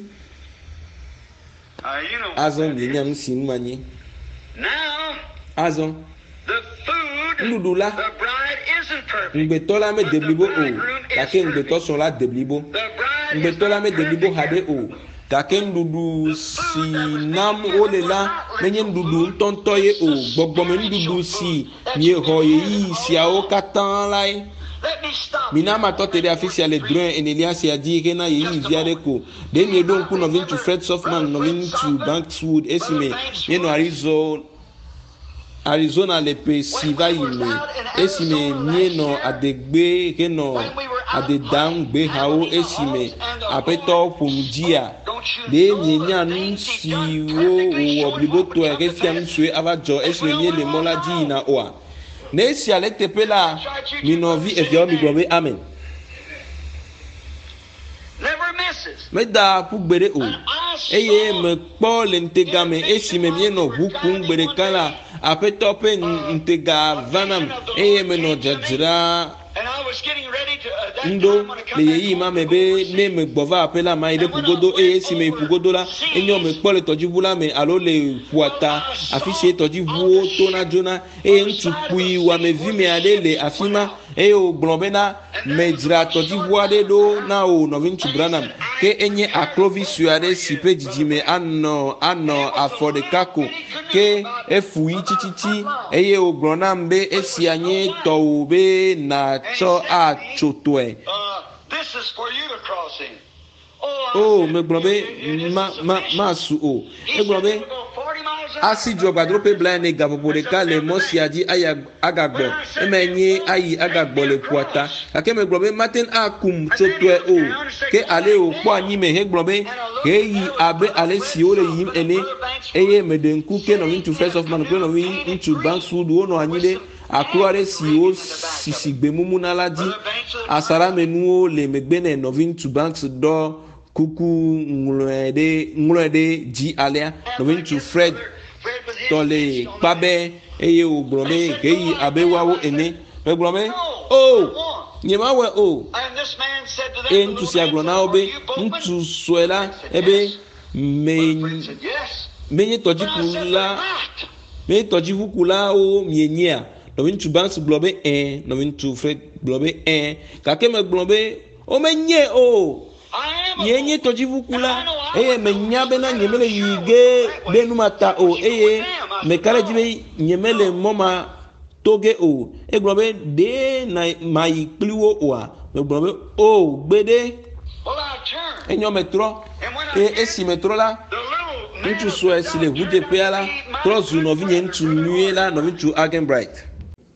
S2: Uh, you know what
S1: azon
S2: that
S1: le
S2: is.
S1: nyam sin manye
S2: Now,
S1: azon
S2: the food,
S1: ndudu la
S2: the bride isn't perfect.
S1: ngbeto la me
S2: but the
S1: deblibo o
S2: bridegroom is
S1: kake
S2: perfect.
S1: ngbeto son la deblibo
S2: The bride is
S1: ngbeto la me
S2: not
S1: deblibo
S2: perfect
S1: hade
S2: yet.
S1: o kake ndudu si nam o le la menye ndudu ntonto ye o gbogbo me ndudu si mi ho ye yi si a o katan lai
S2: Let me stop.
S1: mina mato tere afisia le drone enelia si adi kena ye yi ziare ko de mi do nku no vin to Fred Softman no vin to Bankswood esime ye no Arizona Arizona le pesiva yime esime mie no adegbe ke no adedam gbe hawo esime apeto punjia de mi nya nu si wo wo obliboto e ke fiam sue abajo esime mie le mola ji na oa na esi alekte pela mi no vi evia mi gobe amen
S2: Never misses.
S1: me da pu gbere o
S2: And I saw
S1: eye me kpɔ le ntega me esi me mie nɔ ʋu kum gbere kala aƒetɔ ƒe ntega vanam eye me nɔ dzadzra
S2: and I was getting ready to uh, that
S1: ŋdo
S2: time when I
S1: le
S2: come back
S1: yeyi ma
S2: home
S1: me
S2: to
S1: be
S2: oversee.
S1: ne me gbɔ va aƒe la ma yi ɖe ƒugodo eye esi me yi ƒugodo la enyo me kpɔ le tɔdziʋu la me alo le ƒua ta afi si tɔdziʋuwo tona dzona eye ŋutsu kpui wɔamevi me aɖe le afi ma eye wògblɔ bena me dzra tɔdziʋu aɖe ɖo na wò nɔvi ŋutsu Branham ke enye akrovi sue aɖe si ƒe dzidzime anɔ anɔ afɔ ɖeka ko ke efu yi tititi eye wògblɔ nam be esia nye tɔwò be nàtsɔ atso tɔe.
S2: Uh, this is for you to cross in. Oh, I
S1: o
S2: said,
S1: me gblɔ
S2: "It- it- it
S1: be
S2: is
S1: ma ma
S2: sufficient."
S1: ma su o
S2: He
S1: e gblɔ
S2: said
S1: be
S2: they would go forty miles
S1: asi dzo gbadro pe bla ne gaƒoƒo ɖeka le mɔ sia dzi aya agagbɔ eme nye ayi agagbɔ le ƒuata gake megblɔ be maten akum tso tɔe o ke ale o kpɔ anyi me hegblɔ be heyi abe ale si wo le yim ene eye meɖe ŋku ke nɔvi ŋutsu first of man kple nɔvi ŋutsu Bankswood wonɔ anyi ɖe aklo aɖe si wo sisi gbemumu na la dzi asaramenuwo le megbe ne nɔvi ŋutsu Banks dɔ kuku ŋlɔe ɖe ŋlɔe ɖe dzi alea nɔvi ŋutsu Fred tɔ le kpa be eye wògblɔ be heyi abe woawo ene megblɔ be o nyemawɔe o eye ŋutsu sia gblɔ na wo be ŋutsu sue la ebe me menye tɔdzikula menye tɔdziʋukulawo mienyea nɔvi ŋutsu Banks gblɔ be ɛ nɔvi ŋutsu Fred gblɔ be ɛ gake megblɔ be o menye o nye nye tɔdziʋukula eye menya bena nye mele yi ge be numata o eye meka ɖe dzi be nye mele mɔ ma toge o egblɔ be de na ma yi kpli wo oa megblɔ be o gbede enyo metrɔ eye esi metrɔ la ŋutsu sue si le ʋudzeƒea la trɔ zu nɔvi nye ŋutsu nyuie la nɔvi ŋutsu Agenbright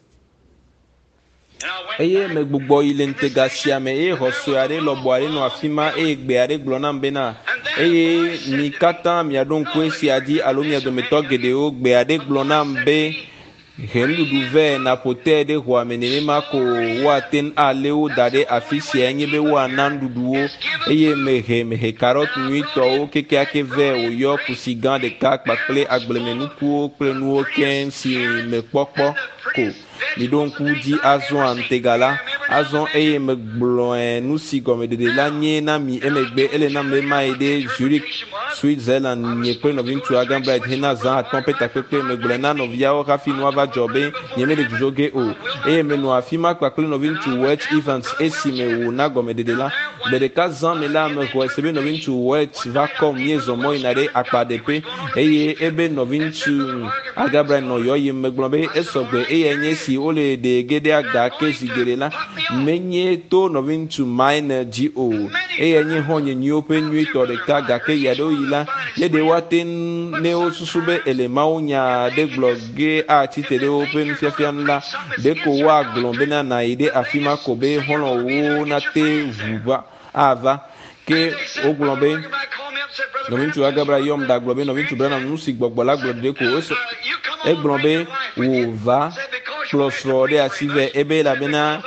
S1: eye megbugbɔ yi le ŋutega sia me eye xɔ sue aɖe lɔbɔ aɖe nɔ afi ma eye gbe aɖe gblɔ nam bena eye mi katã miaɖo ŋku esia dzi alo mia dometɔ geɖewo gbe aɖe gblɔ nam be he nuɖuɖu vɛ na ƒote ɖe xɔa me nenema ko woate ale wo da ɖe afi sia nye be woana nuɖuɖuwo eye mehe mehe karɔt nyuitɔwo kekeake vɛ wòyɔ kusi gã ɖeka kpakple agblemenukuwo kple nuwo keŋ si mekpɔkpɔ ko miɖo ŋku dzi azɔ ntega la azɔ eye megblɔe nu si gɔmeɖeɖe la nye na mi emegbe ele na me ma yi ɖe Zurich Switzerland nye kple nɔvi ŋutsu Agenbright hena zã atɔ̃ ƒe takpekpe megblɔe na nɔviawo hafi nua va dzɔ be nye mele dzudzɔ ge o eye menɔ afi ma kpakple nɔvi ŋutsu Welch Evans esi me wòna gɔmeɖeɖe la gbe ɖeka zã me la mexɔ ese be nɔvi ŋutsu Welch va kɔm miezɔ mɔ yina ɖe akpa ɖeƒe eye ebe nɔvi ŋutsu Agenbright nɔ yɔ yim megblɔ be esɔgbe eye nye si wole ɖe ge ɖe aga ke zi geɖe la menye to nɔvi ŋutsu Maine dzi o eye nye xɔ nye nyuiwo ƒe nyuitɔ ɖeka gake ya ɖewo yi la ye ɖe woate ne wo susu be ele mawo nya ɖe gblɔ ge atsi te ɖe woƒe nufiafia nu la ɖeko woagblɔ bena na yi ɖe afi ma ko be xɔlɔwo nate ʋu va ava ke wogblɔ be nɔvi ŋutsu Agenbright yɔm da gblɔ be nɔvi ŋutsu Branham nu si gbɔgbɔ la gblɔ ɖe ko egblɔ be wòva kplɔ srɔ̃ ɖe asi vɛ ebe elabena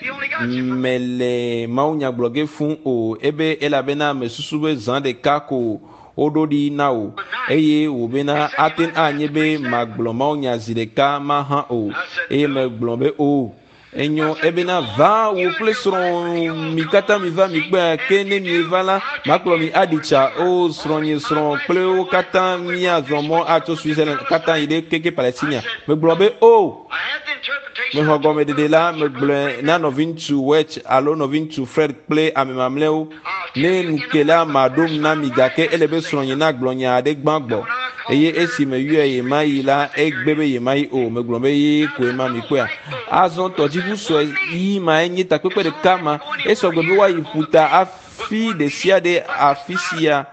S1: mele mawunya gblɔ ge fún o ebe elabena me susu be zã ɖeka ko woɖo ɖi na o eye wò bena ate anye be magblɔ mawunya zi ɖeka ma hã o eye megblɔ be o enyo ebena va wo kple srɔ̃ mi katã mi va mi kpe ke ne mi va la makplɔ mi aɖitsa o srɔ̃nye srɔ̃ kple wo katã miazɔ mɔ atso Switzerland katã yi ɖe keke Palestine megblɔ be o mexɔ gɔmeɖeɖe la megblɔ na nɔvi ŋutsu Welch alo nɔvi ŋutsu Fred kple ame mamlɛwo ne nuke la maɖom na mi gake ele be srɔ̃nye na gblɔ nya aɖe gbã gbɔ eye esi me yɔe yema yi la egbe be yema yi o megblɔ be yi koe ma mi kpea azɔ tɔdziʋu sue yi ma enye takpekpe ɖeka ma esɔgbe be woayi ƒuta afi ɖe sia ɖe afi sia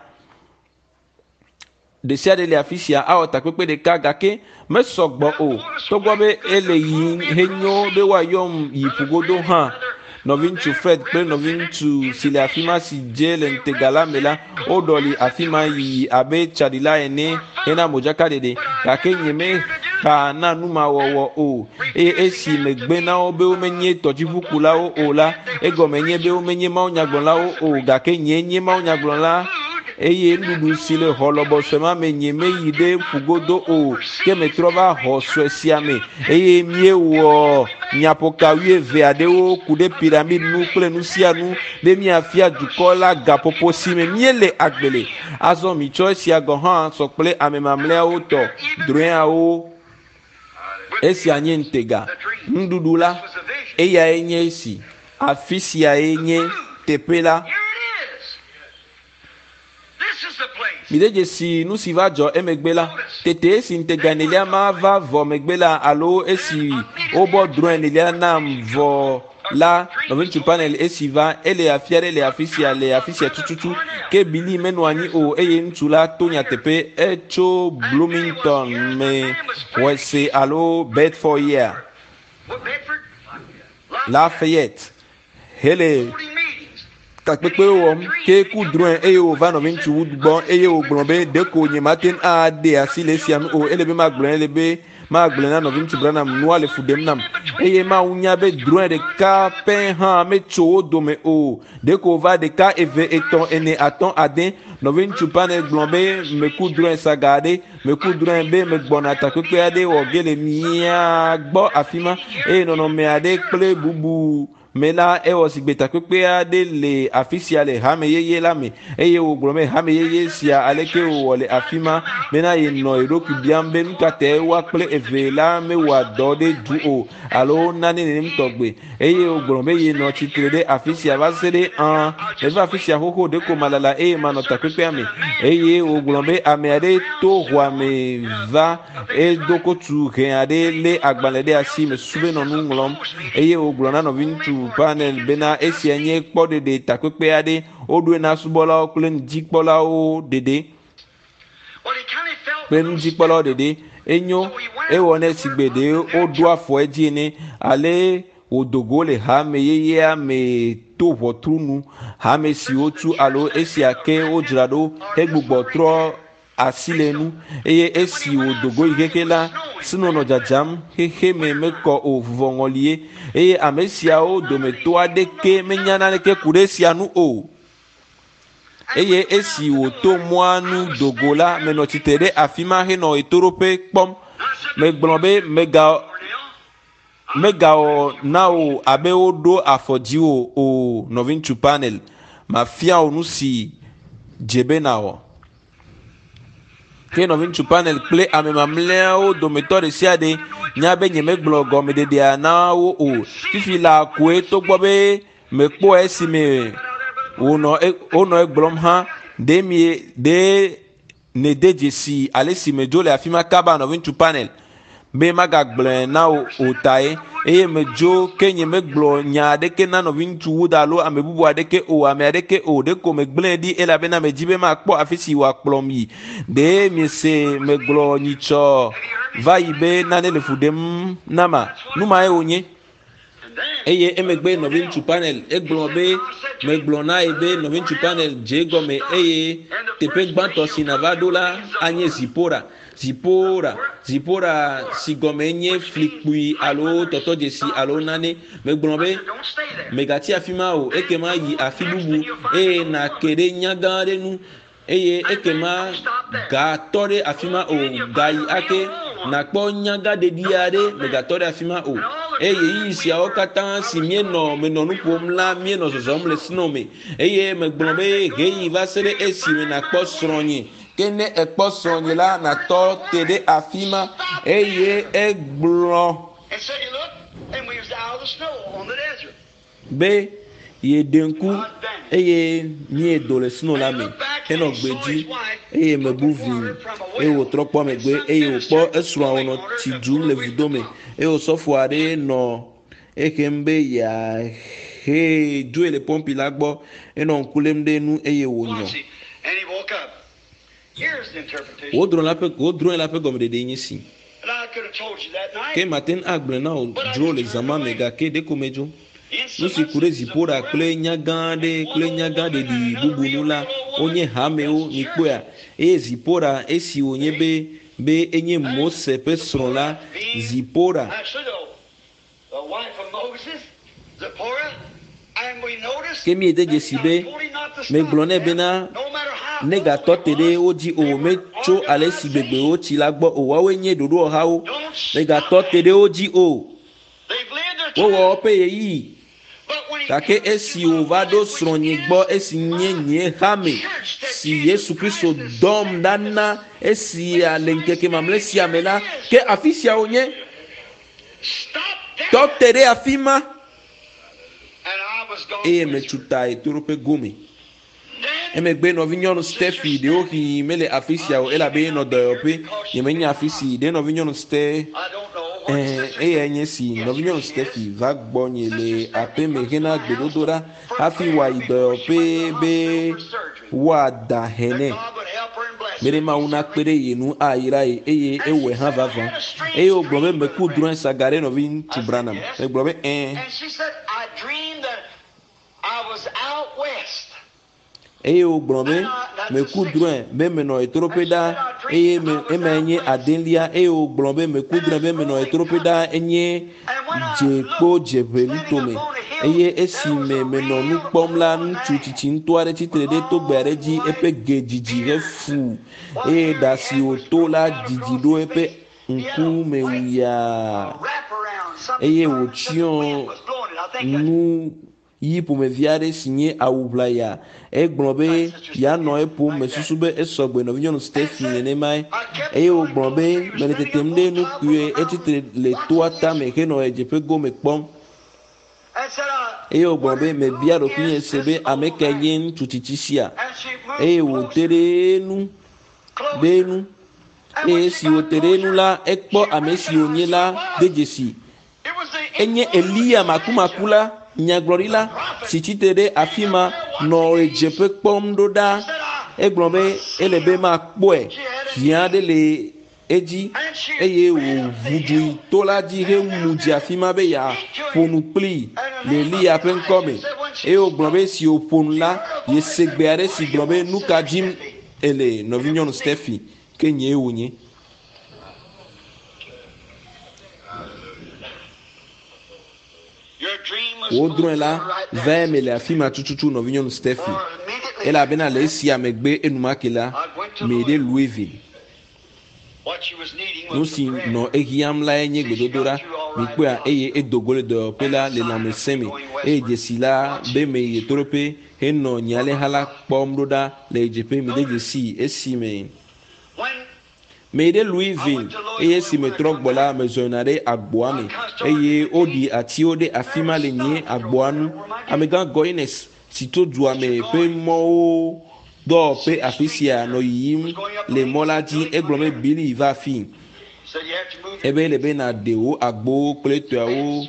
S1: ɖe sia ɖe le afi sia awɔ takpekpe ɖeka gake mesɔgbɔ o togbɔ be ele yi henyo be woayɔm yi ƒugodo hã nɔvi ŋutsu Fred kple nɔvi ŋutsu si le afi ma si dze le ŋutega la me la woɖɔli afi ma yi abe tsaɖila ene hena modzaka ɖeɖe gake nye me xa na numawɔwɔ o eye esi megbe na wo be womenye tɔdziʋukulawo o la egɔme nye be womenye mawunyagblɔlawo o gake nye nye mawunyagblɔla eye nuɖuɖu si le xɔ lɔbɔ sue ma me nye meyi ɖe ƒugodo o ke metrɔ va xɔ sue sia me eye miewɔ nyaƒoka wuieve aɖewo ku ɖe piramide nu kple nu sia nu be miafia dukɔ la gaƒoƒo si me miele agbele azɔ mitsɔ esia gɔ hã sɔ kple ame mamlɛawo tɔ drɔ̃eawo esia nye ŋutega nuɖuɖu la eyae nye esi afi siae nye teƒe la mi ɖe dzesi nu si va dzɔ emegbe la tete esi ŋutega enelia ma va vɔ megbe la alo esi wobɔ drɔ̃ enelia nam vɔ là nɔvi ŋutsu panel esi va ele afia ɖe le afi sia le afi sia tututu ke bili menɔ anyi o eye ŋutsu la to nyateƒe etso Bloomington me wese alo Bedford ya Lafayette hele takpekpe wɔm ke kudrɔn eye wòva nɔvi ŋutsu gbɔ eye wògblɔ be deko nye maten ade asi le esia nu o ele be magblɔ ele be magblɔ na nɔvi ŋutsu Branham nua le fu ɖem nam eye mawu nya be drɔn ɖeka pɛ hã metso wo dome o deko wòva ɖeka eve etɔ̃ ene atɔ̃ ade nɔvi ŋutsu panel gblɔ be meku drɔn saga aɖe meku drɔn be megbɔna takpekpe aɖe wɔ ge le mia gbɔ afi ma eye nɔnɔme aɖe kple bubu me la ewɔ sigbe takpekpe aɖe le afi sia le hame yeye la me eye wògblɔ be hame yeye sia aleke wòwɔ le afi ma bena yenɔ eɖokui biam be nu ka tɛ wa kple eve la mewɔ dɔ ɖe du o alo nane nenem tɔgbe eye wògblɔ be yenɔ tsitre ɖe afi sia va se ɖe an eva afi sia xoxo ɖe ko malala eye manɔ takpekpea me eye wògblɔ be ame aɖe to xɔa me va edo kotu hɛ aɖe lé agbalẽ ɖe asi me su be nɔ nu ŋlɔm eye wògblɔ na nɔvi ŋutsu panel bena esia nye kpɔɖeɖe takpekpe aɖe woɖoe na subɔlawo kple nudzikpɔlawo ɖeɖe kple nudzikpɔlawo ɖeɖe enyo ewɔ ne sigbe ɖe woɖo afɔ edzi ene ale wòdogo le hame yeyea me to ʋɔtru nu hame si wotu alo esia ke wodzra ɖo hegbugbɔ trɔ asi le nu eye esi wòdogo yi keke la sinɔnɔ dzadzam xexe me mekɔ o vuvɔŋɔlie eye ame siawo dometɔ aɖeke menya naneke ku ɖe sia nu o eye esi wòto mɔa nu dogo la menɔ tsitre ɖe afi ma henɔ etoɖoƒe kpɔm megblɔ be mega megawɔ na o abe woɖo afɔdzi o o nɔvi ŋutsu panel mafia wo nu si dze be nawɔ ke nɔvi ŋutsu panel kple ame mamlɛawo dometɔ ɖe sia ɖe nya be nye megblɔ gɔmeɖeɖea na wo o fifi la koe togbɔ be mekpɔ esime wònɔ wònɔ egblɔm hã ɖe mie ɖe ne de dzesi ale si medzo le afi ma kaba nɔvi ŋutsu panel be magagblɔe na o o tae eye medzo ke nye megblɔ nya aɖeke na nɔvi ŋutsu wuda alo ame bubu aɖeke o ame aɖeke o ɖeko megblẽ ɖi elabena medzi be makpɔ afi si wòakplɔm yi ɖe miese megblɔ nyitsɔ va yi be nane le fu ɖem nama numa ye wònye eye emegbe nɔvi ŋutsu panel egblɔ be megblɔ na ye be nɔvi ŋutsu panel dze gɔme eye teƒe gbãtɔ si nava ɖo la anye Zipora Zipora Zipora si gɔme nye flikpui alo tɔtɔ dzesi alo nane megblɔ be megati afi ma o ekema yi afi bubu eye nake ɖe nya gã aɖe nu eye ekema gatɔ ɖe afi ma o gayi ake nakpɔ nyaga ɖeɖi aɖe megatɔ ɖe afi ma o eye yi siawo katã si mienɔ menɔ nu ƒom la mienɔ zɔzɔm le sinɔ me eye megblɔ be heyi va se ɖe esime nakpɔ srɔ̃nye ke ne ekpɔ srɔ̃nye la natɔ te ɖe afi ma eye egblɔ be yeɖe ŋku eye miedo le snow la me henɔ gbe dzi eye mebu vi eye wòtrɔ kpɔ megbe eye wòkpɔ esrɔ̃a wònɔ tsi dzum le vudo me eye wòsɔfo aɖe nɔ ehem be yeahe dzoe le pɔmpi la gbɔ enɔ ŋku lém ɖe nu eye wònyɔ wodrɔ̃ la ƒe wodrɔ̃e la ƒe gɔmeɖeɖe nye si ke mate agblẽ na o dzro le zama me gake ɖeko medzo nu si ku ɖe Zipora kple nya gã aɖe kple nya gã ɖeɖi bubu nu la wonye hamewo mikpɔa eye Zipora esi wònye be be enye Mose ƒe srɔ̃ la Zipora ke miede dzesi be megblɔ nɛ bena negatɔ te ɖe wo dzi o metso ale si gbegbewo tsi la gbɔ o woawoe nye ɖoɖo ɔhawo negatɔ te ɖe wo dzi o wowɔ woƒe yeyi gake esi wòva ɖo srɔ̃nye gbɔ esi nye nye hame si Yesu Kristo dɔm ɖa na esia le ŋkeke mamlɛ sia me la ke afi sia wònye tɔ te ɖe afi ma eye metsu ta etoɖoƒe gome emegbe nɔvi nyɔnu Stefi ɖewo hi mele afi sia o elabe nɔ dɔyɔƒe yemenya afi si ɖe nɔvi nyɔnu Ste eh e enye si novinyo Steffi va gbonye le ape mehena gbedodora afi wa ido pe be wa da hene mere ma una kpere yenu ayira eye ewe ha vavan eye ogbobe meku dron sagare novin tubranam egbobe eh
S2: And she said, I dreamed that I was out west.
S1: eye ogbobe meku dron be meno etropeda eye me emenye adelia eye ogbobe meku dron be meno etropeda enye jepo jevelitome eye esi me meno nu kpomla ntu chichi ntoare chitrede to gbere ji epe gejiji refu eye dasi otola jijido epe nku mewuya eye wochion nu yipo me viare sinye awublaya egblombe ya no epo mesusube esogbe no vinyo Steffi ne mai eye ogblombe menetetemde nu kue etitre le toata me ke no ejepe go me kpom eye ogblombe me bia do kunye sebe amekenyen tutitisia eye wotere nu benu eye si wotere nu la ekpo amesi onye la dejesi enye Elia makumakula nyaglorila sichitere afima no ejepe kpom doda egblombe elebe ma kpoe viande le eji eye wo vudu tola ji he muji afima be ya ponu pli le li apen kome e ogblombe si oponu la ye segbeare si glombe nuka jim ele novinyon Steffi kenye wonye wodron la veme le afima tututu novinyon Steffi ela bena le si amegbe enumakela mede Louisville nusi no ehiam la enye gbedodora mikwe a eye edogole do pela le lameseme e jesila be me yetorope he no nyale hala kpomdoda le jepe mede jesi esime mede Louisville eye si metrogbola mezonare agboame eye odi ati ode afima le nye agboanu amegan goines sito duame pe mo do pe afisia no yim le molaji eglome bili va fi ebe le be na deo agbo pleto awo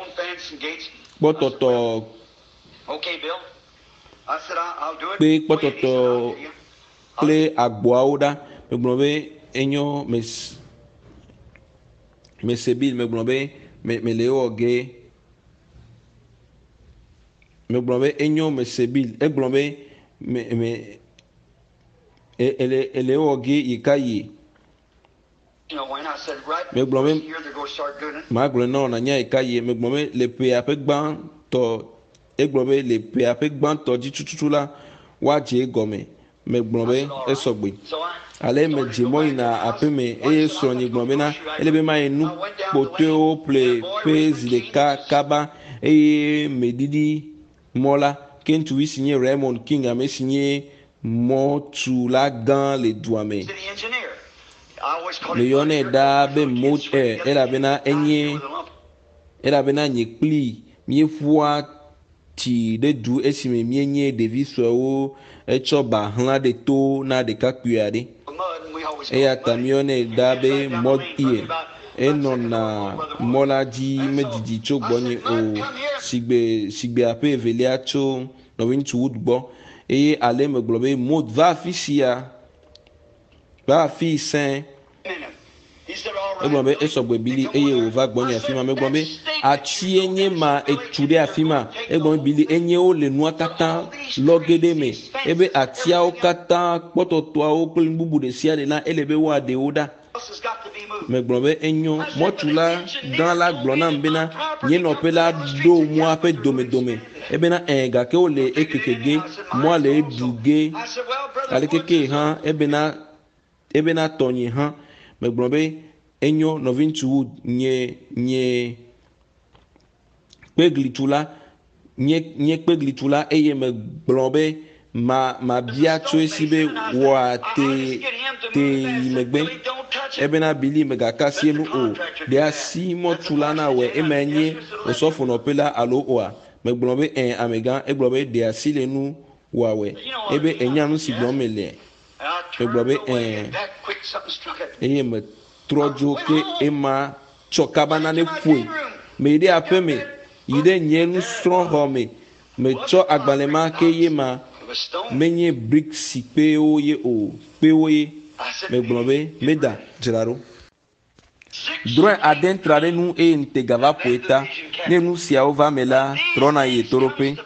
S1: pototo pe pototo ple agbo aoda eglome enyo mes mesebil meglombe me me leoge meglombe enyo mesebil eglombe me me ele eleoge ikayi meglombe magle no na nya ikayi meglombe le pe apegban to eglombe le pe apegban to ji tututula waje gome meglombe esogbe ale me jimo ina apeme eye sonyi glomena elebe mai nu poteo ple pez le ka kaba eye medidi mola kentu isinye Raymond King ame sinye mo tu la gan le douame le yone da be mot e ela bena enye ela bena nye pli mie fua ti de du esime mienye David so e choba hla de to na de kakuade eya tamione dabe mod ie eno na molaji medidi cho gbonye o sigbe sigbe ape evelia cho no wintu woodbo eye ale me globe mod va fisia va fi saint egbobe esogbe bili eye o va gbonye afima me gbombe achi enye ma etude afima egbobe bili enye o le nu akata logede me ebe atia o kata pototo o kulbubu de sia de na elebe wa de oda me gbombe enyo motula dans la glona mbena nye no pela do mo ape dome dome ebe na enga ke o le ekekege mo le duge ale keke han ebe na ebe na tonyi han me gbombe enyo novintu nye nye peglitula nye nye peglitula eye me blombe ma ma bia choisibe wa te te megbe ebe na bili mega kasie nu o de asi motula na we emenye osofo no pela alo oa me blombe en amega e blombe de asi le nu wa we ebe enya nu si blombe le me blombe en eye me trojo ke ema tsɔ kaba nane ƒoe me yi ɖe aƒe me yi ɖe nye nusrɔ̃xɔ me me tsɔ agbalẽ ma ke ye ma menye bricks kpewo ye o kpewo ye me gblɔ be meda dzra ɖo drɔ̃e ade tra ɖe nu eye ŋutega va ƒoe ta ne nu siawo va me la trɔna yi toɖoƒe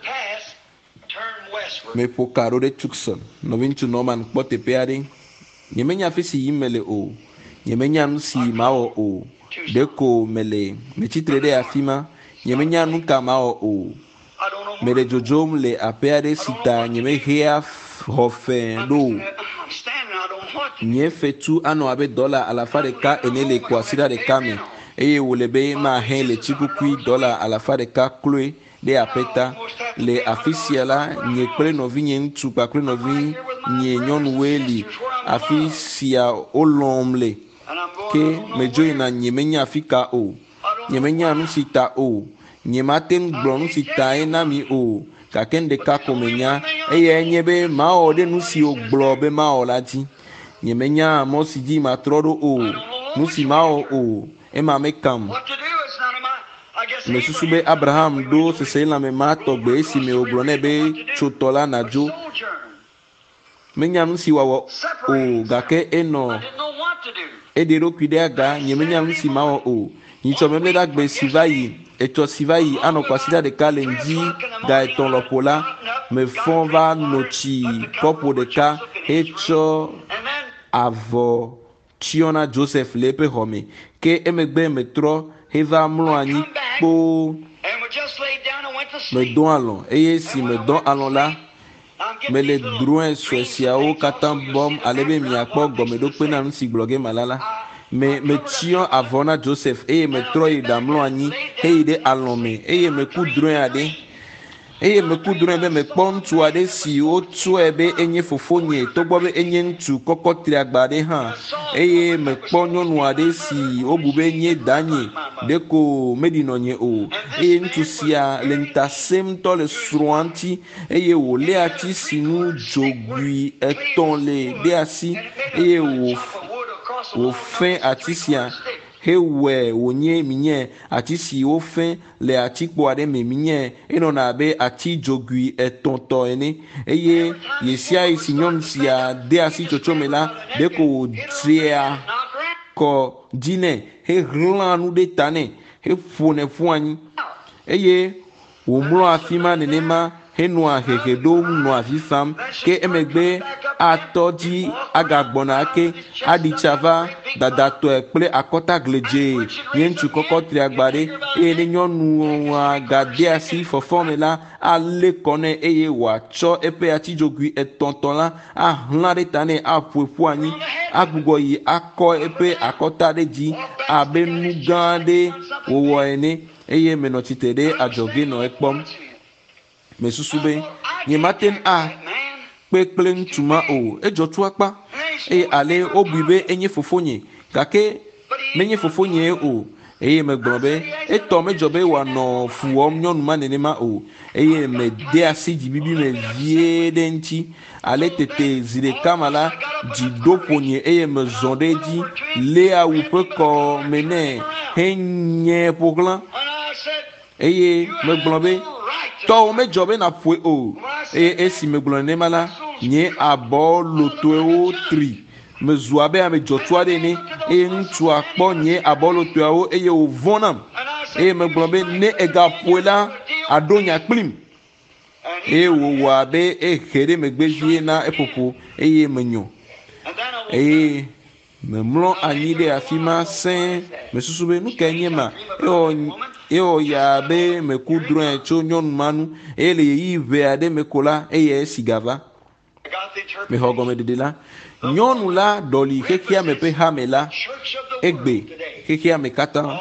S1: me ƒo ka ɖo ɖe Tucson nɔvi ŋutsu Norman kpɔ teƒe aɖe nyemenya afi si yim mele o nyemenya nu si mawɔ o ɖeko mele metsitre ɖe afi ma nyemenya nu ka mawɔ o mele dzodzom le aƒe aɖe si ta nyemehea xɔ fẽ ɖo nye fetu anɔ abe dɔla alafa ɖeka ene le kɔasi ɖa ɖeka me eye wòle be mahẽ le tsikukui dɔla alafa ɖeka kloe ɖe aƒeta le afi sia la nye kple nɔvi nye ŋutsu kpakple nɔvi nye nyɔnuwoe li afi sia wolɔm le ke medzo yina nyemenya afi ka o nyemenya nu si ta o nyemate ŋu gblɔ nu si ta ye na mi o gake ɖeka ko menya eye nye be mawɔ ɖe nu siwo gblɔ be mawɔ la dzi nyemenya mɔ si dzi matrɔ ɖo o nu si mawɔ o ema mekam me susu be Abraham ɖo seselãme ma tɔgbe esi me wògblɔ nɛ be tso tɔ la nadzo menya nu si wòawɔ o gake enɔ eɖe ɖokui ɖe aga nyemenya nu si mawɔ o nyitsɔ memle ɖe agbe si va yi etsɔ si va yi anɔ kɔasi ɖa ɖeka le ŋdi ga etɔ̃ lɔƒo la me fɔ va no tsi kɔpo ɖeka hetsɔ avɔ tsyɔ na Joseph le eƒe xɔ me ke emegbe metrɔ heva mlɔ anyi kpoo medɔ alɔ eye si medɔ alɔ la mele drɔ̃e sue siawo katã bɔm ale be miakpɔ gɔmeɖokpe na nu si gblɔ ge mala la me metsyɔ avɔ na Joseph eye metrɔ yi ɖamlɔ anyi heyi ɖe alɔ me eye meku drɔ̃e aɖe eye meku drɔ̃e be mekpɔ ŋutsu aɖe si wotsɔe be enye fofonye togbɔ be enye ŋutsu kɔkɔ triagba aɖe hã eye mekpɔ nyɔnu aɖe si wobu be nye danye ɖeko meɖinɔ nye o eye ŋutsu sia le ŋuta sem tɔ le srɔ̃a ŋuti eye wòlé ati si nu dzogui etɔ̃ le ɖe asi eye wò wòfẽ ati sia hewɔe wònye minye ati si wofẽ le atikpo aɖe me minye enɔna abe ati dzogui etɔ̃ tɔ ene eye ye sia ye si nyɔnu sia de asi tsotso me la ɖeko wòdzea kɔ dzi nɛ hehlã nu ɖe ta nɛ heƒonɛ ƒu anyi eye wòmlɔ afi ma nenema henɔa hehe ɖom nɔa avi fam ke emegbe atɔ dzi agagbɔna ake aɖitsa va dadatɔe kple akɔtagledze nye ŋutsu kɔkɔ triagba ɖe eye ne nyɔnua gade asi fɔfɔ me la alé kɔ nɛ eye wòatsɔ eƒe atidzogui etɔ̃tɔ la ahlã ɖe ta nɛ aƒoe ƒu anyi agbugbɔ yi akɔ eƒe akɔta ɖe dzi abe nu gã aɖe wòwɔ ene eye menɔ tsitre ɖe adzɔge nɔ ekpɔm me susu be nyemate a kpe kple ŋutsu ma o edzɔ tu akpa eye ale wobui be enye fofonye gake menye fofonye o eye megblɔ be etɔ medzɔ be wòanɔ fu wɔm nyɔnu ma nenema o eye mede asi dzibibi me vie ɖe ŋuti ale tete zi ɖeka ma la dzi ɖo ƒonye eye mezɔ ɖe edzi lé awu ƒe kɔme nɛ henye ƒoxlã eye megblɔ be tɔwo medzɔ be naƒoe o eye esi megblɔ nenema la nye abɔ lotoewo tri mezu abe ame dzɔtsu aɖe ene eye ŋutsua kpɔ nye abɔ lotoewo eye wòvɔ̃ nam eye megblɔ be ne egaƒoe la aɖo nya kplim eye wòwɔ abe ehe ɖe megbe vie na eƒoƒo eye menyɔ eye memlɔ anyi ɖe afi ma sẽe mesusu be nu ka nye ma ewɔ ya be meku drɔ̃e tso nyɔnu ma nu eye le yeyi ʋe aɖe me ko la eye esi gava mexɔ gɔmeɖeɖe la nyɔnu la ɖɔli xexea me ƒe hame la egbe xexea me katã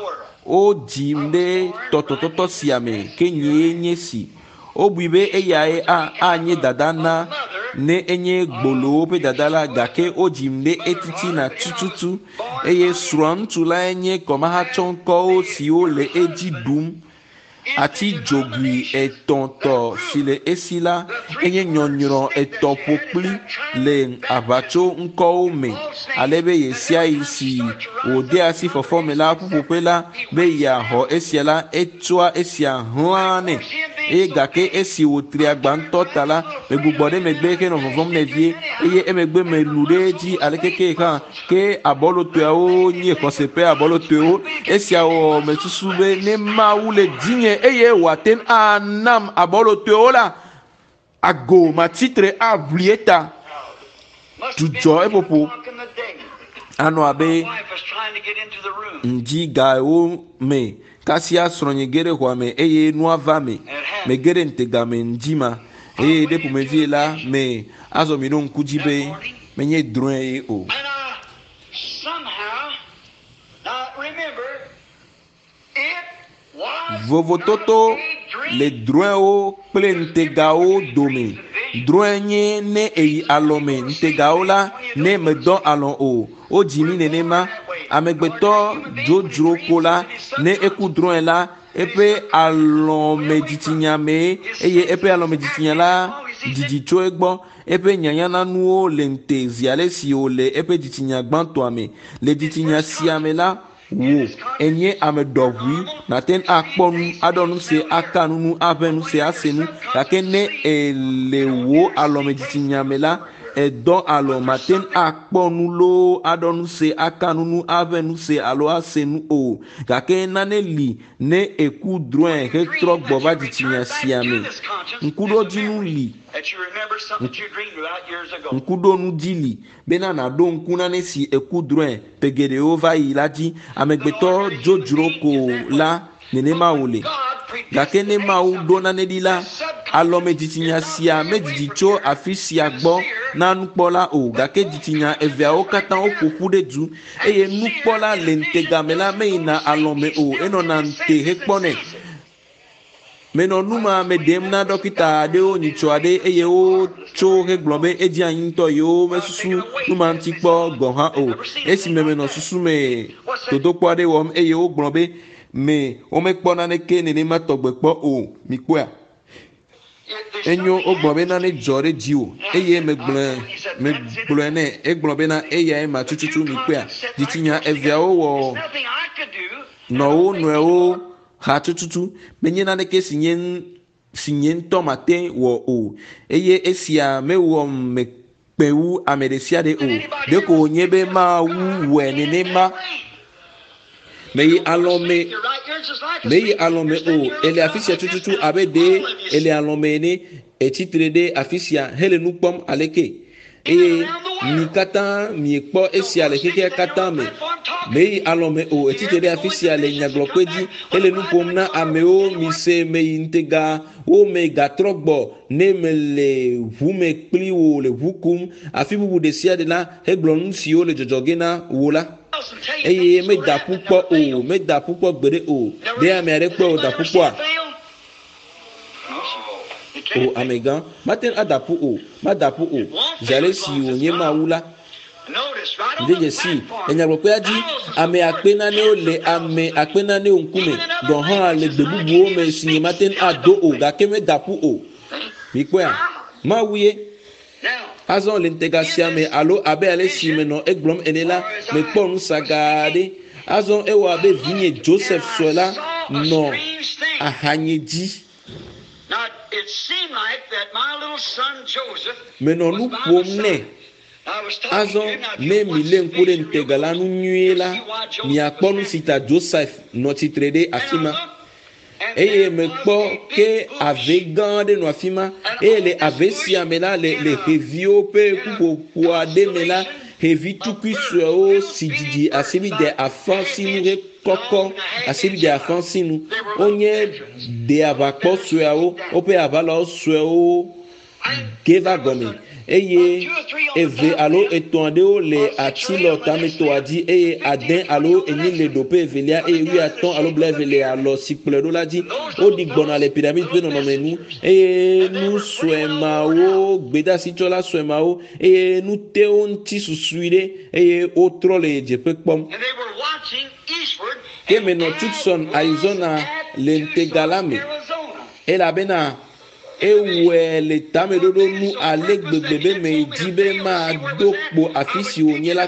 S1: wodzim ɖe tɔtɔtɔtɔ sia me ke nyee nye si wobui be eyae anye dada na ne enye gbolowo ƒe dada la gake wodzim ɖe etitina tututu eye srɔ̃a ŋutsu la nye kɔmahatsɔ ŋkɔwo siwo le edzi ɖum ati dzogui etɔ̃tɔ si le esi la enye nyɔnyrɔ etɔ ƒokpli le aʋatso ŋkɔwo me ale be ye sia yi si wòde asi fɔfɔ me la ƒuƒoƒe la be yeaxɔ esia la etsɔa esia hlã nɛ eye gake esi wòtri agba ŋutɔ ta la megbugbɔ ɖe megbe ke nɔ vɔvɔm nɛ vie eye emegbe me lu ɖe edzi alekeke hã ke abɔlotoeawo nye xɔseƒe abɔlotoewo esia wɔ mesusu be ne Mawu le dzinye eye wòate ŋu anam abɔlotoewo la ago matsitre aʋli eta dzudzɔ eƒoƒo anɔ abe ŋdzigawo me kasia srɔ̃nye ge ɖe xɔa me eye nua va me me ge ɖe ntega me ŋdzi ma eye ɖe ƒomevie la me azɔ mi ɖo ŋku dzi be menye drɔ̃e ye o. Vovototo le drɔ̃ewo kple ŋtegawo dome. Drɔ̃e nye ne eyi alɔ me, ŋtegawo la ne medɔ alɔ o. Wodzi mi nenema. Amegbetɔ dzodzro ko la ne eku drɔ̃e la eƒe alɔmedzitsinya me eye eƒe alɔmedzitsinya la dzidzi tso egbɔ. Eƒe nyanyananuwo le ŋte zi ale si wòle eƒe dzitsinya gbãtɔa me. Le dzitsinya sia me la wo enye ame dɔʋui nate ŋu akpɔ nu aɖɔ nu se aka nu aʋẽ nu se ase nu gake ne ele wo alɔmedzitsinya me la edɔ alɔ mate ŋu akpɔ nu loo aɖɔ nu se aka nu aʋẽ nu se alo ase nu o gake nane li ne eku drɔ̃e hetrɔ gbɔ va dzitsinya sia me ŋkuɖodzinu li ŋkuɖonu dzi li bena naɖo ŋku nane si eku drɔ̃e ƒe geɖewo va yi la dzi amegbetɔ dzodzro ko la nenema wòle gake ne Mawu ɖo nane ɖi la alɔmedzitsinya sia medzidzi tso afi sia gbɔ na nukpɔla o gake dzitsinya eveawo katã woƒoƒu ɖe du eye nukpɔla le ŋtegame la meyina alɔme o enɔna ŋte hekpɔnɛ. Menɔ numa me ɖem na dɔkita aɖewo nyitsɔ aɖe eye wotso hegblɔ be edzi anyi ŋutɔ yewo mesusu numa ŋuti kpɔ gɔ hã o esime menɔ susu me dodokpɔ aɖe wɔm eye wogblɔ be me womekpɔ naneke nenema tɔgbe kpɔ o mikpɔa enyo wogblɔ be nane dzɔ ɖe dziwò eye megblɔe megblɔe nɛ egblɔ bena eyae ma tututu mikpɔa dzitsinya eveawo wɔ nɔwo nɔewo ha tututu menye naneke si nye si nye ŋutɔ mate wɔ o eye esia mewɔ mekpewu ame ɖe sia ɖe o ɖeko wònye be Mawu wɔe nenema. Meyi alɔme meyi alɔme o ele afi sia tututu abe ɖe ele alɔme ene etsitre ɖe afi sia hele nu kpɔm aleke eye mi katã miekpɔ esia le xexea katã me meyi alɔme o etsitre ɖe afi sia le nyagblɔkpe dzi hele nu ƒom na amewo mi se meyi ŋtega wo me gatrɔ gbɔ ne mele ʋu me kpli wo le ʋu kum afi bubu ɖe sia ɖe la hegblɔ nu siwo le dzɔdzɔge na wo la eye meda ƒu kpɔ o meda ƒu kpɔ gbeɖe o ɖe ame aɖe kpɔ o da ƒu kpɔa o amegã mate ada ƒu o mada ƒu o zale si wònye Mawu la ndedze si enyagblɔkpea dzi ame akpe nanewo le ame akpe nanewo ŋkume gɔ hã le gbe bubuwo me si nye mate ado o gake meda ƒu o mikpɔa Mawu ye azɔ le ŋtega sia me alo abe ale si menɔ egblɔm ene la mekpɔ nu saga ɖe azɔ ewɔ abe vinye Joseph sue la nɔ ahanye dzi menɔ nu ƒom nɛ azɔ ne mi le ŋku ɖe ŋtega la nu nyuie la miakpɔ nu si ta Joseph nɔ tsitre ɖe afi ma eye mekpɔ ke ave gã aɖe nɔ afi ma eye le ave sia me la le le xeviwo ƒe ƒuƒoƒo aɖe me la xevi tukui suewo si didi asibi de afɔ sinu he kɔkɔ asibi de afɔ sinu wonye de aʋakpɔ sueawo woƒe aʋalawo suewo ge va gɔme eye eve alo etɔ̃ aɖewo le atilɔ tametɔa dzi eye ade alo enyi le ɖoƒe evelia eye wuiatɔ̃ alo blaeve le alɔ si kplɔe ɖo la dzi woɖi gbɔna le piramide ƒe nɔnɔme nu eye nu suemawo gbedasitsɔla suemawo eye nu tewo ŋuti susui ɖe eye wotrɔ le dzeƒe kpɔm ke menɔ Tucson Arizona le ntegalame elabena ewe le tamedodo nu ale gbegbebe me jibe ma dokpo afisi onyela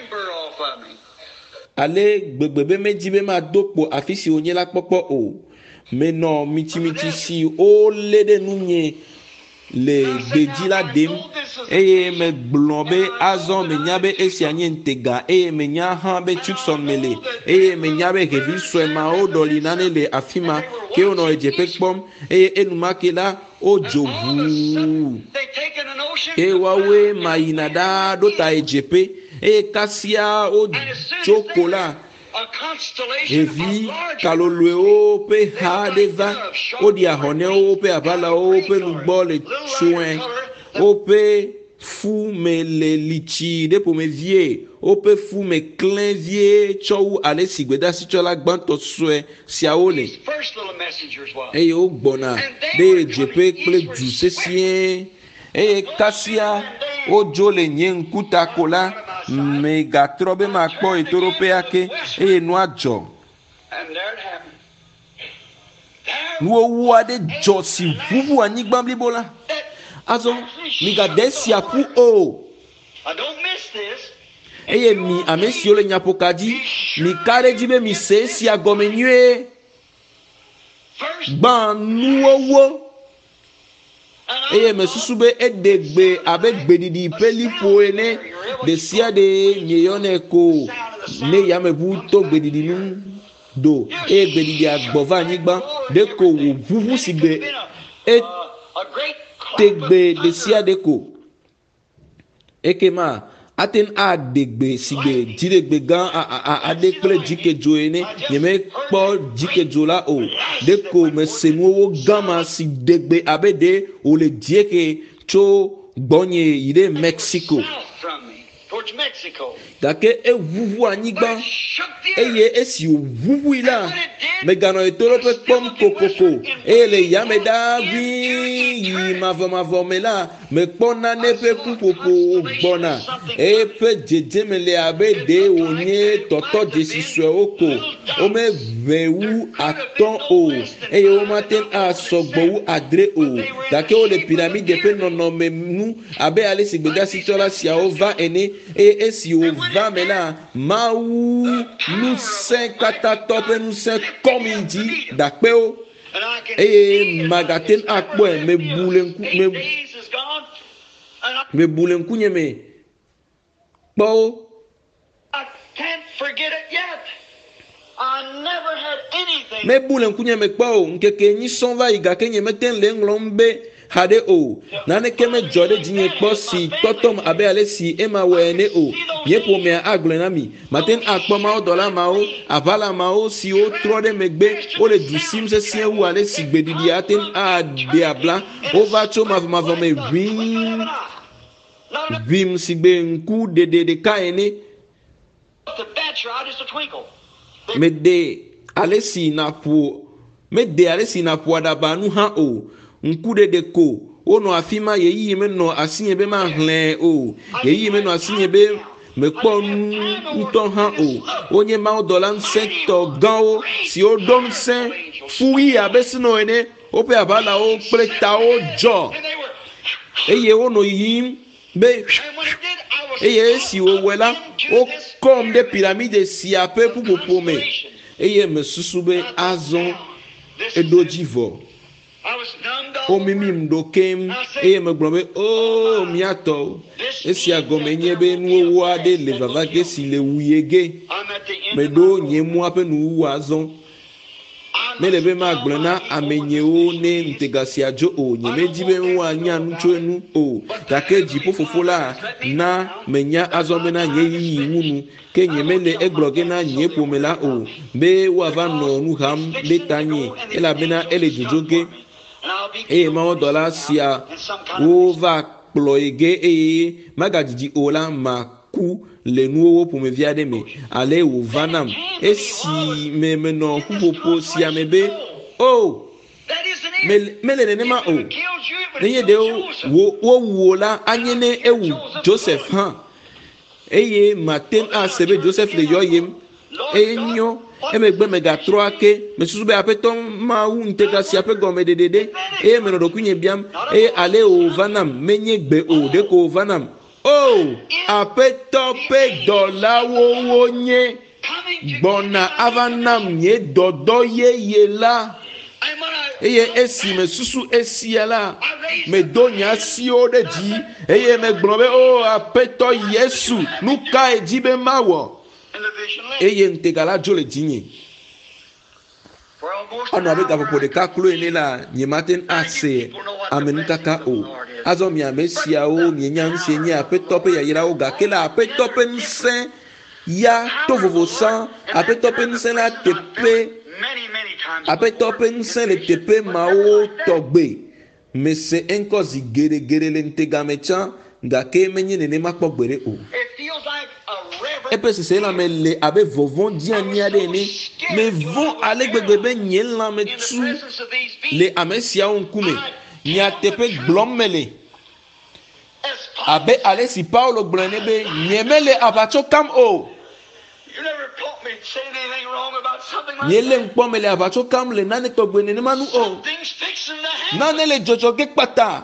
S1: ale gbegbebe me jibe ma dokpo afisi onyela popo o me no michi michi si o lede nunye le gbedila dem eye me glombe azon me nyabe esianye ntega eye me nya ha be tukson mele eye me nyabe hevi swema o dolinane le afima ke ono ejepe kpom eye enuma kela o jovu e wawe mainada dota ejepe eye kasia o jokola evi kalolwe o pe ha deva o dia hone o pe abala o pe nugbo le soin o pe fou me le lichi de pour me vie o pe fou me clin vie chou ale sigbeda si chola gbanto soe si aole e o gbona de jepe ple du sesien e kasia o jole nyen kuta kola me gatrobe ma kpo etorope ake e no ajo no wu ade jo si vuvu anigba blibola azo mi ga desi apu o eye mi amesi ole nyapokaji mi kare jibe mi se si agomenue ban nuwo eye me susube edegbe abegbe didi pelipo ene de sia de nyeyone ko ne yamebu to gbedidi nu do e gbedidi agbova nyigba de ko wo vuvu sigbe e tegbe de sia de ko ekema aten adegbe sigbe jiregbe gan adekple jikejo ene yeme kpo jikejo la o de ko me senuwo gama sigdegbe abede o le dieke cho gbonye ire Mexico gake e vuvu anyigba eye esi o vuvu ila me gano etorope pom kokoko e le yame da vi yi mavo mavo me la me kpona nepe pupopo gbona e pe jeje me le abede onye toto jesi swe oko o me vewu aton o e o maten a sogbo adre o gake o le pyramide pe nono me nu abe ale sigbega si tola si a ova ene e esi o va me la maou nous cinq kata top nous cinq comme il dit dakpeo e magaten akpo me bulenku me me bulenku nyeme po
S2: I can't forget it yet. I never had anything.
S1: me bulenku nyeme po nkeke nyi sonva igake nyeme ten le nglombe hade o nane keme jode jinye kpo si totom abe ale si ema wene o ye po me agle na mi maten akpo ma o dola ma o avala ma o si o tro de megbe o le du sim se sien wu ale si gbedidi aten a de abla o va cho ma ma me vim vim si gbe nku de de de ka ene me de ale si na po me de ale si na po adaba nu ha o nkude de ko ono afima ye yi me no asinye be ma hlen o ye yi me no asinye be me kpo nton ha o onye ma dola sector gan o si o don sen fuyi abesino ene o pe abala o preta o jo eye ono yim be eye si o wela o kom de pyramide si ape pupopo me eye me susube azon edojivo o mimi mdokem eye me glombe o miato esi agomenye be nuwo ade le vava ke si le wuyege me do nyemu ape nu wazon me le be ma glona amenye o ne ntegasi ajo o nyeme jibe wa nya ncho enu o take jipo fofola na menya azome na nye yi wunu ke nyeme le egloge na nye pomela o be wa va no nu ham le tanye ela bena ele jojoge e ma o dola sia o va ploege e magajiji ola maku le nuwo pour me viade me ale o vanam e si me me no kupopo si amebe o me me le nema o ne ye de wo wo wo la anyene ewu Joseph han eye maten a sebe Joseph le yoyem enyo emegbe megatrɔ ake mesusu be aƒetɔ mawu ŋutega si aƒe gɔme ɖeɖeɖe eye menɔ ɖokuinye biam eye ale o va nam menye gbe o ɖeko o va nam o aƒetɔ ƒe dɔlawo wonye gbɔna ava nam nye dɔdɔ yeye la eye esi mesusu esia la medo nye asiwo ɖe dzi eye megblɔ be o aƒetɔ Yesu nu ka edzi be mawɔ eye ŋutega la dzo le dzinye anɔ abe gaƒoƒo ɖeka klo ene la nye mate ase amenutaka o azɔ mi ame siawo mienya nu si nye aƒetɔ ƒe yayrawo gake le aƒetɔ ƒe ŋusẽ ya to vovo sã aƒetɔ ƒe ŋusẽ la teƒe aƒetɔ ƒe ŋusẽ le teƒe mawo tɔgbe mese eŋkɔ zi geɖegeɖe le ŋutega me tsã gake menye nenema kpɔ gbeɖe o eƒe sese la me le abe vɔvɔ dziani aɖe ene me vɔ ale gbegbe be nye lãme tu le ame siawo ŋkume nyateƒe gblɔm mele abe ale si Paulo gblɔ ne be nye mele aʋatso kam o nye le ŋkpɔ mele aʋatso kam le nane tɔgbe nenema nu o nane le dzɔdzɔ ge kpata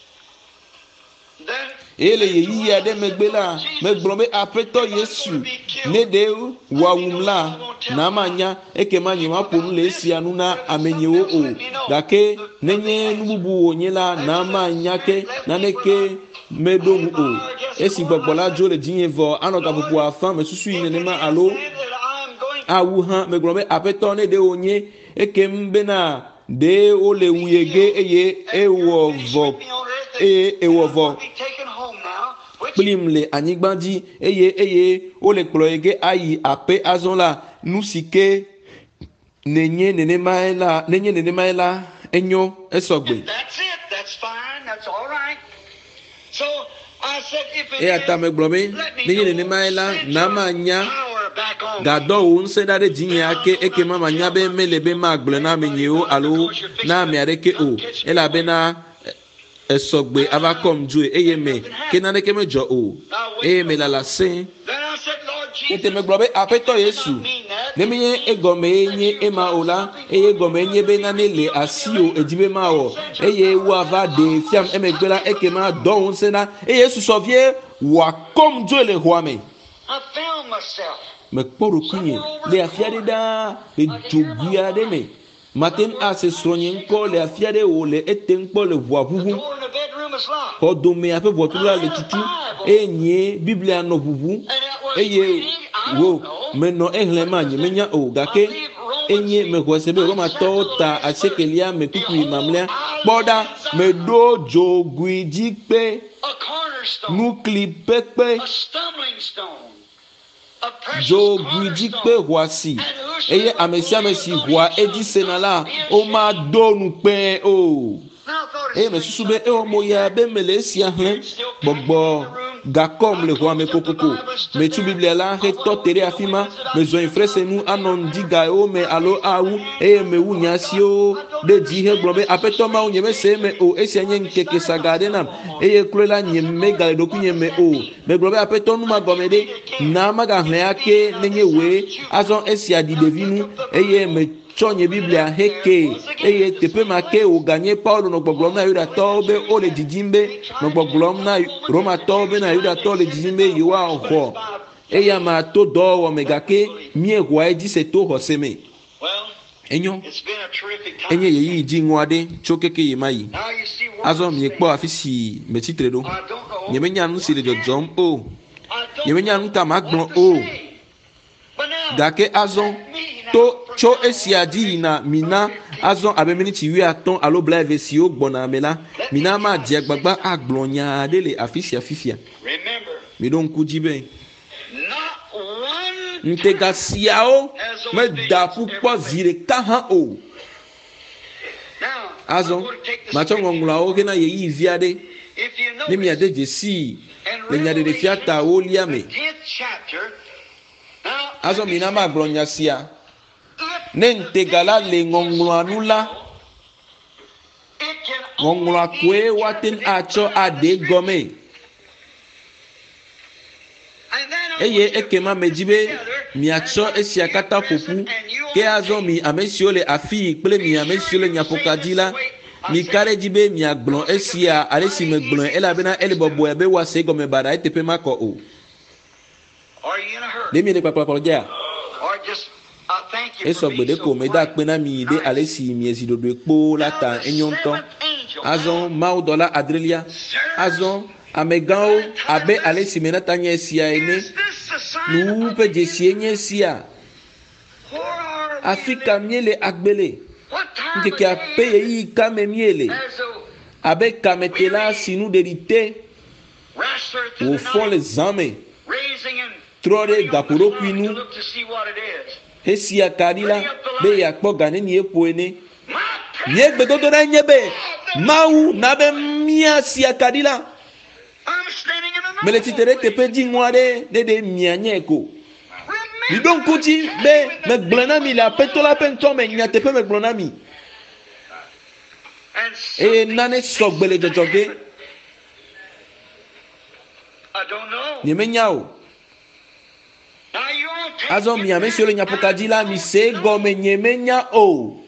S1: eye le yeyi aɖe megbe la megblɔ be aƒetɔ Yesu ne ɖe wawum la na ma nya ekema nye ma ƒo nu le esia nu na ame nyewo o gake nenye nu bubu wònye la na ma nya ke naneke meɖo ŋu o esi gbɔgbɔ la dzo le dzinye vɔ anɔ gaƒoƒo afã mesusu yi nenema alo awu hã megblɔ be aƒetɔ ne ɖe wònye ekem bena ɖe wole wuyege eye ewɔ vɔ eye ewɔ vɔ kplim le anyigba dzi eye eye wole kplɔ yi ge ayi aƒe azɔ la nu si ke nenye nenema la nenye nenema la enyo esɔgbe eya ta megblɔ be nenye nenema la na ma nya gadɔ wo ŋusẽ ɖa ɖe dzinye ake ekema ma nya be mele be magblɔ na ame nyewo alo na ame aɖeke o elabena esɔgbe ava kɔm dzoe eye me ke naneke medzɔ o eye me lala sẽ ete megblɔ be aƒetɔ Yesu ne menye egɔme ye nye ema o la eye egɔme nye be nane le asi o edzi be mawɔ eye woava ɖe fiam emegbe la ekema dɔ wo ŋusẽ la eye susɔ vie wòakɔm dzoe le xɔa me mekpɔ ɖokuinye le afi aɖe ɖaa le dzogui aɖe me mate ase srɔ̃nye ŋkɔ le afi aɖe wòle ete ŋkpɔ le ʋua ʋuʋu xɔdome aƒe ʋɔtru la le tutu eye nye biblia nɔ ʋuʋu eye wo menɔ exlẽm ma nye menya o gake enye mexɔ se be Romatɔwo ta asiekelia me kpukpui mamlɛa kpɔ ɖa meɖo dzogui dzi kpe nukli pekpe dzogui dzi kpe xɔasi eye ame sia ame si xɔa edzi sena la woma do nu kpɛ o eye mesusu be ewɔ moya be mele esia hlẽ gbɔgbɔ gakɔm le xɔa me kokoko metu biblia la hetɔ te ɖe afi ma mezɔ yi frese nu anɔ ŋdigawo me alo awu eye mewu nye asiwo ɖe dzi hegblɔ be aƒetɔ mawo nye mese me o esia nye ŋkeke saga aɖe nam eye kloe la nye megale ɖokuinye me o megblɔ be aƒetɔ nu magɔme ɖe na magahlẽ ake nenye woe azɔ esia ɖi ɖevi nu eye me tsɔ nye biblia heke eye teƒe ma ke wòganye Paulo nɔ gbɔgblɔm na Yudatɔwo be wole didim be nɔ gbɔgblɔm na Romatɔwo be na Yudatɔwo le didim be yewoaxɔ eya ma to dɔwɔwɔ me gake míexɔa edzi se to xɔse me enyo enye yeyi dzi ŋu aɖe tso keke yi ma yi azɔ miekpɔ afi si metsitre ɖo nyemenya nu si le dzɔdzɔm o nyemenya nu ka magblɔ o gake azɔ to tso esia dzi yina mina azɔ abe miniti wuiatɔ̃ alo blaeve siwo gbɔna me la mina ma dze agbagba agblɔ nya aɖe le afi sia fifia mi ɖo ŋku dzi be ŋutega siawo meda ƒu kpɔ zi ɖeka hã o azɔ matsɔ ŋɔŋlɔawo hena yeyi vi aɖe ne miade dzesi le nyaɖeɖefia ta wolia me azɔ mina ma gblɔ nya sia ne ŋutega la le ŋɔŋlɔa nu la ŋɔŋlɔa koe woate atsɔ aɖe gɔme eye ekema me dzi be miatsɔ esia katã ƒoƒu ke azɔ mi ame siwo le afii kple mi ame siwo le nyapokadzi la mi ka ɖe dzi be miagblɔ esia ale si me gblɔe elabena ele bɔbɔe be woase gɔme baɖa eteƒe makɔ o. ɖe mi le kpakpakpɔ dzia esɔ gbe ɖe ko me da akpe na mi ɖe ale si miezi ɖoɖoe kpo la ta enyo ŋutɔ. Azɔ mawudɔla adrelia azɔ amegãwo abe ale si me nata nye esia ene nuwu ƒe dzesie nye esia afi ka miele agbele nkekea pe yeyi kame miele abe kametela sinu ɖeɖi te wòfɔ le zã me trɔ ɖe gaƒoɖokui nu hesia kaɖi la be yeakpɔ ga ne nie ƒo ene mie gbedodo ɖa nye be Mawu na be míasi akaɖi la mele tsitre ɖe teƒe dziŋɔ aɖe ɖe ɖe mianye ko miɖo ŋku dzi be megblɔ na mi le aƒetɔ la ƒe ŋkɔ me nyateƒe megblɔ na mi eye nane sɔgbe le dzɔdzɔge nyemenya o. Azɔ mi ame siwo le nyapokadzi la mi se gɔme nyemenya o.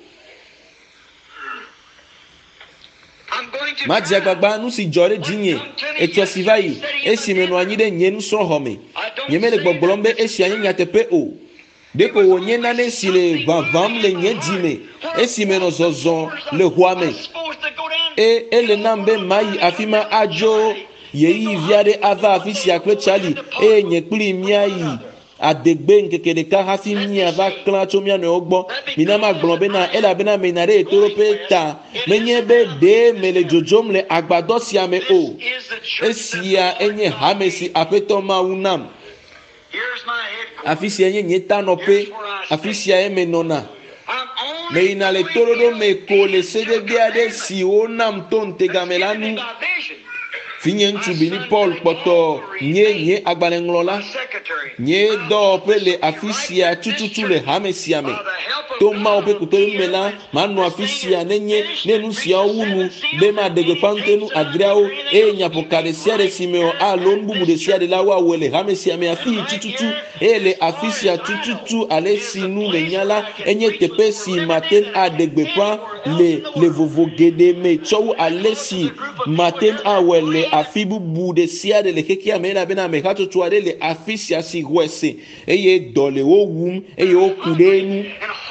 S1: Madzi agbagba nu si dzɔ ɖe dzinye etsɔ si va yi esi me nɔ anyi ɖe nye nusrɔ̃xɔ me nyemele gbɔgblɔm be esia nye nyateƒe o ɖeko wònye nane si le ʋaʋãm le nye dzi me esi me nɔ zɔzɔm le xɔa me e ele nam be mayi afi ma adzo yeyi vi aɖe ava afi sia kple tsali eye nye kpli míayi adegbe nkeke ɖeka hafi miava klã tso mía nɔewo gbɔ mina magblɔ bena elabena mena ɖe etoɖoƒe ta menye be ɖe mele dzodzom le agbadɔ sia me o esia enye hame si aƒetɔ Mawu nam afi sia nye nye tanɔƒe afi sia ye menɔna meyina le toɖoɖo me ko le sedede aɖe si wonam to ŋtegame la nu finye ŋutsu bini Paul kpɔtɔ nye nye agbalẽŋlɔla nye dɔwɔƒe le afi sia tututu le hame sia me to Mawu ƒe kpekpeɖeŋu me la manɔ afi sia nenye ne nu siawo wu nu be maɖe gbeƒã ŋutenu adreawo eye nyaƒoka ɖe sia ɖe si me alo nu bubu ɖe sia ɖe la woawɔe le hame sia me afi tututu eye le afi sia tututu ale si nu me nya la enye teƒe si mate aɖe gbeƒã le le vovo geɖe me tsɔ wu ale si mate awɔe le afi bubu ɖe sia ɖe le xexea me elabena ame hatsotso aɖe le afi sia si xɔe se eye dɔ le wo wum eye woku ɖe enu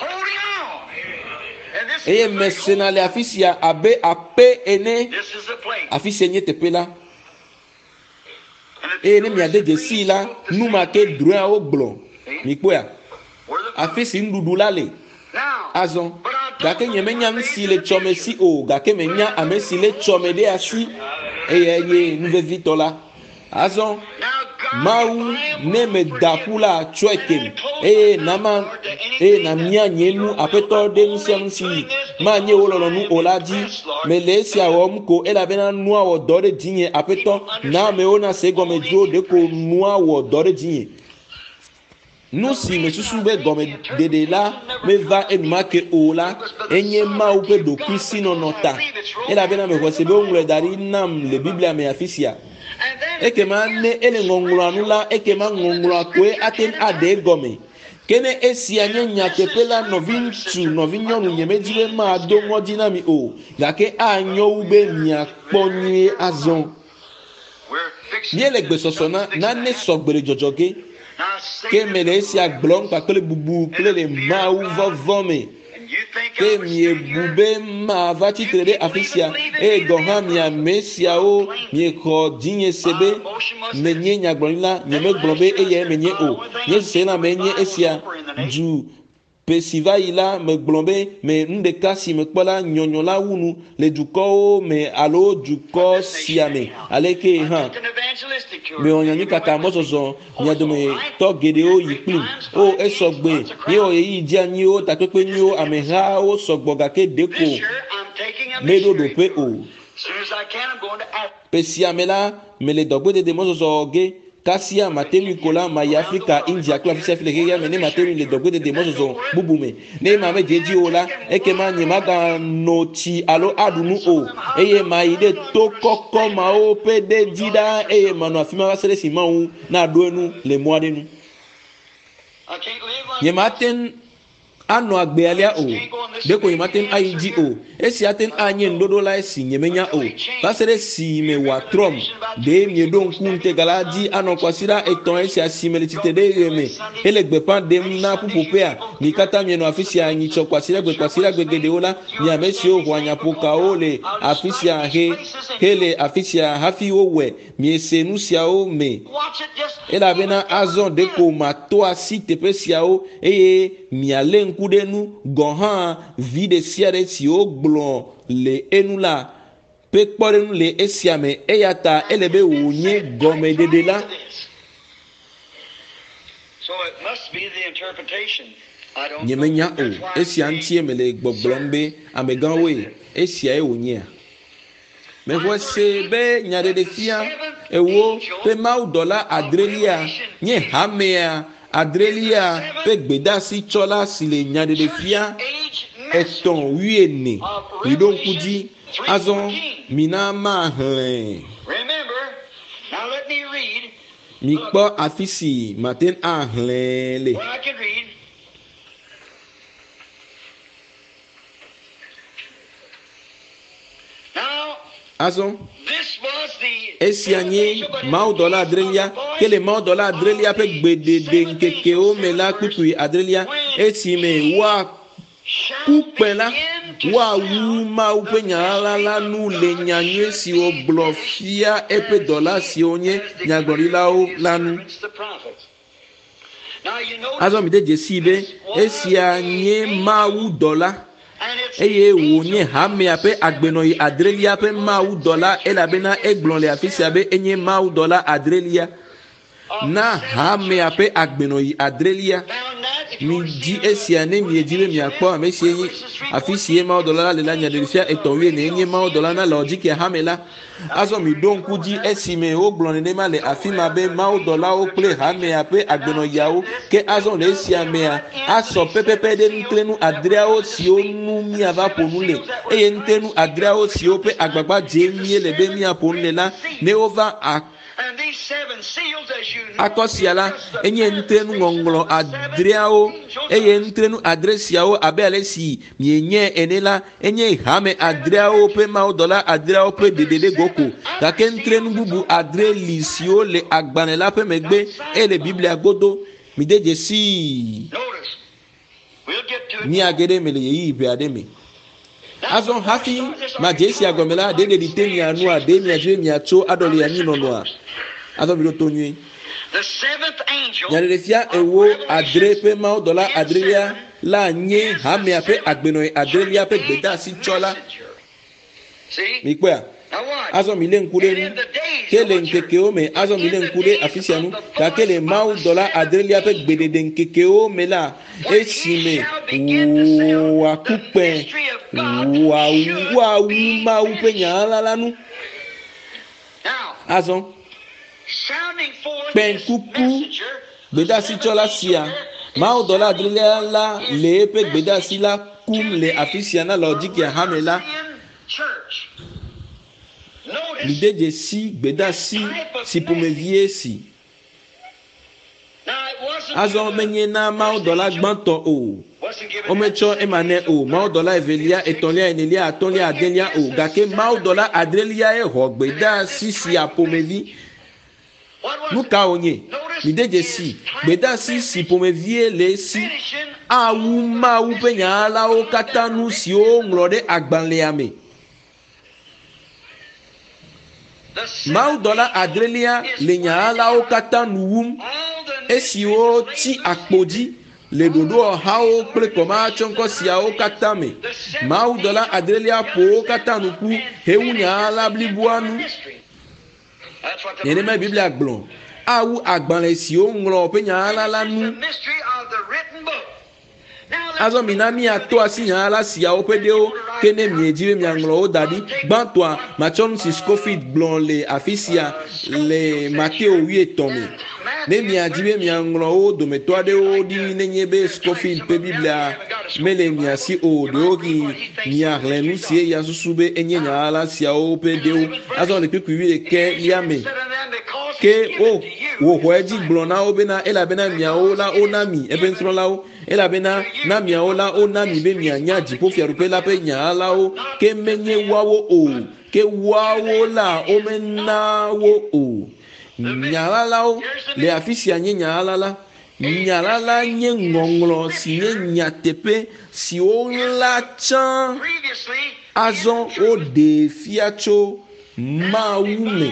S1: eye mesena le afi sia abe aƒe ene afi sia nye teƒe la eye ne miade dzesi la nu ma ke drɔ̃awo gblɔ mikpɔa afi si nuɖuɖu la le azɔ gake nyemenya nu si le tsɔme si o gake menya ame si le tsɔme ɖe asi eye ye nuvevitɔ la azɔ Mawu ne me da ƒu la tsɔe kem eye nama eye na mia nye nu aƒetɔ ɖe nu sia nu si ma nye wo lɔlɔnu o la dzi me le esia wɔm ko elabena nua wɔ dɔ ɖe dzinye aƒetɔ na amewo na se gɔme dzro ɖeko nua wɔ dɔ ɖe dzinye nu si me susu be gɔme ɖeɖe la meva enumake o la enye Mawu ƒe ɖokui sinɔnɔ ta elabena me xɔ se be woŋlɔe da ɖi nam le Biblia me afi sia ekema ne ele ŋɔŋlɔa nu la ekema ŋɔŋlɔa koe ate aɖe gɔme ke ne esia nye nyateƒe la nɔvi ŋutsu nɔvi nyɔnu nyemedzi be mado ŋɔdzi na mi o gake anyo wu be miakpɔ nyuie azɔ míele gbesɔsɔ na nane sɔgbe le dzɔdzɔge ke me le esia gblɔm kpakple bubu kple le Mawu vɔvɔ me ke miebu be mava tsitre ɖe afi sia eye gɔ hã miame siawo miexɔ dzinye se be menye nyagblɔɖila nyemegblɔ be eyae menye o nye se na menye esia du pe si va yi la megblɔ be me nu ɖeka si mekpɔ la nyɔnyɔ la wunu le dukɔwo me alo dukɔ sia me aleke hã me ɔnyanyui kaka mɔzɔzɔ mia dometɔ geɖewo yi kplim o esɔgbe ye wɔ yeyi dzeanyiwo takpekpe nyuiwo amehawo sɔgbɔ gake ɖeko meɖo ɖoƒe o pe sia me la me le dɔgbedede mɔzɔzɔ ge kasia matenu ko la ma yi Afrika India kple afi sia afi le xexea me ne matenu le dɔgbedede mɔzɔzɔ bubu me ne ma me dzedzi o la ekema nye maganɔ tsi alo aɖu nu o eye ma yi ɖe to kɔkɔ mawo ƒe ɖe dzi ɖa eye manɔ afi ma va se ɖe si Mawu na ɖo enu le mɔ aɖe nu Yematen ano agbealia o deko yematen ayiji o esi aten anye ndodo la esi nyemenya o pasere si me watrom de miedo nkunte galadi ano kwasira eton esi asimele titede yeme ele gbepan dem na pupopea ni kata mieno afisi anyi cho kwasira gbe kwasira gbegede ola ni amesi o hwanya poka ole afisi he hele afisi hafi owe miesenu sia o me ela bena azon deko mato asi tepesia o eye miale nkudenu gohan vide siare si o gblon le enula pe kporenu le esiame eyata elebe wonye gome dede la.
S2: So it must be the interpretation. I don't
S1: Nyemenya o esia ntie mele gbogbombe ameganwe esia e wonye me wose be nyadede fia ewo pe mau dola adrelia nye hamea adrelia pe gbedasi chola sile nyadede fia eton wiene idon kuji azon mina ma hlen.
S2: remember. Now let me read.
S1: Mi kpo afisi maten ahlen le.
S2: Well, I can read. Now,
S1: Azon
S2: this was the
S1: esianye mau dola adrelia kele mau dola adrelia pe gbedede nkeke o mela kuku adrelia esime wa kupela wa wu mau pe nyala la nu le nyanye si o blofia epe dola si onye nyagorila o lanu.
S2: Now you know,
S1: Azon mi de jesibe esianye mau dola
S2: and it's
S1: eye wonye hame ape agbenoyi adrelia ape mau dola elabena eglon le afisi abe enye mau dola adrelia na hame ape agbenoyi adrelia
S2: found that if you
S1: mi
S2: were to
S1: di
S2: see
S1: esia ne mi ejire mi akpo amesi enye afisi e mau dola le la nya delifia etonwe ne enye mau dola na logic ya hamela azo mi don kuji esime o glon ne ma le afima be mau dola o ple hame ape agbenoyi yawo ke azo le esia mea aso pepepe de nklenu adrea o si o nu mi ava ponule eye ntenu adrea o si o pe agbagba je mi le be mi aponule la ne over a
S2: and these seven seals, as you know,
S1: akosiala enye ntenu ngonglo adreao eye ntenu adresiao abele si mienye enela enye hame adreao pe mau dola adreao pe dedede goko kake ntenu bubu adre lisio le agbanela pe megbe ele biblia godo mideje si
S2: notice. We'll get to it.
S1: ni agede mele yi ibe ademi azon hafi majesi agomela dede ditemi anu ademi ajwe mi acho adole ya nino noa azon bido tonyi
S2: The seventh angel.
S1: nyalefia ewo adre pe mau dola adrelia la nye hame ape agbeno adrelia pe gbeda si chola
S2: See?
S1: mi pe
S2: Now watch.
S1: azon mi le nkure
S2: And
S1: ni
S2: in the days
S1: kele
S2: of your-
S1: nkeke o me azon mi le nkure afisianu ka kele mau dola adrelia pe gbedede nkeke o me la esime wa kupe wa wa wu mau pe nyala lanu
S2: Now,
S1: azon
S2: sounding forth
S1: pen
S2: this
S1: kuku
S2: messenger,
S1: gbeda si chola sia mau dola adrelia la le pe gbeda si la kum le afisiana logic ya hamela
S2: church. Notice.
S1: lideje si gbeda si si pomevie si
S2: Now it wasn't
S1: azon menye na mau dola gbanto o
S2: wasn't given
S1: omecho emane o mau dola evelia etolia enelia atolia adelia o gake mau dola adrelia e ho gbeda si si apomevi
S2: What was
S1: nuka onye lideje si gbeda si si pomevie le si
S2: finishing
S1: awu mau penyala o katanu si o nglode agbanleame
S2: the seventh
S1: mau dola adrelia le nyala o katanu wum
S2: all the
S1: esi o ti akpoji le dodo ọha o kple kọma tsọnkọ sia o kata me mau dola adrelia po o kata nuku hewu nyala blibuanu
S2: mystery. That's what the
S1: nenema biblia gblɔ awu agbalẽ si o ŋlɔ pe nyala la
S2: the
S1: nu
S2: mystery of the written book. Now let's
S1: azɔ mina miato asi nyala siawo ƒe ɖewo ke ne miedzi be miaŋlɔ wo da ɖi gbãtɔa matsɔ nu si scofield gblɔ le afi sia le mateo wuietɔ̃ me ne miadzi be miaŋlɔ wo dometɔ aɖewo ɖi nenye be scofield ƒe biblia mele mia si o ɖewo ki miaxlẽ nu sie ya susu be enye nyala siawo ƒe ɖewo azɔ le kpekpe wi ɖeke lia me
S2: Consider them because
S1: ke
S2: it's given
S1: o
S2: to you.
S1: wo ho edzi gblɔ na wo bena elabena miawo la wona mi ebe nusrɔ̃lawo elabena na miawo la wona mi be mianya dziƒofiaɖuƒe la ƒe nyalawo ke menye woawo o ke woawo la womena wo o. Nyalalawo le afi sia nye nyalala. Nyalala nye ŋɔŋlɔ si nye nyateƒe si woɣla tsã azɔ woɖe fia tso Mawu me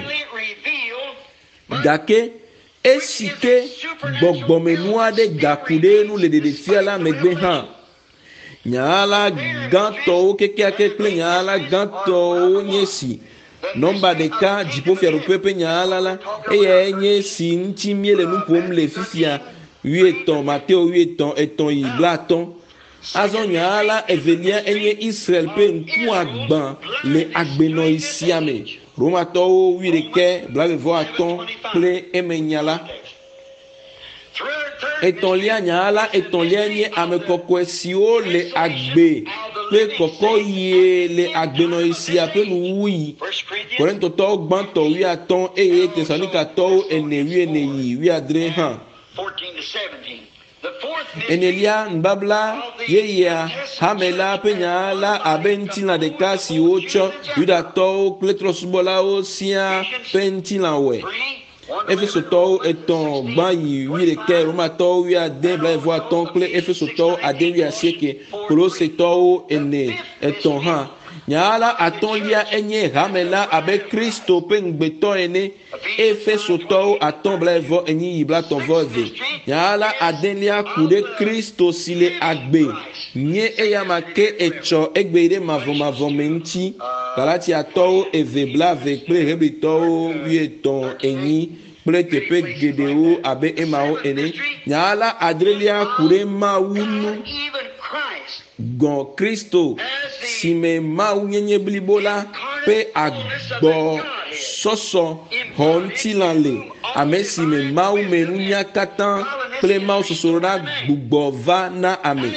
S1: gake esi ke gbɔgbɔmenu aɖe gaku ɖe nu le ɖeɖefia la megbe hã. Nyalala gãtɔwo kekeake kple nyalala gãtɔwo nye si nɔmba ɖeka dziƒofiaɖuƒe ƒe nyalala la eyae nye si ŋuti míele nu ƒom le fifia wuietɔ̃ Mateo wuietɔ̃ etɔ̃ yi blatɔ̃. Azɔ nyalala evelia enye Israel ƒe ŋkuagbã le agbenɔɣi sia me. Romatɔwo wuiɖekɛ blaeve atɔ̃ kple emenya la. Etɔ̃lia nyalala etɔ̃lia nye ame kɔkɔe siwo le agbe kple kɔkɔyie le agbenɔɣi sia ƒe nuwui. Korintotɔwo gbãtɔ wuiatɔ̃ eye Tesalonikeatɔwo ene wuiene yi wuiadre hã. Enelia nubabla yeyea hamela ƒe nyalala abe ŋutilã ɖeka si wotsɔ Yudatɔwo kple trɔ̃subɔlawo siaa ƒe ŋutilã wɔe. Efesotɔwo etɔ̃ gbã yi wuiɖekɛ, Romatɔwo wuiade blaeve atɔ̃ kple Efesotɔwo ade wuiasieke, Kolosetɔwo ene etɔ̃ hã. Nyalala atɔ̃lia enye hamela abe Kristo ƒe ŋugbetɔ ene. Efesotɔwo atɔ̃ blaeve enyi yi blatɔ̃ vɔ eve. Nyalala adelia ku ɖe Kristo si le agbe nye eyama ke etsɔ egbe ɖe mavɔmavɔ me ŋuti. Galatiatɔwo eve blaeve kple Hebritɔwo wuietɔ̃ enyi kple teƒe geɖewo abe emawo ene. Nyalala adrelia ku ɖe Mawu nu gɔ̃ Kristo si me Mawu nyenye blibo la ƒe agbɔsɔsɔ xɔ ŋutilã le, ame si me Mawu me nunya katã kple Mawu sosoɖa gbugbɔ va na ame.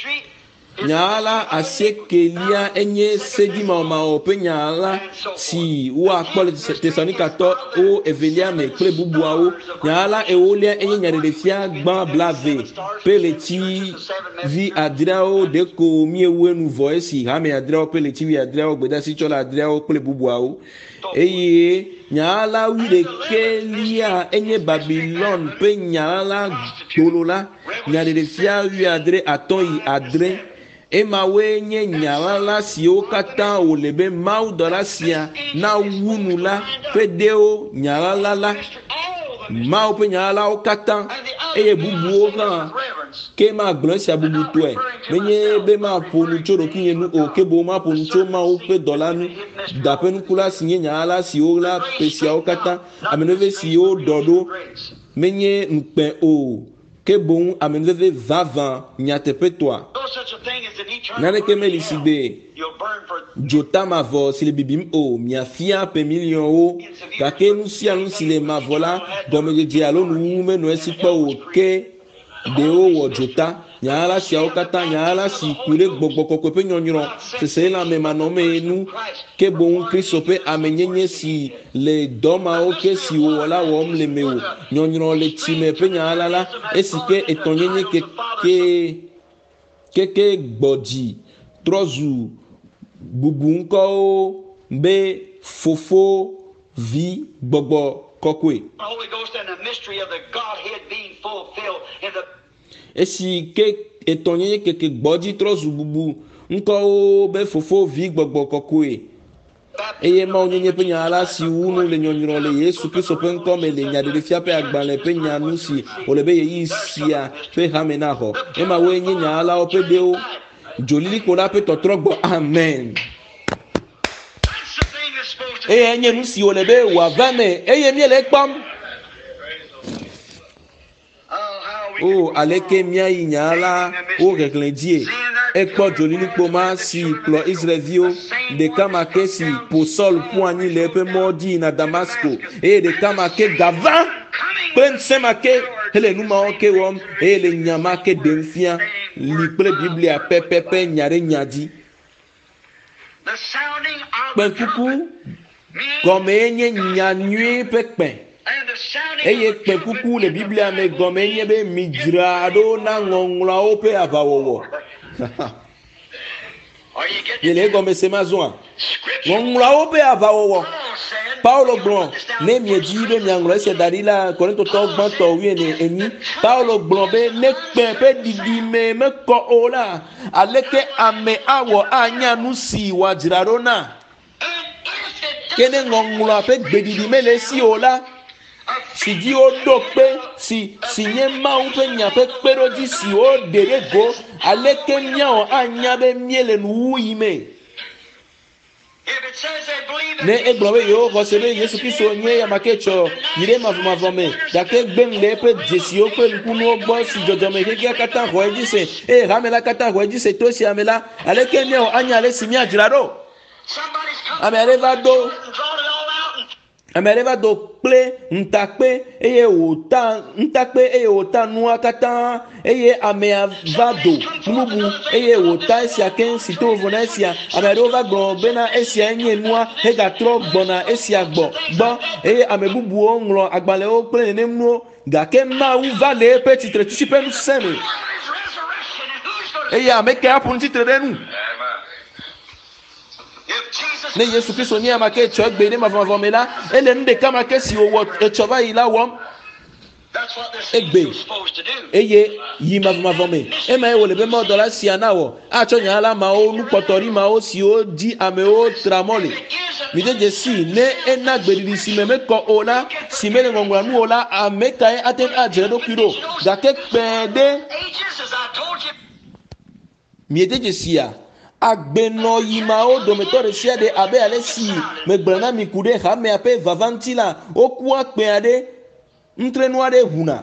S1: Nyalala asiekelia enye sedimawɔmawɔ ƒe nyalala si woakpɔ le Tesalonikatɔwo evelia me kple bubuawo. Nyalala ewolia enye nyaɖeɖefia gbã blave ƒe letsi vi adreawo ɖeko miewue nu vɔ esi hame adreawo ƒe letsi vi adreawo gbedasi tsɔ le adreawo kple bubuawo. Eye nyalala wuiɖekelia enye Babilɔn ƒe nyalala gbolo la, nyaɖeɖefia wuiadre atɔ̃ yi adre. Emawoe nye nyalala siwo katã wòle be mawudɔla sia na wunu la ƒe ɖewo nyalala la. Mawu ƒe nyalalawo katã eye bubuwo hã ke magblɔ esia bubutɔe. Menye be maƒo nu tso ɖokuinye nu o, ke boŋ maƒo nu tso Mawu ƒe dɔla nu. Daƒe nukula si nye nyalala siwo la ƒe siawo katã. Amenuveve siwo ɖɔ ɖo menye ŋukpɛ o, ke boŋ amenuveve vavã nyateƒetɔa. Naneke meli si be dzota mavɔ si le bibim o miafia ƒe milionwo, gake nu sia nu si le mavɔ la gɔmedzedze alo nuwuwu menɔ esi kpɔ o, ke ɖewo wɔ dzota. Nyalala siawo katã nyalala si ku ɖe gbɔgbɔ kɔkɔe ƒe nyɔnyrɔ seselãme manɔme nu, ke boŋ Kristo ƒe amenyenye si le dɔmawo ke si wòwɔ la wɔm le me o. Nyɔnyrɔ le tsime ƒe nyalala la esi ke etɔnyenye keke keke gbɔdzi trɔ zu bubu ŋkɔwo be fofo vi gbɔgbɔ kɔkɔe. Esi ke etɔnyenye keke gbɔdzi trɔ zu bubu ŋkɔwo be fofo vi gbɔgbɔ kɔkɔe. Eye Mawu nyenye ƒe nyalala si wunu le nyɔnyrɔ le Yesu Kristo ƒe ŋkɔ me le nyaɖeɖefia ƒe agbalẽ ƒe nyanu si wòle be yeyi sia ƒe hame na xɔ. Emawoe nye nyalalawo ƒe ɖewo. Dzoliliko la ƒe tɔtrɔ gbɔ. Amen. Eye enye nu si wòle be wòava me eye míele kpɔm. O aleke míayi nyalala wo xexlẽ die. Ekpɔ dzolilikpo ma si kplɔ Israelviwo. Ɖeka ma ke si ƒo Saul ƒu anyi le eƒe mɔ dzi yina Damasko. Eye ɖeka ma ke gava kple ŋusẽ ma ke hele nu mawo ke wɔm eye le nya ma ke ɖem fia li kple Biblia pɛpɛpɛ nya ɖe nya dzi. Kpẽkuku gɔmee nye nya nyui ƒe kpẽ. eye pe kuku le biblia me gome nye be mijra do na ngongla o pe avawowo yele gome se mazwa ngongla o pe avawowo Paulo gbon ne mieji be nyanglo se dalila Korinto to gbon to wi ni eni Paulo gbon be ne pe pe didi me me ko ola aleke ame awo anya nu si wa jirarona kene ngonglo pe gbedidi me le si ola si di o do pe si si nye ma u pe nya pe pero di si o dere go aleke nya o anya be miele nu yime ne eglobe yo kosebe Yesu Kristo nye ya makecho yire mavuma vome dake gbem le pe jesi o pe nkunu ogbo si jojome keke kata ho ejise e ramela kata ho ejise to si amela aleke ne o anya le simia jirado amele va do amele va do ple ntakpe eye ota ntakpe eye ota nua kata eye amea va do nubu eye ota esia ken sito vona esia amele va gbo bena esia nye nua he ga tro gbona esia gbo gbo eye amebubu o nglo agbale o ple ne mu ga ke ma u va le pe titre tu pe nu seme eye ameke apun titre renu ne Yesu Kristo ni amake cho gbe ne mavava mela ele nde kama ke si owo echova ila wom egbe eye yi mavava me e ma e wole be mo dola si anawo a cho nya ala ma o nu potori ma o si o di ame o tramole mi de si ne ena gbediri si me me ko ola si me ngongwa nu ola ameka e aten ajere do kiro ga ke pede mi de si ya agbeno yima o dometore siade abe alesi megbana mikude ha me ape vavantila oku akpe ade ntrenu ade huna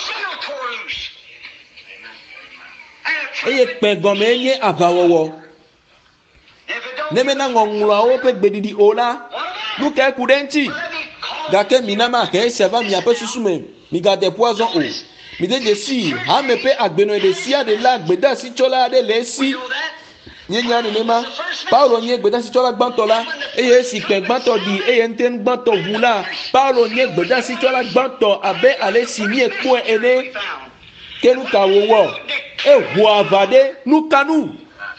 S1: eye pe gome nye avawowo neme na ngongula o pe gbedidi ola luka kudenti gake minama ke seva mi ape susume mi gade poison o mi de si ha me pe agbeno de siade la gbeda si chola ade lesi nyenya ni nema Paulo nye gbeda si chola gbantola eye si pe gbanto di eye nten gbanto hula Paulo nye gbeda si chola gbanto abe ale si mi epo ene kenu ka wowo e ho avade nu kanu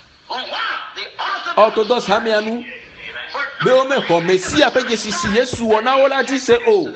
S1: orthodox hamianu be o me ko mesia pe je sisi Yesu wona wola ti se o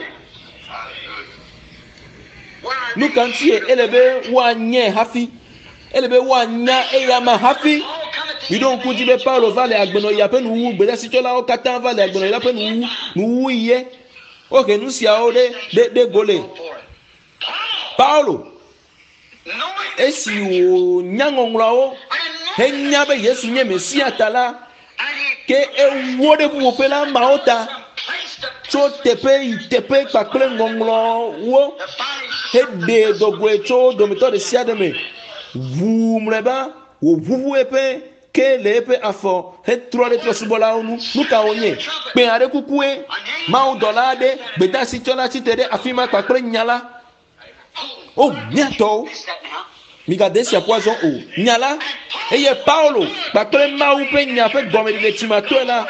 S1: nu kan tie elebe wa nye hafi elebe wa nya eya ma hafi mi don kunji be Paulo vale agbeno ya pe nu gbeda si chola o katan vale agbeno ya pe nu nu iye o ke nu sia o de de, de gole Paulo esi o nyangongla o he nya be Yesu nye Mesia tala ke e wode bu pela maota cho tepe tepe pa kle ngonglo wo he de dogwe cho domitor de sia de me vous mreba wo vuvu epe ke lepe afo he tro de trosubola onu nuka onye pe are kukue ma o dolade gbeda si chola ti tere afima pa pre nyala o nyato mi ga desia poison o nyala eye Paulo pa pre ma u pe nya pe gome de timato la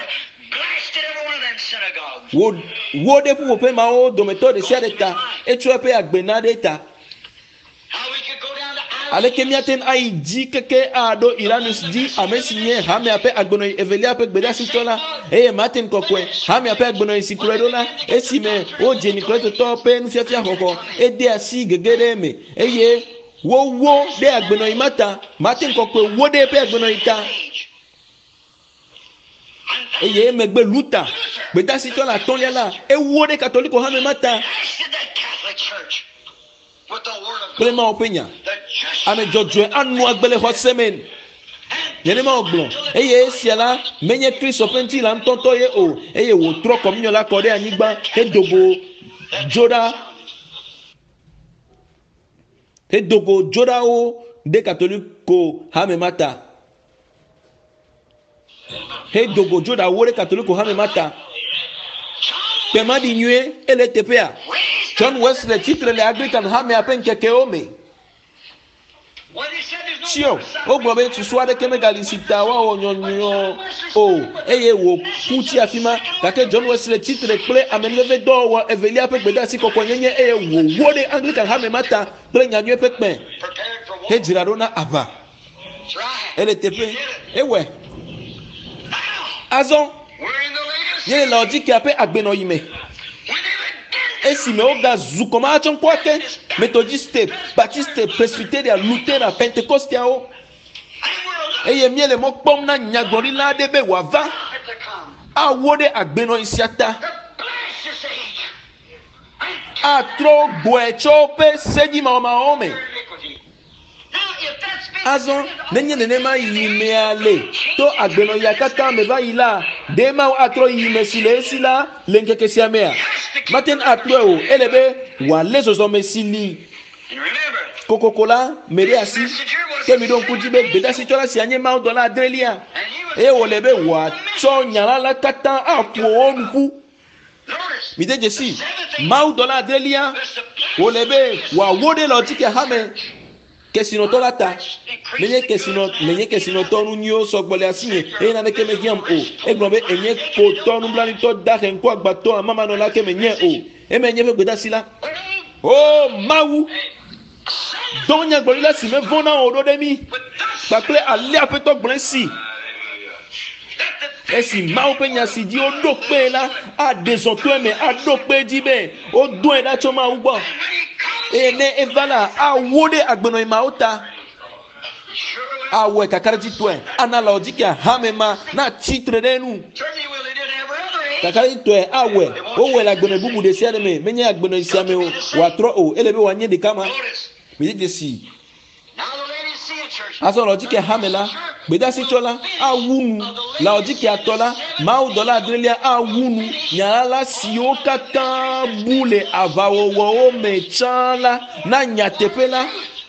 S1: wo wo de pu pe ma o dometo de sia de ta e tu pe agbena de ta ale kemiaten ai di keke ado iranus di amesinye ha me ape agbono evelia ape gbeda sitola e martin kokwe ha me ape agbono isikredo la esime o jeni kreto to pe nu fiafia koko e de asi gegere me eye wo wo de agbono imata martin kokwe wo de pe agbono ita eye megbe luta gbeda sitola tonlia la e wo de katoliko ha me mata Prema openya ame jojwe anu agbele ho semen yene ma ogbon eye siala menye Kristo penti la ntonto ye o eye wo tro communion la kode anigba he dogo joda he dogo joda o de catholico ha me mata he dogo joda wo de catholico ha me mata pema di nue ele tepea John Wesley titre le Anglican ha me apen keke ome tio o gbo be tu so ade keme galisita wa onyonyo o eye wo kuti afima ka ke John Wesley titre ple amenleve do wa evelia pe gbeda si kokko nyenye eye wo wo de Anglican ha me mata ple nyanyo pe pe he jiraro na aba ele tepe ewe azon yele logique ape agbeno yime esi me oga zukoma achon kwake methodiste baptiste presbyterian lutheran pentecostal o eye miele mo pom na nyagbori la de be wa va awode agbeno isiata atro gwecho pe seji ma ma ome azon nenye nene ma yime ale to agbeno yakata me va ila de ma atro yime sile sila lenkeke siamea maten atro o elebe wa lezo mesili kokokola mere asi kemi don kujibe beda si tola si anye ma dola adrelia e wo lebe wa cho nyala la kata apo onku mi de jesi ma dola adrelia wo lebe wa wode logique hame kesino tola ta menye kesino menye kesino tonu nyo sogbole asinye e na neke megiam o e gbobe enye ko tonu blani to da ren ko agbato mama no la ke menye o e menye fe gbeda sila o mawu donya gbolila si me vona odo de mi paple ali apeto gblesi esi mawu pe nya si di odo pe la a desonto me a do pe di be o do e da cho mawu gbo ene evala awode agbeno imauta awe kakarati twe analogique hamema na titre denu kakarati twe awe owe la agbeno bubu de siade me menye agbeno isiame o watro o elebe wanye de kama mi de si aso logique hamela gbeda si chola awunu la logique atola mau dola adrelia awunu nyala si o kaka bule avawo wo mechala na nyatepela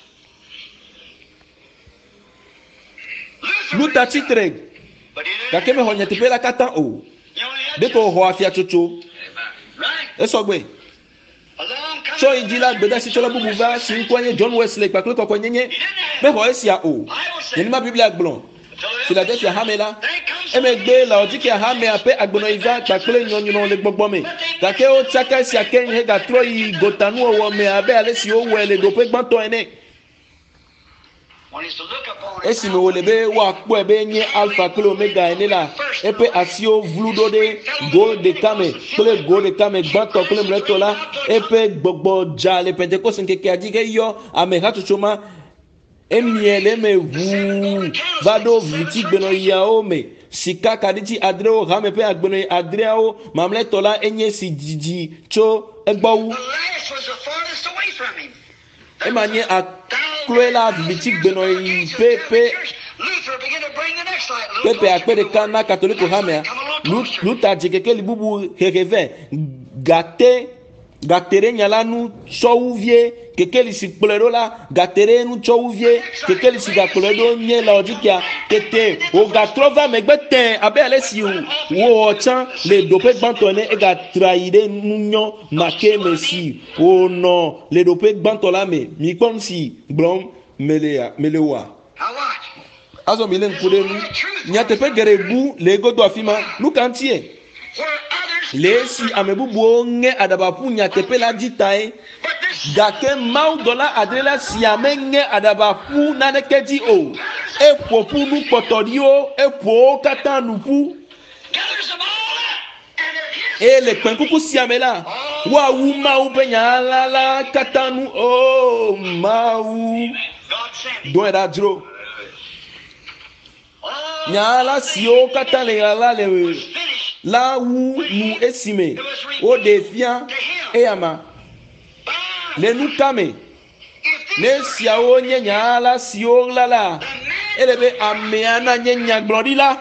S1: luta titre kakeme ho nyatepela kata o deko ho afia chocho esogbe so injila gbeda si chola bubu va si nkwanye John Wesley pakle kokko nyenye me ho esia o yeni ma biblia gblon Philadelphia hamela emegbe la odike hame ape agbono iva pakle nyonyo le gbogbo me kake o chaka si aken he ga tro yi gotanu owo me abe ale si o wele do pe gbanto ene esi me wolebe wa po ebe nye alpha kle omega ene la epe asio vludo de go de kame kle go de kame gbanto kle mreto la epe gbogbo ja le pentecost nkeke adike yo ame hatu choma emiele me vu vado viti gbeno yao me sika kaditi adreo hame pe agbeno adreo mamle tola enye si jiji cho egbawu emanye akloela viti gbeno pepe pepe akpede kana katoliko hame luta jekeke libubu hereve gate gatere nyalanu chowuvie kekeli si plero la gatere nu chowuvie kekeli si gaklodo nye la odikia tete o gatrova megbete abe ale si wo chan le dope gbantone e ga traide nunyo make mesi o no le dope gbantola me mi kon si blom melea melewa azo milen kudenu nyatepe gerebu le godo afima lukantie lesi amebubu nge adabapu nyatepela ditae gake mau dola adrela si amenge adabapu naneketi o epopu nu potorio epo kata nupu ele kwenkuku si amela wa wu mau penya la la katanu o mau do era dro nyala si o kata le la le la wu nu esime o defia eyama le nu kame le sia o nyenya la si o lala elebe ameana nyenya glorila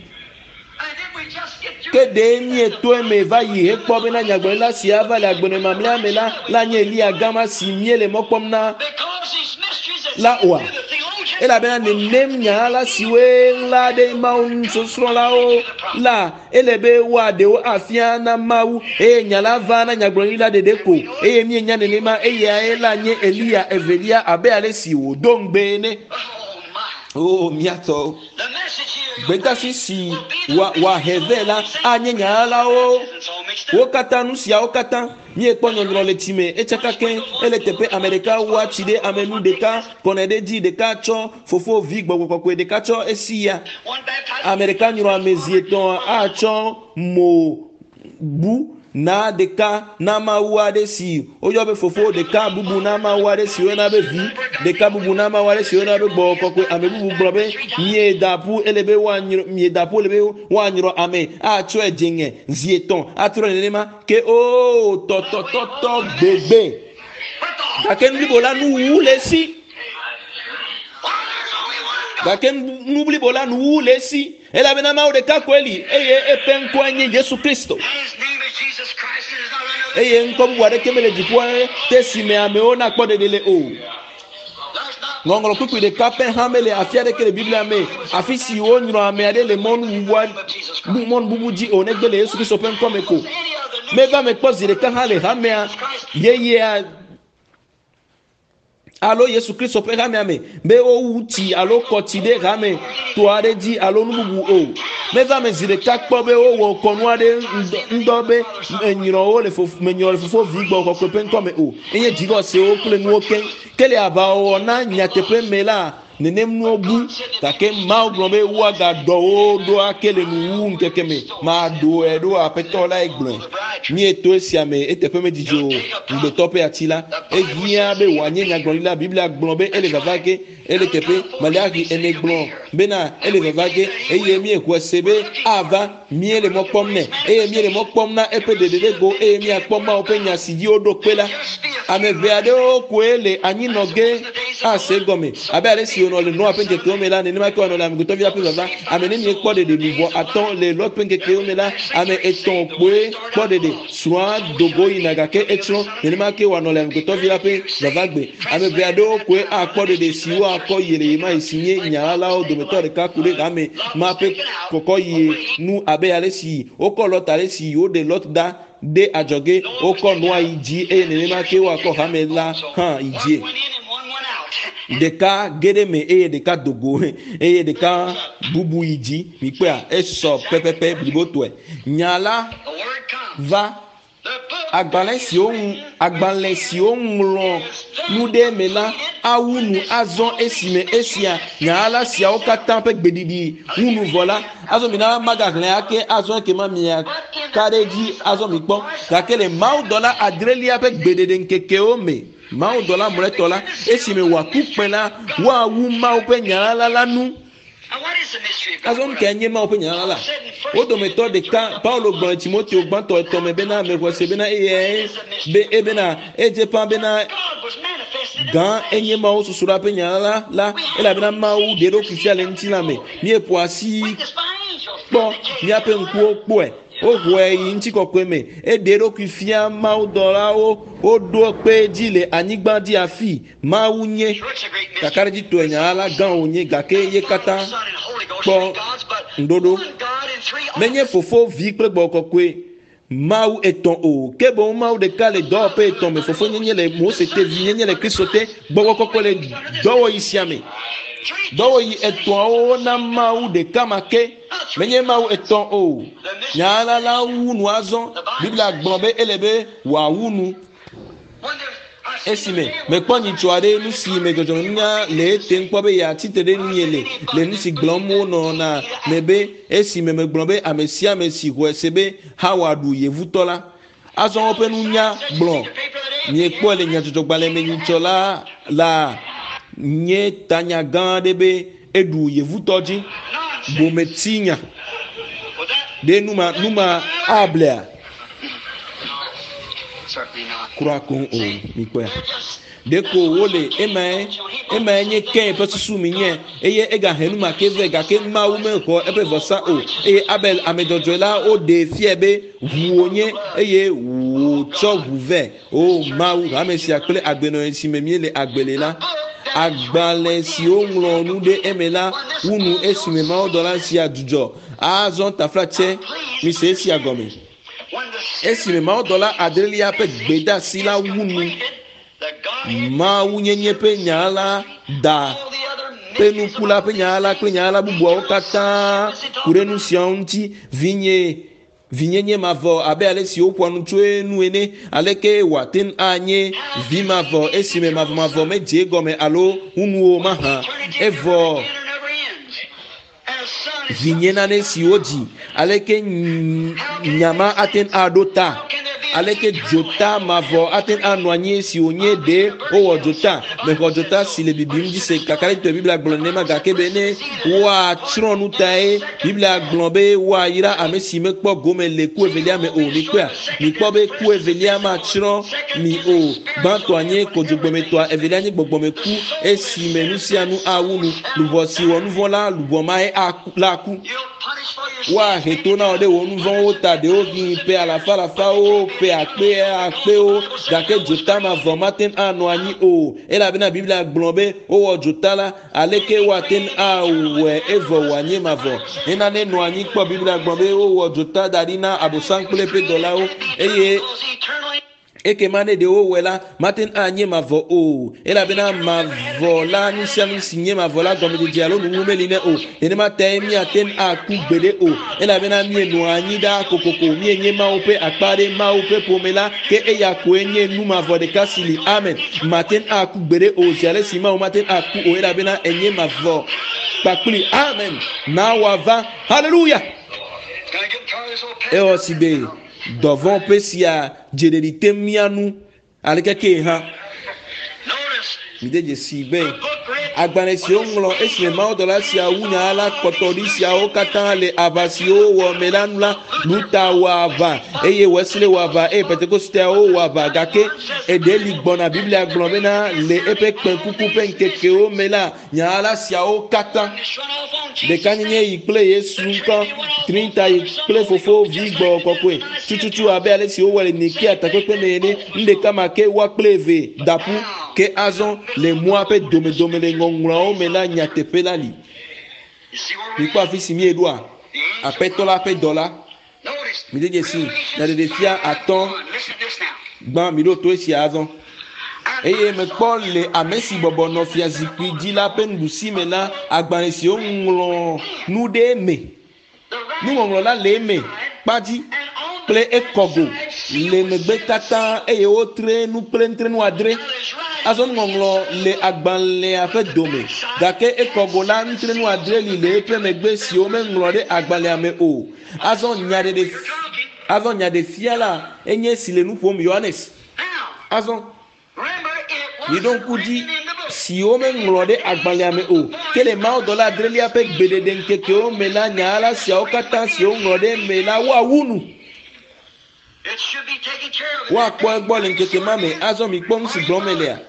S1: ke de ni eto eme va yi ekpo be na nyagbonila si ava le agbone mamle amela la nye eli agama si miele mokpom na la oa ela bena ne nem nya la siwe la de maun sosro la o la elebe wa de o afia na mau e nya la va na nyagbon la de deko e mi nya ne ma e ya e la nye elia evelia abe ale si o dongbe ne oh miato gbeta sisi wa wa hevela anyenya la o o kata nu sia o kata mi e ponyo ndro le time e chaka ken ele tepe america wa chide amenu de ka konede di de ka cho fofo vi gbogbo ko de ka cho esia america nyro amezie ton a cho mo bu na de ka na ma wa de si ojo be fofo de ka bubu na ma wa de si o na be vi de ka bubu na ma wa de si o na be gbo kokwe ame bubu gbo be mi dapu elebe wa nyiro mi dapu elebe wa nyiro ame a cho ejinye zieton a tro ne ma ke o to to to to gbegbe aken libola nu wule si aken nubli bola nu wule si ela bena ma o de ka kweli eye epen ko anyi Yesu Kristo eye nkom wade kemele dipwa tesi me ameona kpode dele o ngongolo kuku de kapen hamele afia de kele biblia me afisi o nyro ame ade le mon wuwa mon bubuji o negbele Yesu Kristo pen komeko me va me pozire kan hale hamea yeye alo Yesu Kristo pe game ame be o wuti alo kotide game to ade di alo nubu o me va me zire kakpo be o wo konu ade ndobe enyiro o le fo menyo le fo vigbo ko pe nkome o enye digo se o kule nu oken kele aba o na nyate pe mela nenem no bu take ma glombe wa ga do o do akele nu nkeke me ma do e do apetola egbon ni eto esiame etepe me dijo ngbe tope atila egia be wanye nyagbon la biblia glombe ele vavake ele tepe maliaki enegbon bena ele vavake eye mi ekwesebe ava mi ele mokpomne eye mi ele mokpomna epe dedede go eye mi akpoma openya sidi odo pela ameveade o kwele anyi noge ase gome abale si ono le no apenge ke omela ne ma ke ono la mi goto via pe vava amene mi ekpo de de bivo aton le lot penge ke omela ame eton poe kpo de de soa dogo inaga ke etron ne ma ke wano la mi goto via pe vava gbe ameveade o kwe akpo de de siwo akọ yele ma isinye nyala o do meto ka kure ame ma pe kokoye nu abe ale si o ko lot ale si o de lot da de ajoge o ko no iji e ne ma ke wa ko hamela han iji de ka gede me e de ka dogo e de ka bubu iji mi pe a eso pepepe biboto e nyala va agbalesi ohun agbalesi ohun ron nude mela awunu azon esime esia nyala sia o katan pe gbedidi unu vola azo mina magagle ake azon ke ma mi kareji azo mi pon kakele mau dollar adrelia pe gbedede nkeke o me mau dollar muretola esime wa kupela wa wu mau pe nyala lanu azon kenye ma openya la o do meto de ka Paulo gban Timothy gban to to me bena me ko se bena e be e bena e je pa bena gan enye ma o susura penya la la e la bena ma o de ro kifia le ntila me mi e po asi po mi ape nku opo e o ho e yin ti kokwe me e de ro kifia ma o dola o o do pe jile anigban di afi ma unye kakare ji to enya la gan onye gake ye kata po ndodo menye fofo vi pe gbo kokwe mau eton o kebo mau de kale do pe eton me fofo nyenye le mo se te vi nyenye le kristote gbo kokko le do isiame do yi eton o na mau de kamake menye mau eton o nyala la wunu azon biblia gbonbe elebe wa wunu esime me kpɔnyi tsoare nu si me dzɔdzɔ nya le ete ŋkpɔ be ya titre ɖe nu le le nu si gblɔm wonɔ na me be esime me gblɔ be ame sia ame si ho ese be ha wòaɖu yevutɔ la azɔ woƒe nunya gblɔ mie kpɔ le nyadzɔdzɔgbalẽ me nyitsɔ la la nye tanya gã aɖe be eɖu yevutɔ dzi bometinya ɖe numa numa ablea kura kon o mi kpɛ deko wole ema ema nye kɛn pe susu mi nye eye ega henu ma ke ve ga ke mawu me xɔ ebe vɔsa o eye abel amedzɔdzɔ la o de fie be ʋuwo nye eye wò tsɔ ʋu vɛ o mawu ame sia kple agbenɔ si me mi le agbele la agbalẽ siwo ŋlɔ nu ɖe eme la wunu esime mawo dɔ la sia dzudzɔ azɔ tafla tse mi se esia gɔme. Esime mawo dɔla adrelia pe gbeda si la wunu mawu nyenye pe nya la da pe nukula pe nyala pe nyala bubuawo katã ku ɖe nu siawo ŋuti vinye vinye nye mavɔ abe ale si woƒoa nu tso enu ene aleke wòate ŋu anye vi mavɔ esime mavɔ mavɔ medze gɔme alo unuwo mahã evɔ vinye nane siwo dzi aleke nyama ate ŋu aɖo ta aleke dzota mavɔ ate ŋu anɔ anyi si wònye ɖe wowɔ dzota mexɔ dzota si le bibim dzi se kaka ɖe tɔ biblia gblɔ ne ma gake be ne woatsrɔ̃ nu tae biblia gblɔ be woayra ame si mekpɔ gome le ku evelia me o mikpɔa mikpɔ be ku evelia matsrɔ̃ mi o gbãtɔa nye kodzogbɔmetɔa evelia nye gbɔgbɔmeku esi me nu sia nu awu nu luvɔ si wɔ nu vɔ la luvɔ mae la ku woahe to na wo ɖe wo nu vɔwo ta ɖewo hi pe alafa alafawo pe akpe akpewo gake dzota mavɔ mate ŋu anɔ anyi o elabena biblia gblɔ be wowɔ dzota la aleke woate ŋu awɔe evɔ wòanye mavɔ hena ne nɔ anyi kpɔ biblia gblɔ be wowɔ dzota da ɖi na abosam kple eƒe dɔlawo eye ekema ne ɖewo wɔe la mate ŋu anye mavɔ o elabena mavɔ la nu sia nu si nye mavɔ la gɔmedzedze alo nuwu meli ne o nenema tae miate ŋu aku gbeɖe o elabena mienɔ anyi ɖa kokoko mienye mawo ƒe akpa ɖe mawo ƒe ƒome la ke eya koe nye nu mavɔ ɖeka si li amen mate ŋu aku gbeɖe o zi ale si mawo mate ŋu aku o elabena enye mavɔ kpakpli amen na wòava hallelujah ewɔ si be dɔvɔn ƒe sia dzeɖeɖi te mianu aleke ke hã mi de dzesi be agbalẽ siwo ŋlɔ esime mawudɔla sia wu nya la kpɔtɔɖi siawo katã le aʋa siwo wɔ me la nu la nuta wɔ aʋa eye wesle wɔ aʋa eye pentekosteawo wɔ aʋa gake eɖe li gbɔna biblia gblɔ bena le eƒe kpẽkuku ƒe ŋkekewo me la nya la siawo katã ɖeka nye yi kple yesu ŋkɔ trinita yi kple fofo vi gbɔ kɔkɔe tututu abe ale si wowɔ le nikea takpekpe me ene nuɖeka ma ke wa kple eve daƒu ke azɔ le mɔa ƒe domedome le ŋɔŋlɔawo me la nyateƒe la li mikpɔ afi si mi eɖoa aƒetɔ la ƒe dɔ la mi de dzesi nyaɖeɖefia atɔ gbã mi ɖo to esia azɔ eye mekpɔ le ame si bɔbɔ nɔ fia zikpui dzi la ƒe nuɖusi me la agbalẽ siwo ŋlɔ nu ɖe me nuŋɔŋlɔ la le eme kpadzi kple ekɔgo le megbe katã eye wotre nu kple nu adre azɔ nuŋɔŋlɔ le agbalẽa ƒe dome gake ekɔgo la nutre nu adre li le eƒe megbe siwo meŋlɔ ɖe agbalẽa me o azɔ nyaɖeɖe azɔ nyaɖefia la enye si le nu ƒom Yohanes azɔ mi ɖo ŋku dzi siwo meŋlɔ ɖe agbalẽa me o ke le mawudɔla adrelia ƒe gbeɖeɖe ŋkekewo me la nya la siawo katã siwo ŋlɔ ɖe me la woawu nu woakpɔ egbɔ le ŋkeke ma me azɔ mi kpɔ nu si gblɔm melea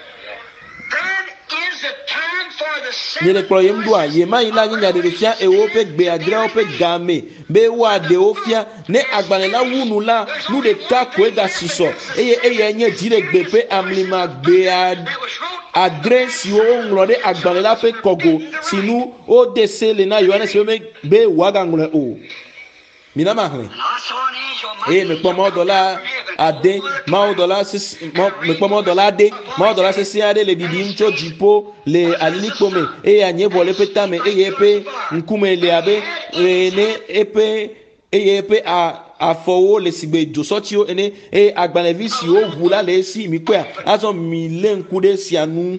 S1: nye le kplɔ yem ɖoa yema yi la nye nyaɖeɖefia ewo ƒe gbe adreawo ƒe game be woaɖewo fia ne agbalẽ la wu nu la nu ɖeka koe gasusɔ eye eya nye dziɖegbe ƒe amlima gbea adre siwo ŋlɔ ɖe agbalẽ la ƒe kɔgo si nu wode se le na Yohanes be wòagaŋlɔe o mina ma hlẽ eye mekpɔ mawudɔla ade mawudɔla sese mekpɔ mawudɔla ade mawudɔla sese aɖe le ɖiɖim tso dziƒo le alilikpo me eye anyevɔ le eƒe tame eye eƒe ŋkume le abe ne eƒe eye eƒe afɔwo le sigbe dzosɔtiwo ene eye agbalẽvi siwo ʋu la le esi mi kpɔa azɔ mi lé ŋku ɖe sia nu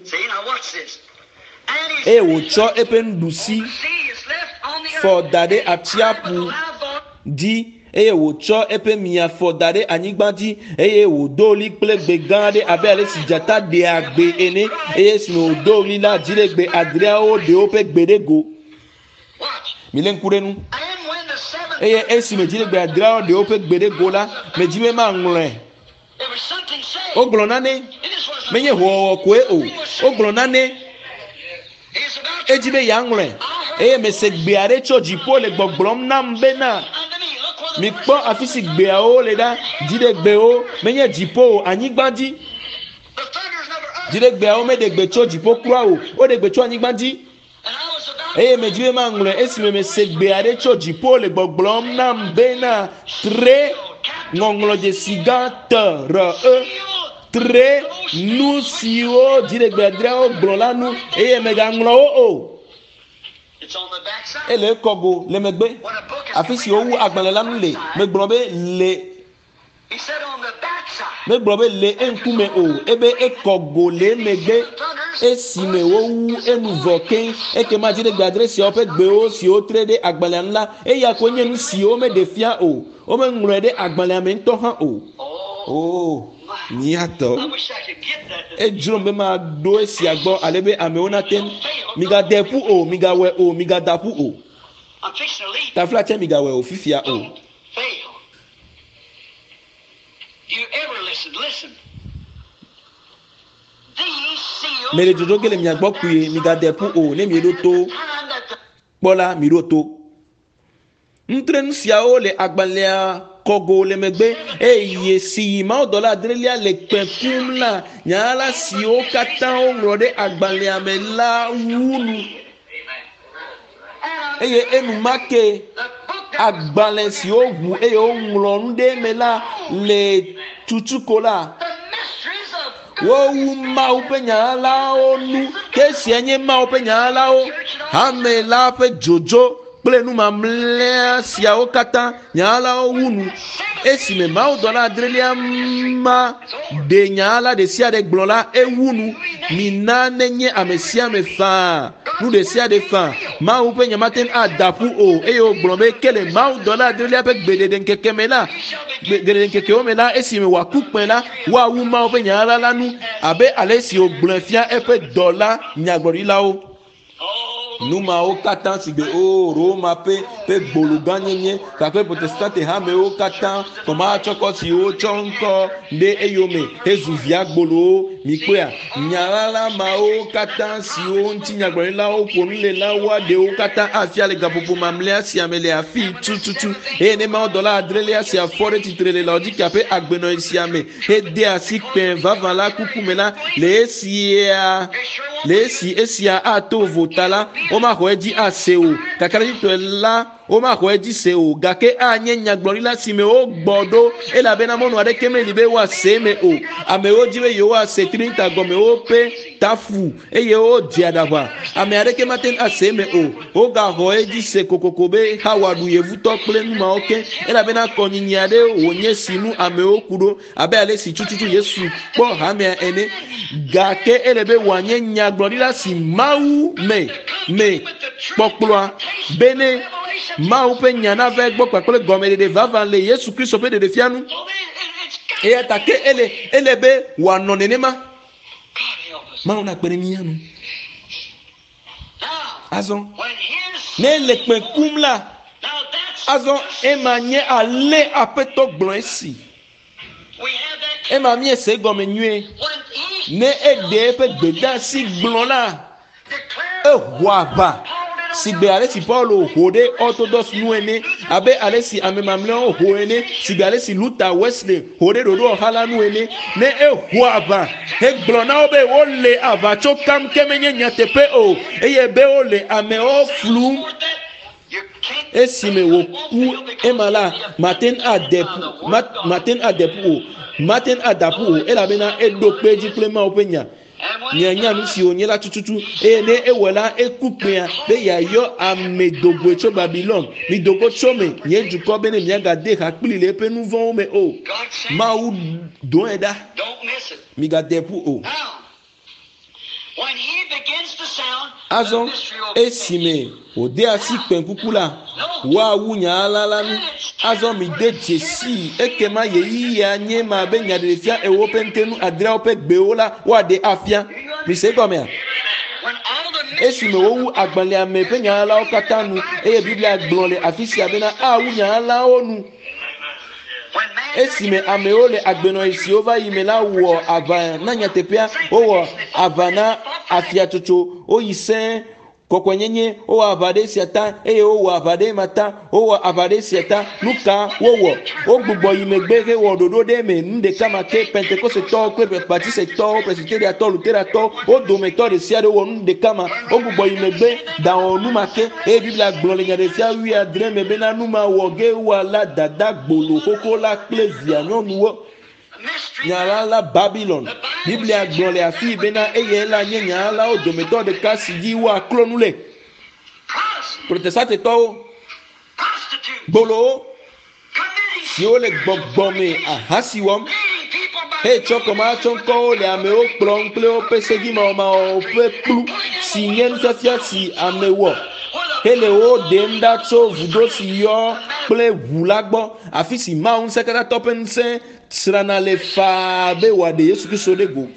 S1: eye wòtsɔ eƒe nuɖusi fɔ da ɖe atsiaƒu dzi eye wòtsɔ eƒe miafɔ da ɖe anyigba dzi eye wòdo li kple gbe gã aɖe abe ale si dzata ɖea gbe ene eye esime wòdo li la dziɖegbe adreawo ɖewo ƒe gbe ɖe go mi lé ŋku ɖe nu eye esime dziɖegbe adreawo ɖewo ƒe gbe ɖe go la medzi be maŋlɔe wogblɔ nane menye hoowɔwɔ koe o wogblɔ nane edzi be yeaŋlɔe eye mese gbe aɖe tso dziƒo le gbɔgblɔm nam bena mikpɔ afi si gbeawo le ɖa dziɖegbewo menye dziƒo o anyigba dzi dziɖegbeawo meɖe gbe tso dziƒo kura o woɖe gbe tso anyigba dzi eye medzi be maŋlɔe esime mese gbe aɖe tso dziƒo le gbɔgblɔm nam bena tre ŋɔŋlɔ dzesi gã t r e tre nu siwo dziɖegbedrewo gblɔ la nu eye megaŋlɔ wo o. Ele kɔgo le megbe afi si wowu agbalẽ la nu le megblɔ be le megblɔ be le eŋkume o ebe ekɔgo le megbe esime wowu enu vɔ ke ekema dziɖegbedre siawo ƒe gbewo siwo tre ɖe agbalẽa nu la eya ko nye nu siwo meɖe fia o womeŋlɔe ɖe agbalẽa me ŋutɔ hã o. o miatɔ edzrom be maɖo esia gbɔ ale be amewo nate migade ƒu o migawɔe o migada ƒu o tafla tse migawɔe o fifia o. Mele dodo ke le mia gbɔ kue migade ƒu o ne mi ɖo to kpɔ la mi ɖo to. Nutrenu siawo le agbalẽa kɔgo le megbe eye si mawo dɔ la adrelia le kpẽ kum la nyala siwo katã woŋlɔ ɖe agbalẽa me la wunu eye enumake agbalẽ siwo ʋu eye woŋlɔ nu ɖe me la le tutu ko la wowu Mawu ƒe nyalawo nu ke sia nye Mawu ƒe nyalawo ame la ƒe dzodzo kple nu mamlɛa siawo katã nyalawo wunu esime Mawu dɔ la adrelia ma de nyala de sia de gblɔ la ewunu mina nenye ame sia ame faa nu de sia de faa Mawu ƒe nyamaten adaƒu o eye wogblɔ be kele Mawu dɔ la adrelia ƒe gbeɖeɖe ŋkeke me la gbeɖeɖe ŋkekewo me la esime wòaku kpẽ la woawu Mawu ƒe nyala la nu abe ale si wògblɔ fia eƒe dɔla nyagblɔɖilawo. Numawo katã si gbe o Roma ƒe ƒe gbolo gã nyenye gake protestante hamewo katã kɔma tsɔkɔ siwo tsɔ ŋkɔ ɖe eyome hezu via gbolowo mikpea nyalala mawo katã siwo ŋuti nyagblɔɖilawo ƒo nu le la woa ɖewo katã afia le gaƒoƒo mamlɛa sia me le afi tututu eye ne Mawu dɔla adrelia sia fɔ ɖe tsitre le Laodikea ƒe agbenɔ sia me hede asi kpẽ vavã la kuku me la le esia le esi esia ato vota la womaxɔ edzi ase o kakradzitɔe la womaxɔ edzi se o gake anye nyagblɔɖila si me wogbɔ ɖo elabena mɔnu aɖeke meli be woase me o amewo dzi be yewoase trinita gɔmewo ƒe tafu eye wodze aɖaʋa ame aɖeke mate ase me o wogaxɔ edzi se kokoko be ha wòaɖu yevutɔ kple numawo ke elabena kɔnyinyi aɖe wònye si nu amewo ku ɖo abe ale si tututu Yesu kpɔ hamea ene gake ele be wòanye nyagblɔɖila si Mawu me me kpɔkplɔa bene Mawu ƒe nya nava gbɔ kpakple gɔmeɖeɖe vavã le Yesu Kristo ƒe ɖeɖefia nu eya ta ke ele ele be wòanɔ nenema Mawu na kpe ɖe mía nu azɔ ne le kpẽ kum la azɔ ema nye ale aƒetɔ gblɔ esi ema miese gɔme nyuie ne eɖe eƒe gbedeasi gblɔ la eho aʋa si gbe ale si Paulo ho ɖe orthodox nu ene abe ale si ame mamlɛawo ho ene si gbe ale si Luther Wesley ho ɖe ɖoɖo ɔha la nu ene ne eho aʋa hegblɔ na wo be wole aʋatso kam ke menye nyateƒe o eye be wole amewo flum esime wòku ema la maten adeƒu maten adeƒu o maten adaƒu o elabena eɖo kpe dzi kple Mawu ƒe nya nyanya nu si wònye la tututu eye ne ewɔ la eku kpẽa be yeayɔ ame dogoe tso Babylon mi dogo tso me nye dukɔ be ne miagade ha kpli le eƒe nu vɔ̃wo me o Mawu doe ɖa migade ƒu o. Azɔ esime wòde asi kpẽkuku la woawu nyala la nu azɔ mi de dzesi ekema yeyiyia nye ma be nyaɖeɖefia ewo ƒe ŋutenu adreawo ƒe gbewo la woaɖe afia mi se gɔmea esime wowu agbalẽa me ƒe nyalawo katã nu eye Biblia gblɔ le afi sia bena awu nyalawo nu esime amewo le agbenɔ siwo va yi me la wɔ aʋa na nyateƒea wowɔ aʋa na afiatsotso woyi sẽ kɔkɔnyenye wowɔ aʋa ɖe sia ta eye wowɔ aʋa ɖe ma ta wowɔ aʋa ɖe sia ta nu ka wowɔ wogbugbɔ yi megbe hewɔ ɖoɖo ɖe me nu ɖeka ma ke pentekosetɔwo kple baptisetɔwo presbiteriatɔwo luteratɔwo wo dometɔ ɖe sia ɖe wɔ nu ɖeka ma wogbugbɔ yi megbe dawɔ nu ma ke eye Biblia gblɔ le nyaɖefia wui adre me bena nu ma wɔ ge woala dada gbolo xoxo la kple via nyɔnuwo nyala Babylon Biblia gblɔ le afi bena eye la nye nyala o dometɔ ɖeka si dzi wo aklɔ nu le protestantetɔwo gbolowo siwo le gbɔgbɔme ahasi wɔm he tsɔ kɔma tsɔ ŋkɔwo le amewo kplɔm kple woƒe sedimawɔmawɔ ƒe kplu si nye nufiafia si ame wɔ hele wo ɖem ɖa tso vudo si yɔ kple ʋu la gbɔ afi si Mawu ŋusẽkatãtɔ ƒe ŋusẽ srana le faa be wòaɖe Yesu Kristo ɖe go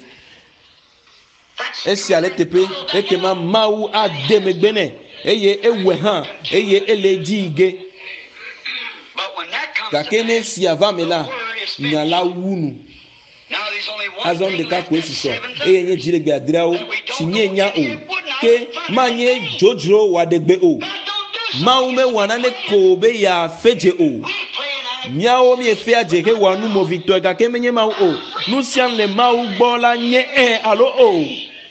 S1: esia le teƒe ekema Mawu ade megbe nɛ eye ewɔe hã eye ele dzi yi ge gake ne sia va me la nya la wu nu azɔ ɖeka koe susɔ eye nye dziɖegbe adreawo si nye nya o ke manye dzodzro wòaɖegbe o Mawu mewɔ nane ko be yeafe dze o míawo miefea dze he wòa numovitɔe gake menye Mawu o nu sia le Mawu gbɔ la nye ɛ alo o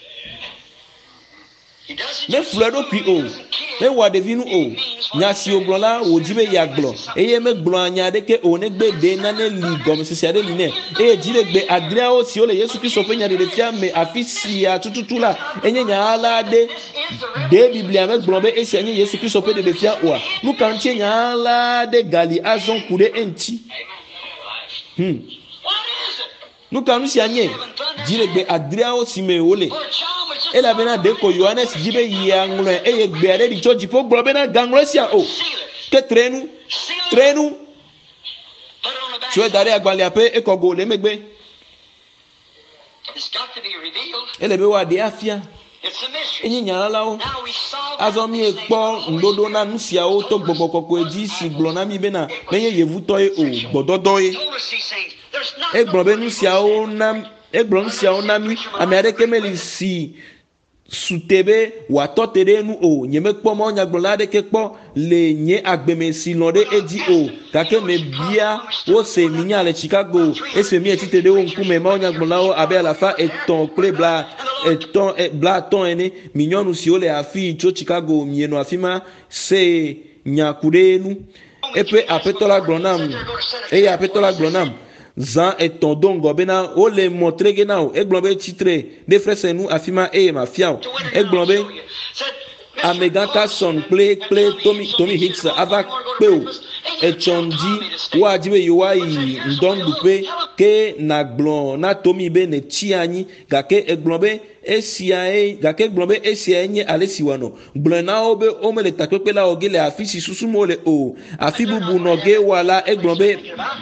S1: meflɔe ɖokui o mewɔ ɖevi nu o nya si wògblɔ la wòdzi be yeagblɔ eye megblɔ nya aɖeke o negbe ɖe nane li gɔmesese aɖe li nɛ eye dziɖegbe adreawo siwo le Yesu Kristo ƒe nyaɖeɖefia me afi sia tututu la enye nya ala ɖe ɖe Biblia megblɔ be esia nye Yesu Kristo ƒe ɖeɖefia oa nu ka ŋutie nya ala ɖe gali azɔ ŋku ɖe eŋuti hmm nu ka nu sia nye dziɖegbe adreawo si me wole elabena ɖeko Yohanes dzi be yeaŋlɔe eye gbe aɖe ɖi tso dziƒo gblɔ bena gaŋlɔ sia o ke trenu trenu tsoe da ɖe agbalẽa ƒe ekɔ go le megbe ele be woaɖe afia enye nyalalawo azɔ miekpɔ ŋɖoɖo na nu siawo to Gbɔgbɔ Kɔkɔe dzi si gblɔ na mi bena menye yevutɔe o gbɔdɔdɔe egblɔ be nu siawo na egblɔ nu siawo na mi ame aɖeke meli si sute be wòatɔ te ɖe nu o nyemekpɔ mɔ nyagblɔla aɖeke kpɔ le nye agbeme si lɔ ɖe edzi o gake mebia wose minya le Chicago esi mi etite ɖe wo ŋkume mɔ nyagblɔlawo abe alafa etɔ̃ kple bla etɔ̃ bla atɔ̃ ene mi nyɔnu siwo le afi tso Chicago mienɔ afi ma se nyaku ɖe nu eƒe aƒetɔ la gblɔ nam eye aƒetɔ la gblɔ nam zã etɔ̃ do ŋgɔ bena wole mɔtre ge na o egblɔ be tsitre ɖe frese nu afi ma eye mafia o egblɔ be amegã Carson kple kple Tommy Tommy Hicks ava kpe o etsɔ dzi woadzi be yewoayi ŋdɔnuɖuƒe ke nagblɔ na Tommy be netsi anyi gake egblɔ be esiae gake gblɔ be esiae nye ale si wòanɔ gblɔ na wo be womele takpekpe la wɔ ge le afi si susum wole o afi bubu nɔ ge wa la egblɔ be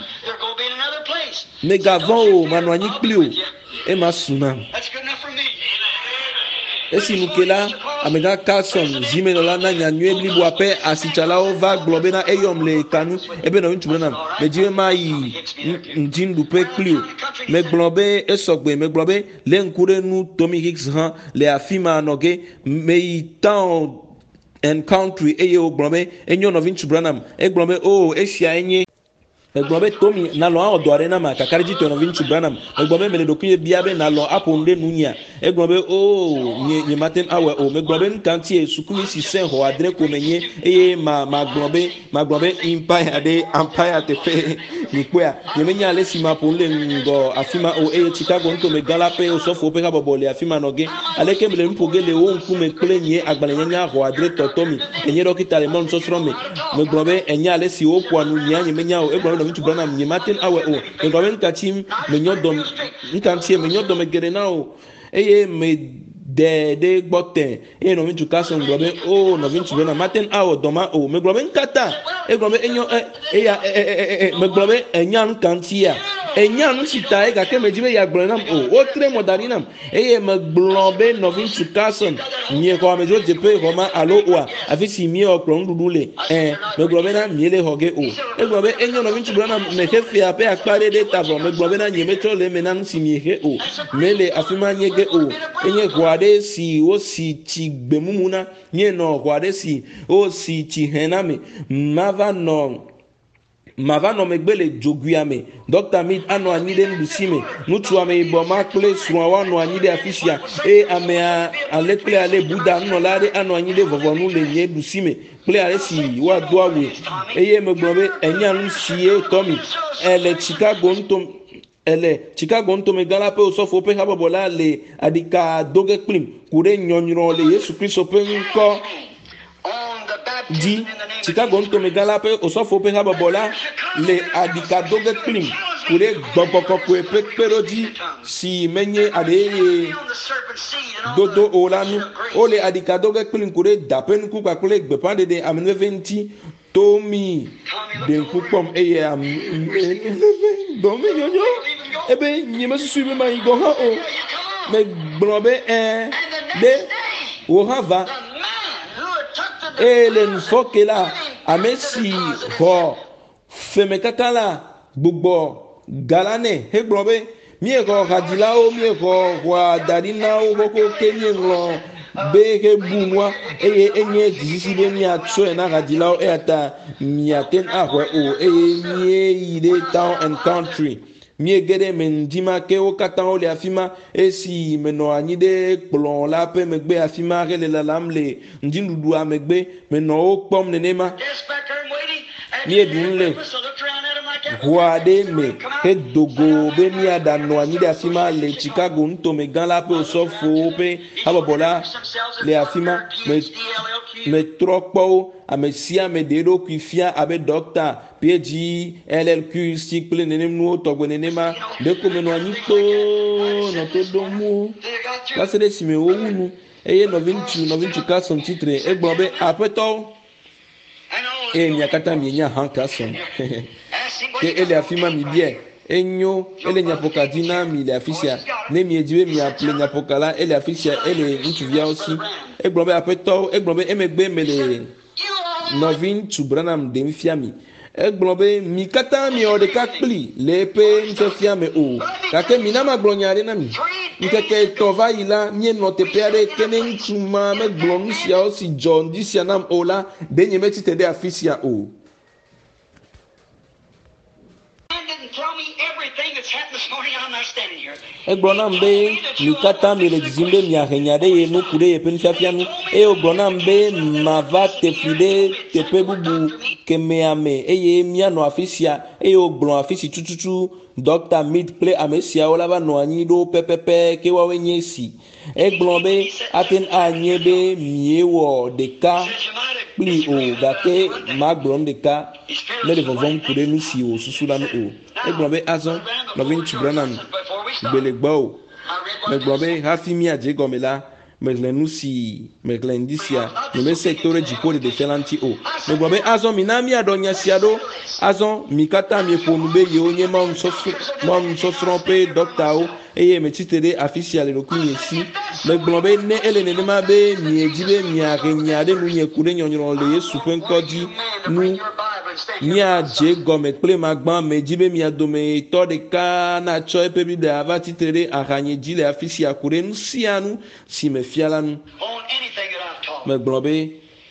S1: megavɔn o manɔ anyi kpli o ema suna esi nuke la amegã Carson zimenɔla na nyanyue bliboa ƒe asitsalawo va gblɔ bena eyɔm le kanu ebe nɔ ŋutsu nam medzi be ma yi ŋdzinuɖuƒe kpli o megblɔ be esɔgbe megblɔ be le ŋku ɖe nu Tommy Hicks hã le afi ma nɔ ge meyi town and country eye wògblɔ be enyo nɔvi ŋutsu Branham egblɔ be o esia enye egblɔ be Tommy nalɔ awɔ dɔ aɖe na ma kaka ɖe dzi tɔ nɔvi ŋutsu Branham egblɔ be mele ɖokui bia be nalɔ aƒo nu ɖe nu nyia egblɔ be o nye nye mate awɔ o megblɔ be nukantie sukuvi si se xɔ adre ko menye eye ma ma gblɔ be ma gblɔ be empire ɖe empire teƒe mikpɔa nyemenya ale si ma ƒo le ŋgɔ afi ma o eye Chicago ŋutome gã la ƒe osɔfowo ƒe habɔbɔ le afi ma nɔ ge aleke mele nuƒo ge le wo ŋkume kple nye agbalẽnyanya xɔ adre tɔtɔ mi enye ɖɔkita le mɔnusɔsrɔ̃ me megblɔ be enye ale si woƒoa nu nyia nyemenya o egblɔ be ŋutsu Branham nye mate awɔ o megblɔ be nukatsi menyɔ dɔ nukatsi menyɔ dɔme geɖe na o eye me de de gbɔ tɛ eye nɔvi ŋutsu Carson gblɔ be o nɔvi ŋutsu Branham mate awɔ dɔ ma o megblɔ be nkata egblɔ be enyo ɛ eya ɛ ɛ ɛ megblɔ be enya nukatsia enya nu si ta gake medzi be yeagblɔ nam o wotre mɔ da ɖi nam eye megblɔ be nɔvi ŋutsu Carson mie xɔ amedzro dzeƒe xɔ ma alo oa afi si miewɔ kplɔ nuɖuɖu le ɛ megblɔ be na mie le xɔ ge o egblɔ be enyo nɔvi ŋutsu Branham mexe fia ƒe akpa ɖe ɖe ta vɔ megblɔ be na nye metrɔ le eme na nu si miexe o mele afi ma nye ge o enye xɔ aɖe si wosi tsi gbemumu na nye nɔ xɔ aɖe si wosi tsi hɛ na me mava nɔ mava nɔ megbe le dzoguia me Doctor Mead anɔ anyi ɖe nuɖusi me ŋutsu ameyibɔ ma kple srɔ̃a woanɔ anyi ɖe afi sia eye amea ale kple ale Buda nunɔla aɖe anɔ anyi ɖe vɔvɔnu le nye ɖusi me kple ale si woado awue eye megblɔ be enya nu sie Tommy ele Chicago ŋutɔ ele Chicago ntome gala pe osofo pe habobola le adika doge klim kure nyonyo le Yesu Kristo pe nko di Chicago ntome gala pe osofo pe habobola le adika doge klim kure gbogbo ko pe pero di si menye ade dodo olanu ole adika doge klim kure dapen ku kwa kule gbepande de amene venti Tomi den kupom eye am domi nyonyo ebe nyime susu be mai go ha o me blobe eh de o hava elen fokela amesi ho feme kakala gbogbo galane he blobe mi e ko hadila o mi e ko wa darina o ko kenye lo be ke bunwa eye enye disi be mi atso e na gadila o eta mi aten ahwe o eye mi ide town and country mi gede men dima ke o katan o le afima esi meno anyide plon la pe megbe afima rele la lamle ndindudu amegbe meno o pom nenema mi edunle Guade me he dogo be mi ada no anyide afima le Chicago ntome gan la pe o sofo pe habobola le afima me me tropo amesia me dedo kwifia abe doctor P G L L Q cycle nenem no togwe nenema de ko me no anyiko no to domu la se de sime o wunu eye no vintu no vintu ka son titre egbon be apeto e mi akata mi nya hanka son ke ele afima mi bien enyo ele nyapokadina mi le afisia ne mi ejiwe mi aple nyapokala ele afisia ele ntuvia aussi egblombe apeto egblombe emegbe mele novin tu branam de mfiami egblombe mi kata mi o de kakpli lepe mfia me o kake mi na maglonyare na mi nkeke tova ila mi no te pere kene ntuma me glom sia aussi john disia nam ola de nyemeti te de afisia o Egbonam be mikata mele zimbe mi ahenyade ye no kure ye penfiafianu e ogbonam be mava te fide te pebubu kemeame e ye miano afisia e ogbon afisi tututu doctor mid play amesia olaba no anyi do pepepe ke wa wenyesi egbon be aten anye be miewo deka pli o gake magbon deka le de vovon kure nu si o susula no o egbon be azon no vin chibranam belegbo megbo be hafimi aje gomela meglenusi meglendisia no me secteur jiko de defelanti o megbo be azon minami adonya siado azon mikata mi ponu be ye onye ma nsoso ma nsoso pe doctor o eye mechitere official lo kunyesi megbo be ne ele ne ma be mi ejibe mi agenya de nu ye kure nyonyo le Yesu penkodi nu mi aje gome ple magban mejibe mi adome to de ka na cho epe bi de avati tere ahanye jile afisi akure nu sianu si me fiala nu me globe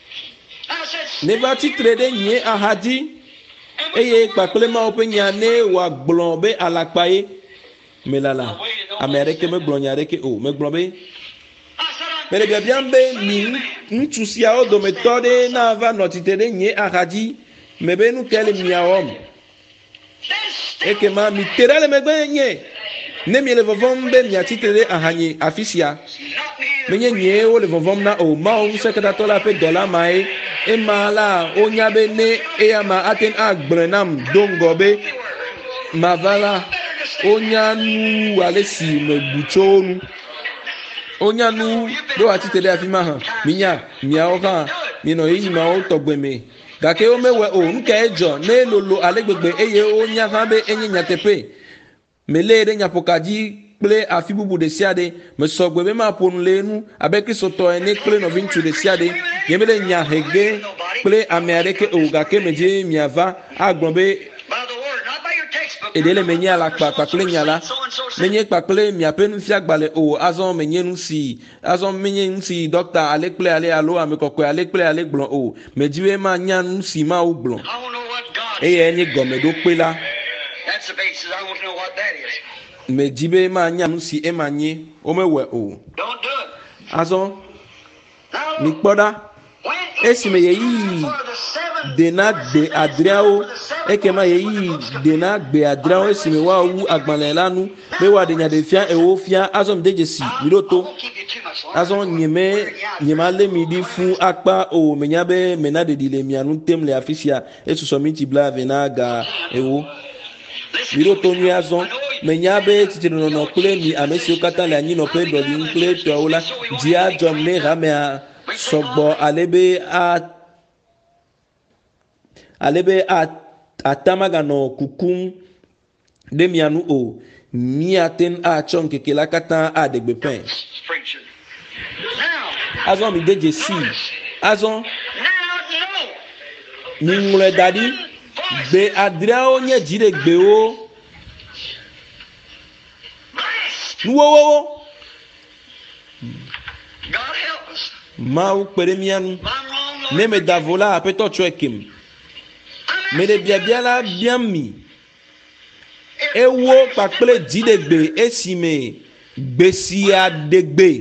S1: ne vati trede nye ahadi eye pakle ma openya ne wa globe alakpaye melala amerike me glonyare ke o me globe mere bia biambe mi ntusia odome to de na ava notitere nye ahadi mebenu kele miawom eke ma mi terale megbenye ne mi le vovom be mi atitere ahanye afisia menye nye o le vovom na o ma o sekata to la pe dollar mai e mala onya be ne e ama aten agbrenam dongobe mavala onya nu alesi mebuchonu onya nu do atitere afima ha minya miawo kan mi no yi ma o togbeme gake o mewe o nke ejo na elolo alegbegbe eye onya ha be enye nyatepe melere nyapokaji ple afibubu de siade mesogbe be ma ponu lenu abeki soto ene ple no vintu de siade yemele nya hege ple amerike o gake meje miava agbonbe edele menye ala pa pa ple nyala menye pa ple mi apenu fi agbale o azon menye nsi azon menye nsi doctor ale ple ale alo amekokwe ale ple ale gbon o mejiwe ma nya nsi ma o gbon eye enye gomedo pela
S2: That's the basis. I want to know what that is.
S1: mejibe ma nya nsi emanye o mewe o
S2: Don't do it.
S1: azon
S2: Now,
S1: mi poda
S2: when
S1: esime yeyi dena gbe adriao ekema yeyi dena gbe adriao esime wa wu agbanle lanu be wa de nya de fia ewo fia azom dejesi miroto azon nyeme nyema le midi fu akpa o menya be mena de dile mianu tem le afisia esuso mi ti bla vena ga ewo miroto ni azon menya be titi no no kule mi amesi okata le anyi no pe do li nkle to ola dia jom ne ramea sogbo alebe a alebe a atamaga no kukum de mianu o miaten a chon kekela kata a de gbepen azon mi deje si azon mi ngule dadi be adriao nye jire gbe o nuwowo ma u pere mianu ne me davola apeto chwekim me de bia bia la bia mi ewo pakple jidegbe esime gbesia degbe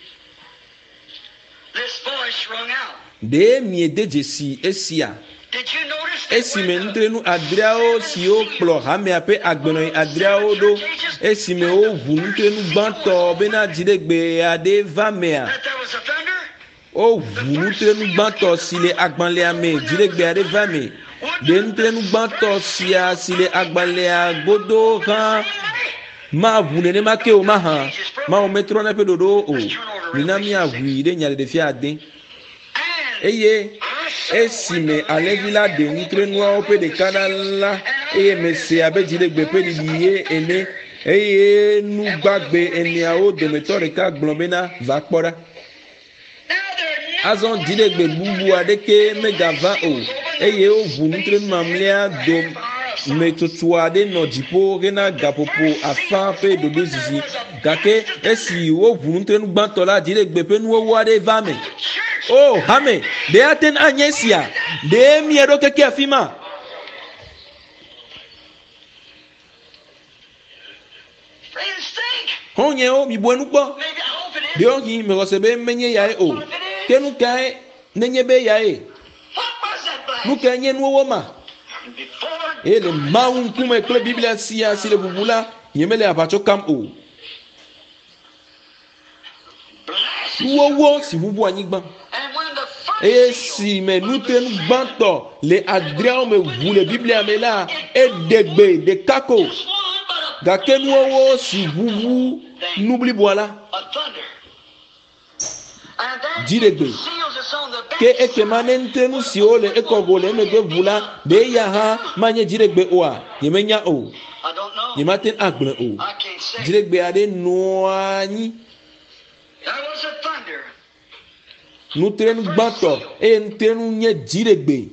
S1: de mi edejesi esia esime ntrenu adriao si o kplo hame ape agbeno adriao do esime o vu ntrenu gbanto bena jidegbe ade vamea o vu ntrenu gbanto sile agbanle ame jidegbe ade vame de ntrenu gbanto sia sile agbanle agbodo kan ma vu ne ma ke o ma ha ma o metro na pe dodo o minami avu de nyale de fia ade eye esime alevila de ntrenu o pe de kanala eye mese abejide gbe pe di ye ene eye nu gbagbe eni awo de metore ka gblobena va kpora azon jidegbe bubu adeke megava o eye o vu ntrenu mamlia do metutu ade no jipo rena gapopo afa pe dodo zizi gake esi o vu ntrenu gbantola jidegbe pe nu owo ade vame oh hame de aten anyesia de miedo keke afima honye o mi buenu gbo de ohi me rosebe menye yae o kenu kai nenye be yae nu kenye nu owo ma ele maun kuma ekle biblia sia sile bubula yemele abacho kam o wowo si bubu anyigba et si me nuten gbanto le adriao me vule biblia me la e degbe de kako gake nuwo si bubu nubli boala jidegbe ke ekemane ntenu si ole ekogole me de vula de ya ha manye jidegbe oa yemenya o yematen agble o jidegbe ade noani nous traînons bateau et nous traînons nye jiregbe.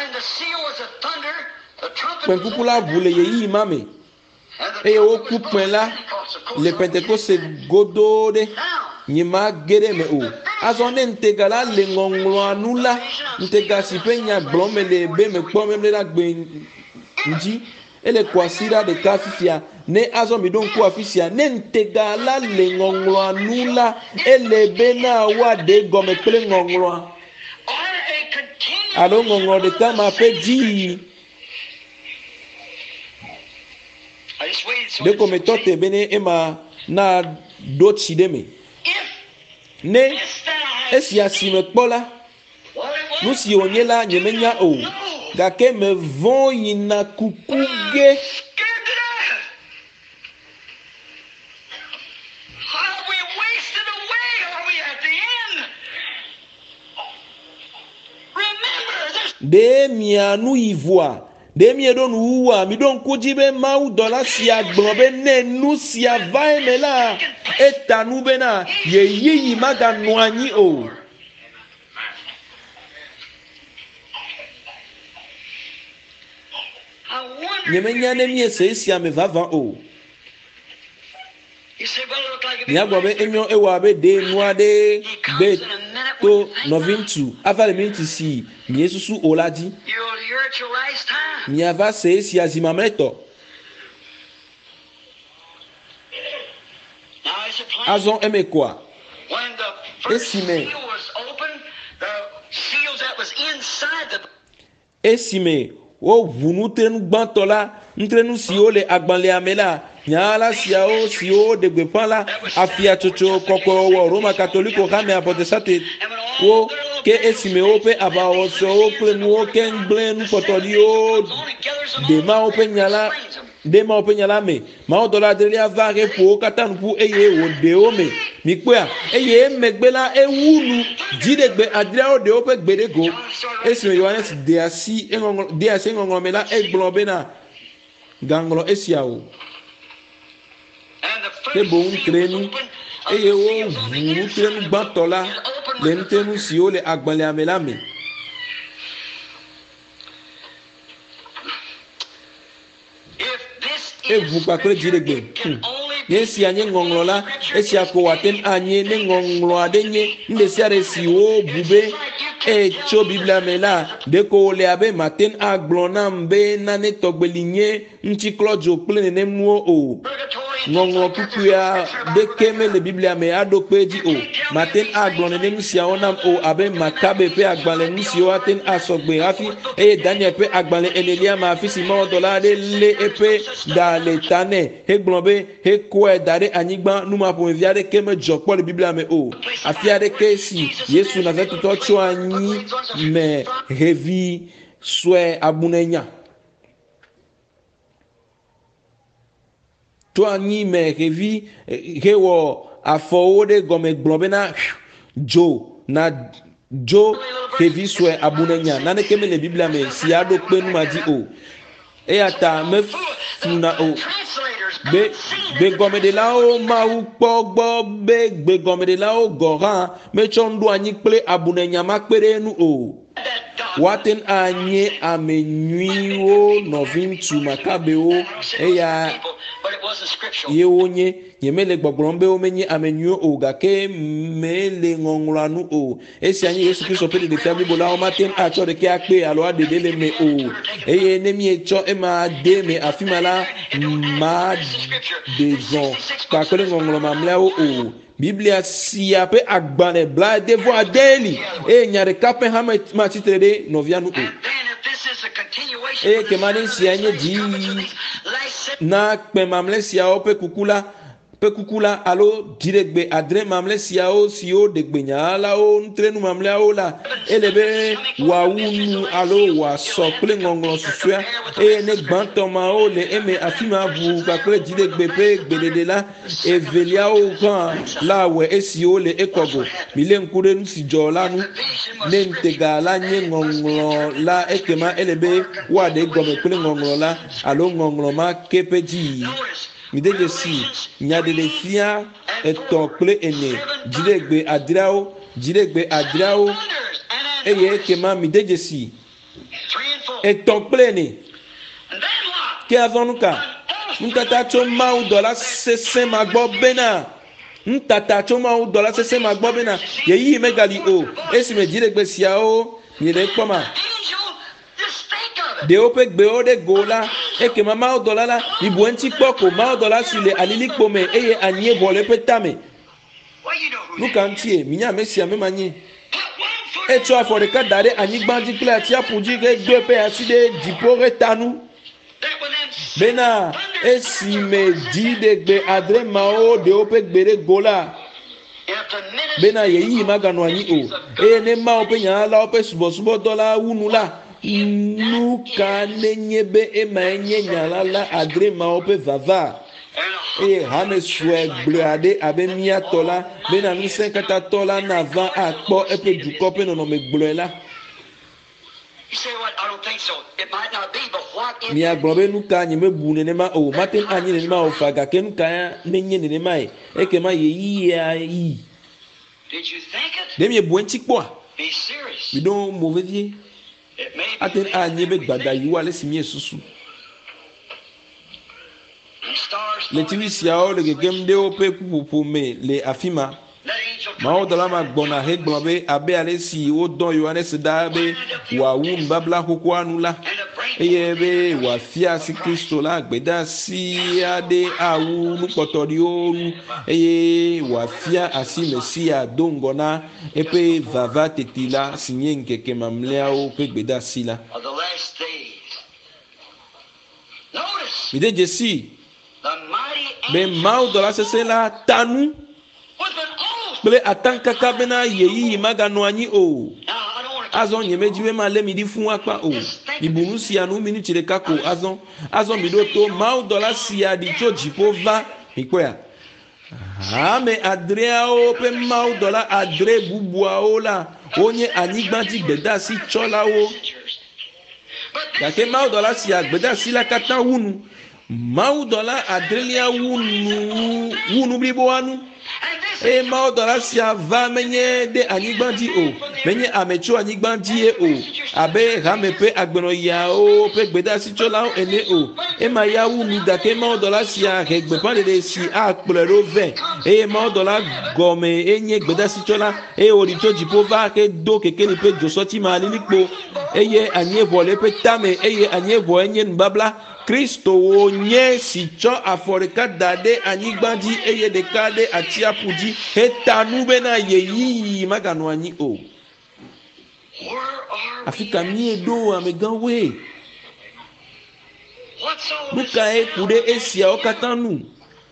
S1: Quand vous la voulez y imame et au coupe là le Pentecôte godode nyima gere me o azone ntegala le ngonglo anula ntega sipenya blome le be me kpom me la gbe nji ele kwasira de kafifia ne azo mi don ku afisia ne ntega la le ngonglo anula ele be na wa de gome pele ngonglo alo ngonglo de kama peji de comme tote bene ema na do chideme ne esia si me kpola nu si onyela nyemenya o gake me von yina kukuge de mianu ivoa de mi don uwa mi don kujibe mau dola si agbobe ne nu si avai mela etanu bena ye yi maga noanyi o nyemenya ne mi ese si ame vava o ni agbobe enyo ewa be de noa de be to novintu afale minti si mi esusu olaji mi ava se si azimameto azon emekwa esime esime o vunu trenu gbantola ntrenu si o le agbanle amela nyala sia o si o de gbepala afia chocho kokoro wo Roma catholique kame apotestate wo ke esime o pe aba o so o plenu o ken blenu potoli o de ma o pe nyala de ma o pe nyala me ma o dola de lia vare po katanu pu eye wo de o me mi pe a eye megbela ewunu jidegbe adria o de o pe gbedego esime Yohanes de asi engongo de asi engongo mela egblon na ganglo esiawo ke bon trenu eye wo vunu trenu gbantola le ntenu si o le agbanle amela me e vu pa kle jidegbe yesi anye ngonglo la esi akowaten anye ne ngonglo adenye ndesi aresi o bube e cho biblia mela de ko le abe maten aglona mbe na ne togbelinye nchi klojo plene ne muo o ngonglo kukuya de keme le biblia me adokpe di o maten aglona ne nsia onam o abe makabe pe agbale nsia o aten asogbe afi e Daniel pe agbale enelia ma afi si mo dola de le epe da le tane he glombe he ko e dare anyigba numa po viade keme jokpo le biblia me o afiade kesi Yesu na vetu to cho anyi me hevi swe abunenya to anyi me hevi hewo afowode gome globena jo na jo hevi swe abunenya nane keme le biblia me si ado pe numa di o e ata me funa o be be gome de la o ma u pogbo be be gome de la o goran me chondo anyi ple abunenya ma pere nu o waten anye amenyi o novin tu makabe o e ya ye onye yemele gbogbombe o menyi amenyi o ga ke mele ngongulanu o esi anye Yesu Kristo pe de tabli bola o maten a cho de ke akpe alo ade de le me o e ye nemi e cho e ma de me afimala ma de zon pa kole ngongolo mamla o o Biblia si ape agbane bla de vo adeli e nyare kape ha ma titrede novianu o e ke mani si anye di na pe mamle si a ope kukula pe kukula alo diregbe adre mamle si a o si o de gbenya la o ntrenu mamle a o la elebe wa unu alo wa so ple ngonglo susua e ne gbantoma o le eme afima bu ka ple diregbe pe gbedede la e velia o kan la we esi o le ekogo mile nkure nu si jo lanu ne ntega la nye ngonglo la ekema elebe wa de gome ple ngonglo la alo ngonglo ma kepeji mideje si nyadele fia etokle ene jiregbe adrao jiregbe adrao eye kema mideje si etokle ene ke avonuka ntata cho mau dola sese magbo bena ntata cho mau dola sese magbo bena yeyi megali o esi me jiregbe sia o yele poma de ope gbe o de gola eke mama o dola la ibu enti poko ma o dola sile alili kpome eye anye bole petame nuka ntie minya mesia me manye eto afore ka dare anyi gbandi kla ti apuji ge gbe pe aside dipore tanu bena esi me di de gbe adre ma o de ope gbere gola bena yeyi magano anyi o e ne ma ope nya la ope subo subo dola wunu la nuka nenyebe ema enye nyalala adre ma ope vava e hane swe blade abe mia tola bena nu senkata tola na van akpo epe dukope no no me gbolela mi agbobe nuka nyeme bune ne ma o maten anyi ne ma o faga ke nuka nenye ne ma e eke ma ye yi ya yi dem ye buenti kwa we don mauvais aten anye be gbada yiwa le simie susu le tiwisia o le gegem de o pe pupu me le afima ma o dala ma gbona he gbona be abe ale si o don Yohanes da be wa wu mbabla kokwa anu la eye be wafia si Kristo la gbeda si ade awu nukpɔtɔdi oru eye wafia asi Mesia dongona epe vava teti la sinye nkeke mamleawo pe gbeda si la.
S2: of the last days. Notice
S1: Mide jesi
S2: the mighty
S1: be
S2: angel
S1: mau dɔ la sese la tanu
S2: with an oath.
S1: kple atankaka bena yeyi magano anyi o.
S2: Now, I don't want to
S1: Azɔ nyemedziwe ma le mi di fún akpa o. Ibunu sia nu minutsi ɖeka ko azɔ azɔ mi ɖo to mau dɔ la sia di tso dziƒo va mi kpɔe ya. Ame adreawo ƒe mau dɔ la adre bubuawo la wonye anyigbadzi gbedasi tsɔlawo. Gake mau dɔ la sia gbedasi la katã wunu. Mau dɔ la adrelia wunu wunu bliboa nu. Eye mau dɔ la sia va menye de anyigbadzi o, menye ame tso anyigbadzi o, abe hame ƒe agbenɔyawo ƒe gbedasitsɔlawo ene o. Ema ya wunu gake mau dɔ la sia he gbeƒãɖeɖe si akplɔe ɖo vɛ. Eye mau dɔ la gɔme enye gbedasitsɔla eye wòɖi tso dziƒo va ke do kekeli ƒe dzosɔti ma lilikpo eye anyievɔ le eƒe tame eye anyievɔ enye nubabla. Kristo wo nye si tsɔ afɔ ɖeka da ɖe anyigbadzi eye ɖeka ɖe atsiaƒu dzi heta nu bena yeyiyi maganɔ anyi o.
S2: Where are
S1: Afi
S2: we?
S1: ka mieɖo amegãwoe?
S2: What's all
S1: Nu
S2: this?
S1: kae ku ɖe esiawo katã nu?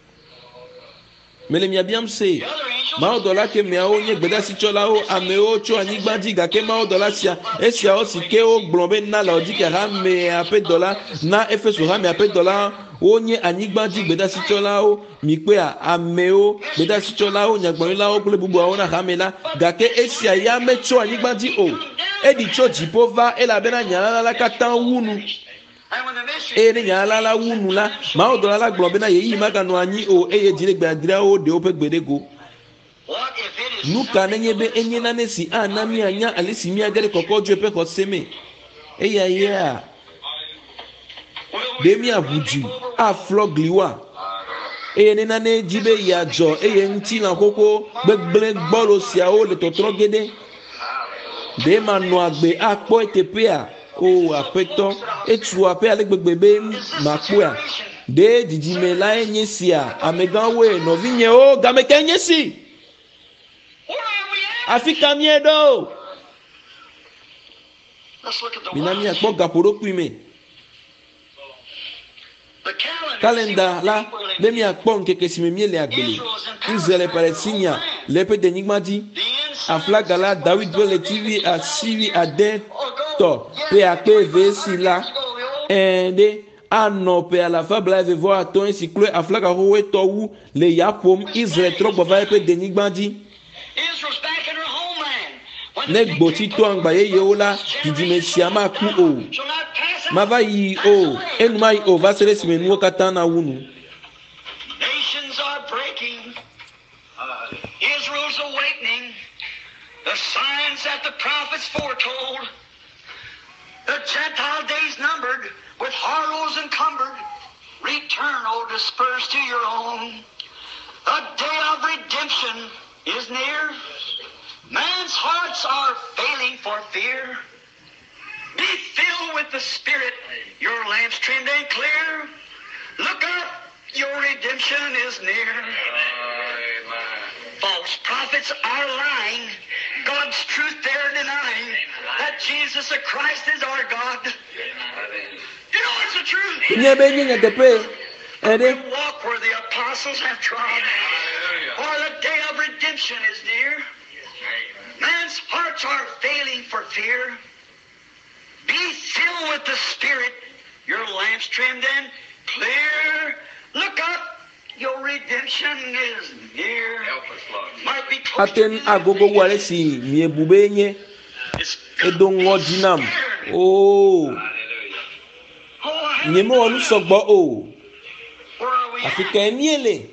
S1: Mele miabiam se.
S2: The other angels,
S1: Mawudɔla ke meawo nye gbedasitsɔlawo, amewo tso anyigbadzi gake mawudɔla sia esiawo si ke wogblɔ be na Laodike hamea ƒe dɔla na Efeso hamea ƒe dɔla wonye anyigbadzi gbedasitsɔlawo. Mikpea amewo gbedasitsɔlawo nyagblɔɖilawo kple bubuawo na hame la gake esia ya metso anyigbadzi o. Eɖi tso dziƒo va elabena nyalala la katã wunu.
S2: and when the mystery
S1: Eye ne nyalala la wunu la mawudɔla la gblɔ bena yeyi maganɔ anyi o eye dziɖegbe adreawo ɖe woƒe gbe ɖe go.
S2: what if it is
S1: Nu ka nenye be enye nane si ana mianya ale si miage ɖe kɔkɔdzoe ƒe xɔse me. Eya yea ɖe miaʋu dzi aflɔ gliwoa eye ne nane dzi be yeadzɔ eye ŋutilã xoxo gbegblẽ gbɔlo siawo le tɔtrɔ ge ɖe ɖe manɔ agbe akpɔ teƒea o aƒetɔ etu aƒe ale gbegbe be makpɔa ɖe dzidzime lae nye sia amegãwoe nɔvinyewo game ke nye si.
S2: where are we at?
S1: Afi ka mieɖo?
S2: Let's look at the
S1: Mina
S2: watch.
S1: miakpɔ gaƒoɖokui me.
S2: The calendar.
S1: Kalenda la ne miakpɔ nkeke si me mie le agbele. Israel Palestina le eƒe denyigba dzi.
S2: The inside.
S1: Aflaga la David ƒe ɣletivi asivi ade tɔ ƒe akpe eve si la ɛɛ anɔ ƒe alafa blaeve vɔ atɔ̃ esi kple aflaga xoxoe tɔwu le ya ƒom. Israel trɔ gbɔ va eƒe denyigba dzi.
S2: Israel's back in her homeland. When
S1: Ne
S2: the
S1: gboti to aŋgba yeyewo la dzidzime sia maku o.
S2: shall not pass out.
S1: Mava yi o enuma yi o va se ɖe esime nuwo katã na wunu.
S2: Nations are breaking. Israel's awakening. The signs that the prophets foretold. The Gentile days numbered, with harlots encumbered. Return, O dispersed to your own. The day of redemption is near. Man's hearts are failing for fear. Be filled with the Spirit, your lamps trimmed and clear. Look up, your redemption is near. False prophets are lying, God's truth they're denying, that Jesus the Christ is our God. You know it's the truth.
S1: Nye be nye nye teƒe ɛɖe
S2: Walk where the apostles have trod, for the day of redemption is near. Man's hearts are failing for fear. Be filled with the Spirit, your lamps trimmed and clear. Look up, your redemption is near. Might be close to
S1: aten agogo wu ale si miebu be nye
S2: It's
S1: edo ŋɔ dzi nam o
S2: Oh,
S1: nye mewɔ nu sɔgbɔ o
S2: where are we
S1: afi
S2: at?
S1: ka mie le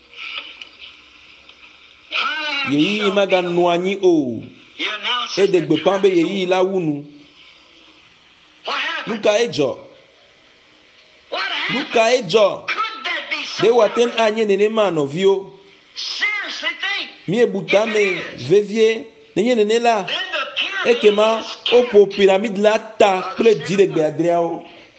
S1: yeyiyi maganɔ anyi o
S2: He announced
S1: eɖe gbeƒã be yeyiyi la wunu.
S2: what
S1: Nu
S2: happened?
S1: ka edzɔ?
S2: What
S1: Nu
S2: happened?
S1: ka edzɔ?
S2: Could that be
S1: Ɖe
S2: so?
S1: woate anye nenema nɔviwo.
S2: Seriously think.
S1: Miebu tame vevie nenye nene la
S2: Then the pyramid
S1: ekema
S2: is
S1: woƒo piramide la ta kple dziɖegbe adreawo.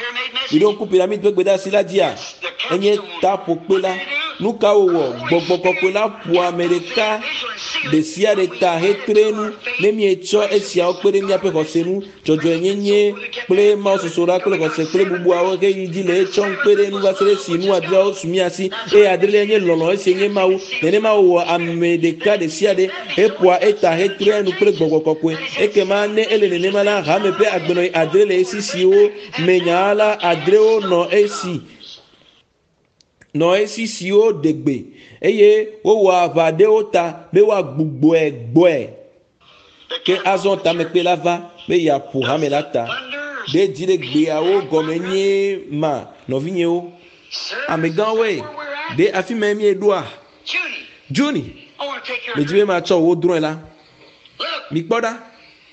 S1: Bidon ku pyramide pe gbeda si la dia. Enye ta po pe la. Nu ka wo gbogbo ko la po America de sia de ta hetrenu ne mi echo esia o pere mi ape ko senu jojo enyenye ple ma ososora ko ko se ple bubu awo ke yiji le echo pere nu va sere sinu adra o sumi asi e adrele enye lolo esenye mawu nene ma wo America de sia de e po eta hetrenu ple gbogbo ko pe e ke ma ne ele nene mala ha me pe agbeno adrele esi si o menyala adreo no esi no esi si o degbe eye wo wa vade ota be wa gbugbo egbo e ke azon ta me pe lava be ya pour ha me lata de dire gbe awo gomenye ma no vinye o amegan we de afi me mi edua juni me jibe ma cho wo dron la mi poda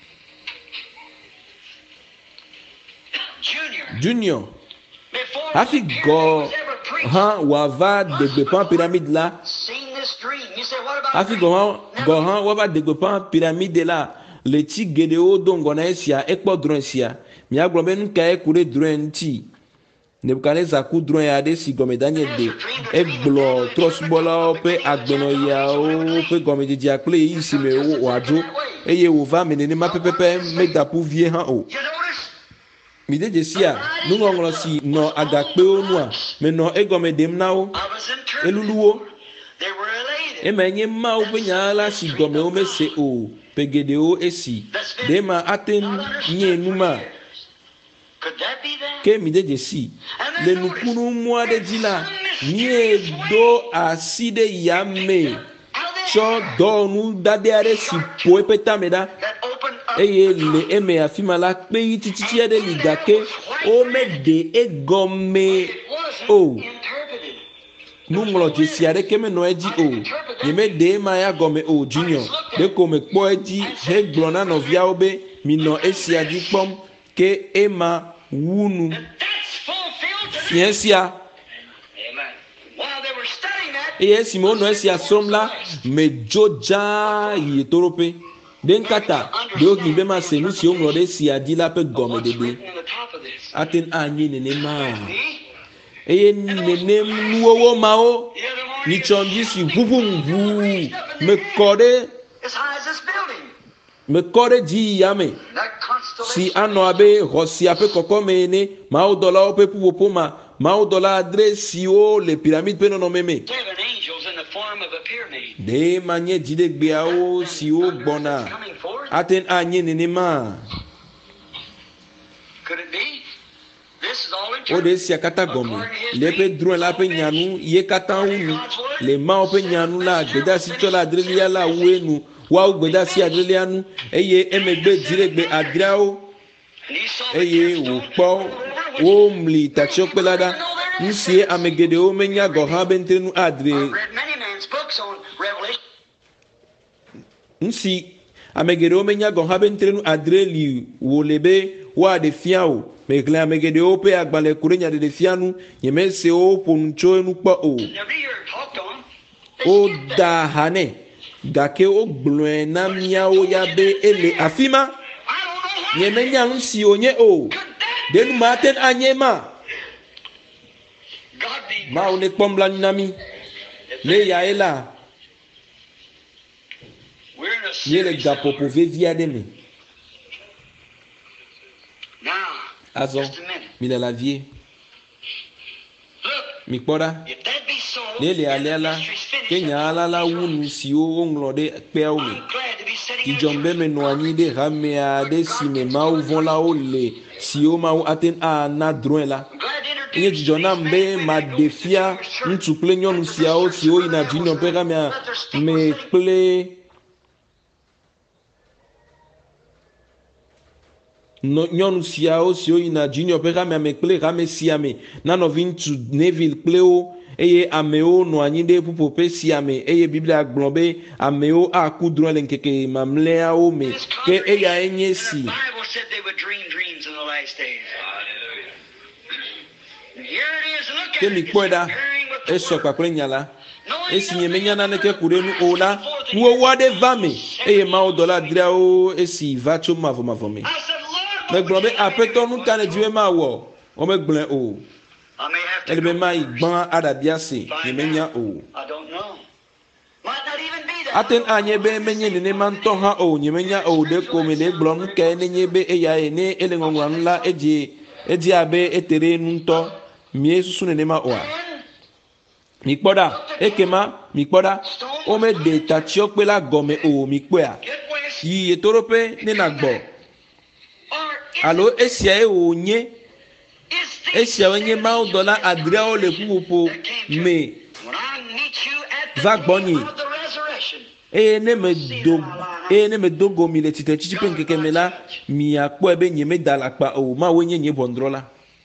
S1: junior afi go han wa va développer pyramide là afi go han go han wa va développer pyramide là le ti gedeo dongo na esia ekpo drone sia mi agro be nka e kure drone ti Nebukadneza ku drone ya de si gome daniel de e glo trust bola pe agbeno ya o pe gome de dia kle yi si me o wajo eye wo va menene ma pepepe make da pour vie han o mi de jesia nu ngonglo si no agakpe onu a me no egome dem nawo eluluwo e menye ma o penyala si gome o mese o pegede o esi de ma aten nye numa ke mi de jesi le nukunu mwa de dila mie do aside yame so do nu dade are si po epeta meda eye le eme afimala pe tititi de ligake o me de egome o numro jesi are keme no eji o ye me de ma ya gome o junior de ko me po eji he glona no via obe mi no esi adi pom ke ema wunu fiensia eye simo no esi asomla me joja ye torope den kata do ki be ma se nu si o mro de si adila pe gome dede aten anyi nene ma eye nene nuwo ma o ni chonji si vuvumvu me kode me kode ji yame si ano abe hosi ape kokome ne ma o dola o pe pu po ma ma o dola adresi o le pyramide pe no meme de manye jide gbe a o si o gbona aten anye nene ma o de si akata gome le pe drone la pe nyanu ye kata unu le ma o pe nyanu la gbeda si tola adrelia la wenu wa o gbeda si adrelia nu eye emegbe jiregbe adrao eye wo po wo mli tacho pelada nsi amegede o menya go ha bentenu adre nsi amegede o menya go ha bentenu adre li wo lebe wa de fiao megle amegede o pe agbale kurenya de fianu yemese o poncho enu po o o da hane gake o gbloe na miao ya be ele afima yemenya nsi onye o denu maten anyema ma o ne pombla nami le ya ela yele gapo pove via de me azo mi la la vie mi kpora lele alela kenya alala wunu si o nglode pe o mi kijombe me no ani de rame a de si me ma o von la o le si o ma o aten a na drone la nye jona mbe ma defia ntu ple nyonu si a o si o ina junior pe rame a me ple no nyonu si a o si o ina junior pe rame a me ple rame si a me none of into Neville ple o eye ameo no anyinde pupo pe si ame eye biblia glombe ameo akudro lenkeke mamlea o me ke eya enye si ke mi kweda eso kwa nyala esi nyemenya na neke kurenu ola wo wade vame eye ma o dollar dra o esi vacho mavo mavo me me glombe apeto nu kane jiwe ma wo o me gble o
S2: I may have to
S1: ele be
S2: go
S1: ma
S2: first.
S1: igban adabiase
S2: Find
S1: nyemenya
S2: out.
S1: o
S2: I don't know. Might not even be that.
S1: aten anye be menye ne man to ha o nyemenya o de ko me le gblɔ nu ke ne nye be eya ye ne ele ngɔngla nu la edzi edzi abe etere nu ntɔ mie susu ne ne ma oa
S2: And
S1: mi kpɔɖa ekema mi kpɔɖa o me de tatsiɔ kpe la gɔme o mi kpɔa
S2: get west.
S1: yi etoroƒe ne na gbɔ
S2: Or is,
S1: alo esia ye o nye
S2: is this
S1: esiawo nye mawo dɔla adreawo le ƒuƒoƒo
S2: that came to
S1: me
S2: when I meet you at the
S1: Va
S2: day
S1: gbɔnyi.
S2: of the resurrection?
S1: eye ne me do eye ne me do go mi le tsitre tsitsi ƒe ŋkeke me la miakpɔe be nye me da lakpa o mawoe nye nye ʋɔnudrɔla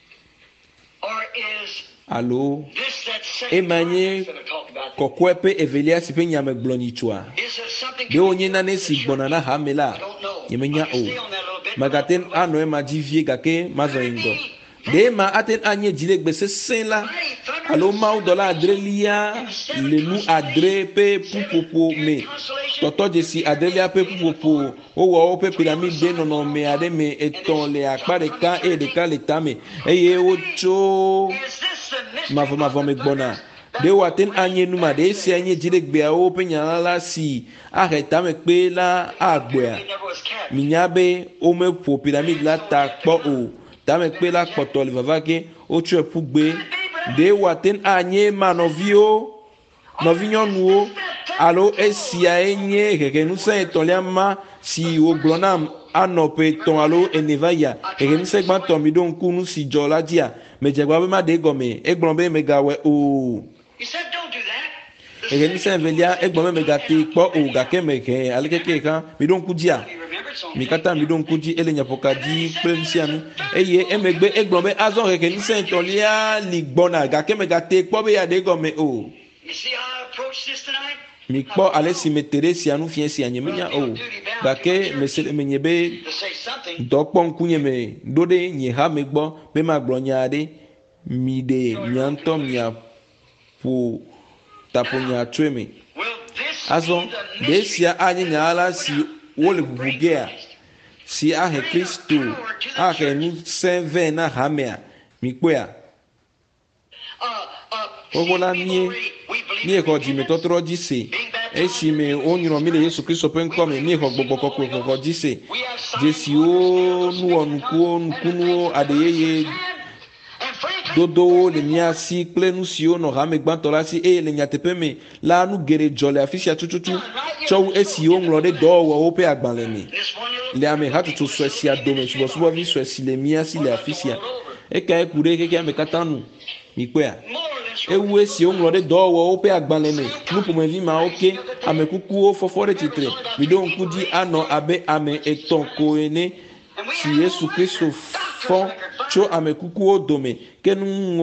S2: Or is
S1: alo
S2: this that second
S1: ema nye
S2: that I talked about?
S1: kɔkɔe ƒe evelia si ƒe nyame gblɔ nyi tsoa
S2: Is there something
S1: be wonye nane si gbɔna na hame la
S2: I don't know.
S1: nye menya
S2: I can
S1: o
S2: stay on that a little bit.
S1: magate anɔ ema dzi vie gake mazɔ yi ŋgɔ ɖe ma ate anye dzilegbe sesẽ la alo mawu dɔla adrelia le nu adre ƒe ƒuƒoƒo me tɔtɔ dzesi adrelia ƒe ƒuƒoƒo wowɔ woƒe piramide nɔnɔme aɖe me etɔ̃ le akpa ɖeka eye ɖeka le tame eye wotso
S2: Is this the mystery
S1: mavɔmavɔ me gbɔna ɖe woate anye nu ma ɖe esia nye dziɖegbeawo ƒe nyalala si ahe tame kpe la agbɔa
S2: It never was captured.
S1: minya be womeƒo piramide la ta kpɔ o tame kpe la kpɔtɔ le vava ke wotsɔe ƒu gbe ɖe woate anye ma nɔviwo nɔvi nyɔnuwo alo esiae nye hehenusẽ etɔ̃lia ma si wogblɔ nam anɔ ƒe etɔ̃ alo ene va yia hehenusẽ gbãtɔ mi ɖo ŋku nu si dzɔ la dzia medzegba be ma ɖe gɔme egblɔ be megawɔe o
S2: He said, don't do that. The
S1: hehenusẽ evelia egblɔ be megate kpɔ o gake mehe alekeke hã mi ɖo ŋku dzia
S2: you remember it's on
S1: mi katã mi ɖo ŋku dzi ele nyaƒoka dzi kple nu sia nu eye emegbe egblɔ be azɔ hehenusẽ etɔ̃lia li gbɔna gake megate kpɔ be yeaɖe gɔme o
S2: You see how I approach this tonight?
S1: mi kpɔ ale si me te ɖe sia nu fia sia nye menya o gake mese menye be
S2: To say something.
S1: dɔ kpɔ ŋkunye me ɖo ɖe nye hame gbɔ be magblɔ nya aɖe mi ɖe mia ŋutɔ miaƒo taƒo nya tsoe me
S2: Will this
S1: azɔ
S2: be
S1: ɖe
S2: the
S1: sia anye nyala si wole ʋuʋu gea si ahe kristo ahe ŋusẽ vɛ na hamea mi kpɔa
S2: uh, uh,
S1: Wogo la mie mie xɔ dzimetɔtrɔ dzi se esi me wonyrɔ mi le Yesu Kristo ƒe ŋkɔ me mie xɔ gbɔgbɔ kɔkɔe xɔxɔ dzi se dzesiwo nuwɔnukuwo nukunuwo aɖeyeye dodowo le mia si kple nu siwo nɔ hame gbãtɔ la si eye le nyateƒe me la nu geɖe dzɔ le afi sia tututu tsɔ wu esi woŋlɔ ɖe dɔwɔwɔwo ƒe agbalẽ me
S2: this one little
S1: le ame hatsotso sue sia dome subɔsubɔvi sue si le mia si le afi sia ekae ku ɖe xexea me katã nu mi kpɔa
S2: more than
S1: ewu esi woŋlɔ ɖe dɔwɔwɔwo ƒe agbalẽ me nu ƒomevi mawo ke ame kukuwo fɔfɔ ɖe tsitre mi ɖo ŋku dzi anɔ abe ame etɔ̃ ko ene si Yesu Kristo fɔ tso ame kukuwo dome ke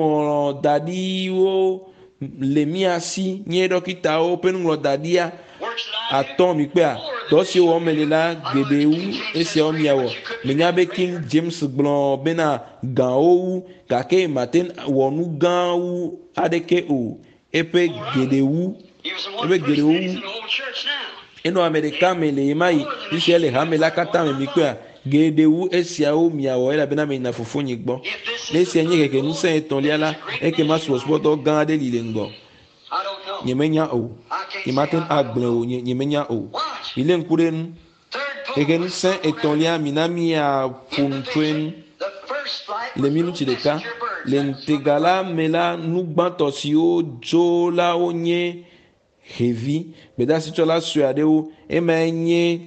S1: nuŋlɔdaɖiwo le mia si nye ɖɔkitawo ƒe nuŋlɔdaɖia
S2: works that I
S1: atɔ mi kpea dɔ siwo wɔm le la geɖe wu esiawo miawɔ menya be King James gblɔ bena gãwo wu gake mate wɔ nu gã wu aɖeke o eƒe geɖe wu
S2: He was the
S1: ebe
S2: one first
S1: geɖewo
S2: ladies
S1: wu
S2: in the whole church now.
S1: enɔ ame ɖeka me le yema yi isia le hame la katã me mi kpea geɖe wu esiawo miawɔ elabena meyina fofonye gbɔ
S2: If this
S1: ne
S2: is
S1: esia nye hehenusẽ etɔ̃lia la ekema subɔsubɔdɔ gã aɖe li le ŋgɔ
S2: I don't know.
S1: nye menya o
S2: I can't
S1: nye
S2: say
S1: mate
S2: I
S1: agblẽ o nye nye menya o
S2: Watch.
S1: mi le ŋku ɖe nu
S2: Third pull.
S1: hehenusẽ etɔ̃lia mina miaƒo nu tsoe nu
S2: The first flight
S1: le
S2: was
S1: minu
S2: little
S1: tsi ɖeka
S2: messenger birds.
S1: le ŋutega la me la nu gbãtɔ siwo dzo la wonye hevi gbedasitsɔla sue aɖewo emae nye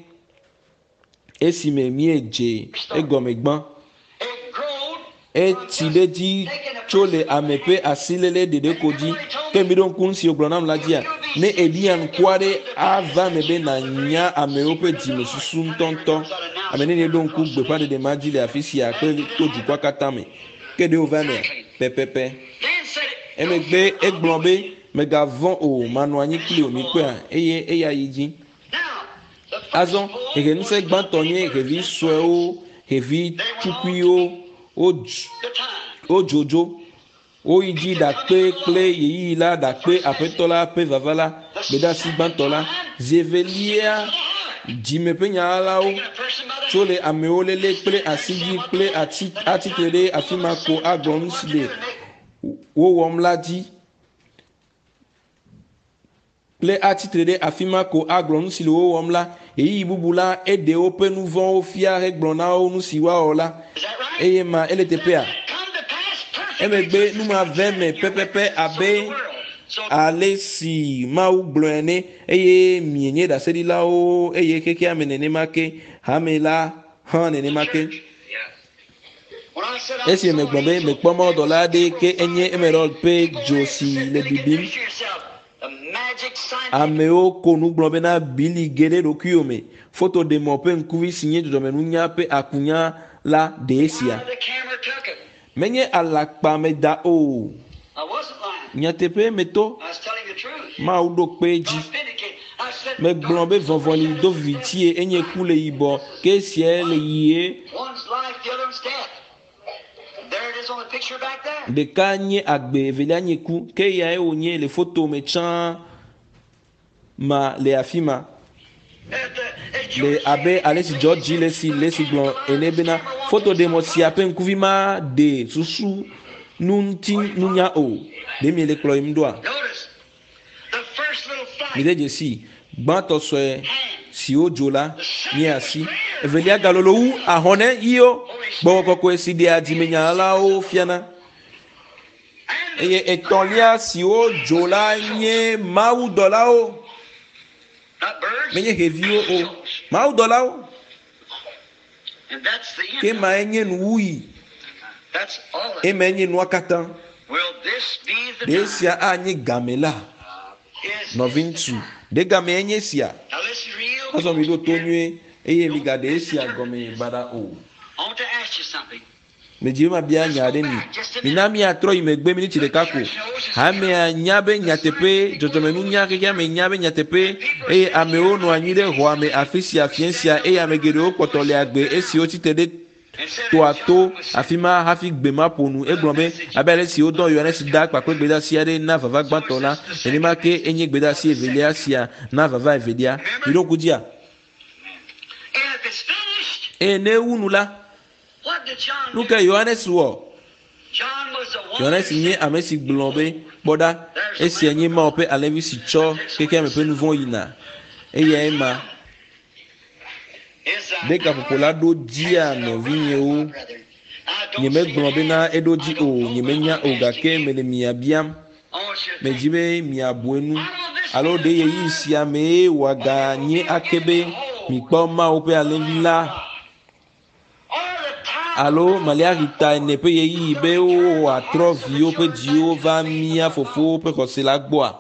S1: esime miedze egɔme gbã
S2: It growed.
S1: etsi ɖe dzi tso le ame ƒe asilele ɖeɖe ko dzi ke mi ɖo ŋku nu si wogblɔ nam la dzia ne eɖia nuku aɖe ava me be nànya amewo ƒe dzime susu ŋutɔŋutɔ ame ne ne ɖo ŋku gbeƒã ɖeɖe ma dzi le afi sia kple to dukɔa katã me ke ɖewo va me pɛpɛpɛ
S2: Dan said it.
S1: emegbe egblɔ be megavɔ̃ o manɔ anyi kpli o mi kpɔa eye eya yi dzi
S2: Now, the first
S1: azɔ
S2: pull
S1: hehenusẽ gbãtɔ nye hevi suewo hevi tukuiwo wodz-
S2: the time.
S1: wodzodzo woyi dzi ɖakpe kple yeyi la ɖakpe aƒetɔ la ƒe vava la gbedeasi gbãtɔ la zi evelia dzime ƒe nya la wo tso le amewo lele kple asi dzi kple ati atsitre ɖe afi ma ko agblɔ nu si le wowɔm la dzi kple atsitre ɖe afi ma ko agblɔ nu si le wowɔm la eyi bubu la eɖe woƒe nu vɔ̃wo fia hegblɔ na wo nu si woawɔ la eye ma ele teƒea emegbe numave me pɛpɛpɛ abe ale si Mawu gblɔe ene eye mienye ɖaseɖilawo eye xexea me nenema ke hame la hã nenema ke esi megblɔ be mekpɔ mawudɔla aɖe ke enye emerald ƒe dzo si le bibim amewo ko nu gblɔ bena bili ge ɖe ɖokuiwo me foto ɖe mɔ ƒe ŋkuvi si nye dzɔdzɔmenunya ƒe akunya la ɖe esia menye alakpa me da o nyateƒe me to Mawu ɖo kpe dzi megblɔ be vɔvɔli do vitie enye ku le yibɔ ke esia le yie ɖeka nye agbe evelia nye ku ke yae wònye le foto me tsã ma le afi ma le abe ale si George le si le si gblɔ ene bena foto ɖe mɔ sia ƒe ŋkuvi ma ɖe susu nu ŋuti nunya o ɖe mi le kplɔ yim ɖoa mi de dzesi gbãtɔ sɔe siwo dzo la nye asi evelia galolo wu ahɔnɛ yiwo gbɔgbɔ kɔkɔe si ɖe adimenyalawo fiana eye etɔ̃lia siwo dzo la nye mawudɔlawo menye ɖeviwo o mawudɔlawo ke ma enye nuwui eme enye nua katã ɖe sia anye game la nɔvi ŋutsu ɖe game enye sia azɔ mi ɖo to nyuie eye mi ga ɖe sia gɔme baɖa o medzi be ma bia nya ɖe mi mina miatrɔ yi megbe miniti ɖeka ko hamea nya be nyateƒe dzɔdzɔmenunya xexea me nya be nyateƒe eye amewo nɔ anyi ɖe xɔa me afi sia afi sia eye ame geɖewo kpɔtɔ le agbe esiwo tsitre ɖe toa to afi ma hafi gbe ma ƒo nu egblɔ be abe ale si wodɔ Yohanes da kpakple gbedeasi aɖe na vava gbãtɔ la nenema ke enye gbedeasi evelia sia na vava evelia mi ɖo ku dzia eye ne wu nu la nu ke Yohanes wɔ Yohanes nye ame si gblɔ be kpɔɖa esia nye Mawu ƒe alẽvi si tsɔ xexea me ƒe nu vɔ̃ yina eyae ma ɖe gaƒoƒo la ɖo dzia nɔvinyewo nyemegblɔ bena eɖo dzi o nyemenya o gake mele mia biam medzi be miabue nu alo ɖe yeyi sia mee wòaga nye ake be mikpɔ Mawu ƒe alẽvi la alo maliarita ene ƒe yeyi be wòatrɔ viwo ƒe dziwo va mia fofowo ƒe xɔse la gbɔa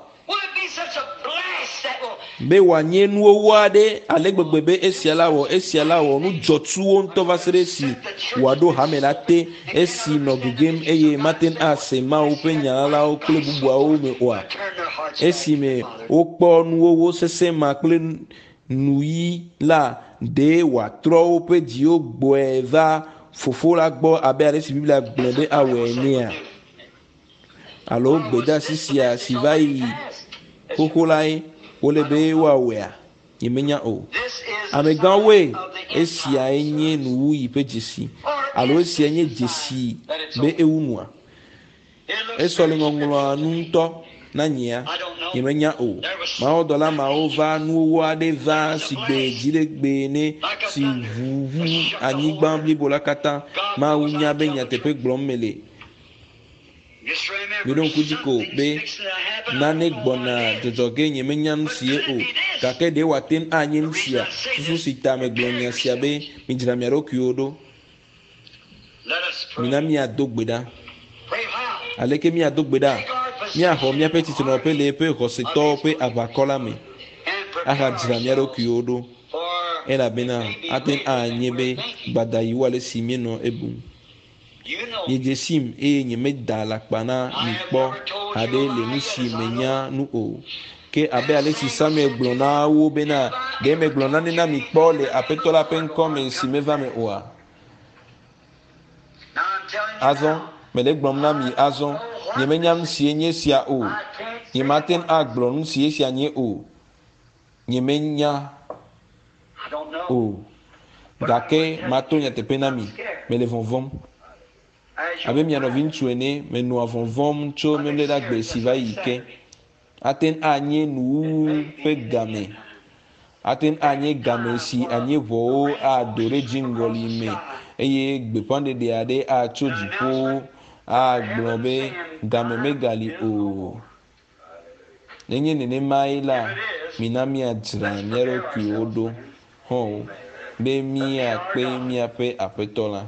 S1: be wòanye nuwowo aɖe ale gbegbe be esia la wɔ esia la wɔ nu dzɔtsuwo ŋutɔ va se ɖe esi wòaɖo hame la te esi nɔ gegem eye mate ase Mawu ƒe nyalawo kple bubuawo me oa esi me wokpɔ nuwowo sese ma kple nuyi la ɖe wòatrɔ woƒe dziwo gbɔe va fofo la gbɔ abe ale si Biblia gblɔ be awɔe enea alo gbedeasi sia si va yi xoxo lae wole be woawɔea yemenya o amegãwoe esia enye nuwuyi ƒe dzesi alo esia nye dzesi be ewu nua esɔ le ŋɔŋlɔa nu ŋutɔ na nyea yemenya o mawudɔla mawo va nuwowo aɖe va si gbe dziɖegbe ne si ʋuʋu anyigba blibo la katã Mawu nya be nyateƒe gblɔm mele mi ɖo ŋku dzi ko be nane gbɔna dzɔdzɔge nyemenya nu sie o gake ɖe wòate ŋu anye nu sia susu si ta megblɔ nya sia be midzra mia ɖokuiwo ɖo mina miado gbe ɖa aleke miado gbe ɖa miaxɔ miaƒe tsitrenɔƒe le eƒe xɔsetɔwo ƒe aʋakɔ la me axa dzra mia ɖokuiwo ɖo elabena ate ŋu anye be gbadayiwo ale si mienɔ ebum nyedze sim eye nyemeda alakpa na mi kpɔ haɖe le nu si menya nu o ke abe ale si Samuel gblɔ na wo bena ɖe megblɔ nane na mi kpɔ le aƒetɔ la ƒe ŋkɔ me si meva me oa azɔ mele gblɔm na mi azɔ nyemenya nu sie nye sia o nyemate ŋu agblɔ nu sie sia nye o nyemenya o gake mato nya tepena mi mele vonvom abe mi anovi ŋutsu ene menu avonvom tso memle ɖe agbe si va yi ke aten anye nu ƒe game aten anye game si anye ʋɔwo ado ɖe dziŋgɔli me eye gbeƒãɖeɖe aɖe atso dziƒo agblɔ be game megali o. Nenye nenema ye la mina miadzra mía ɖokuiwo ɖo hɔn be miakpe miaƒe aƒetɔ la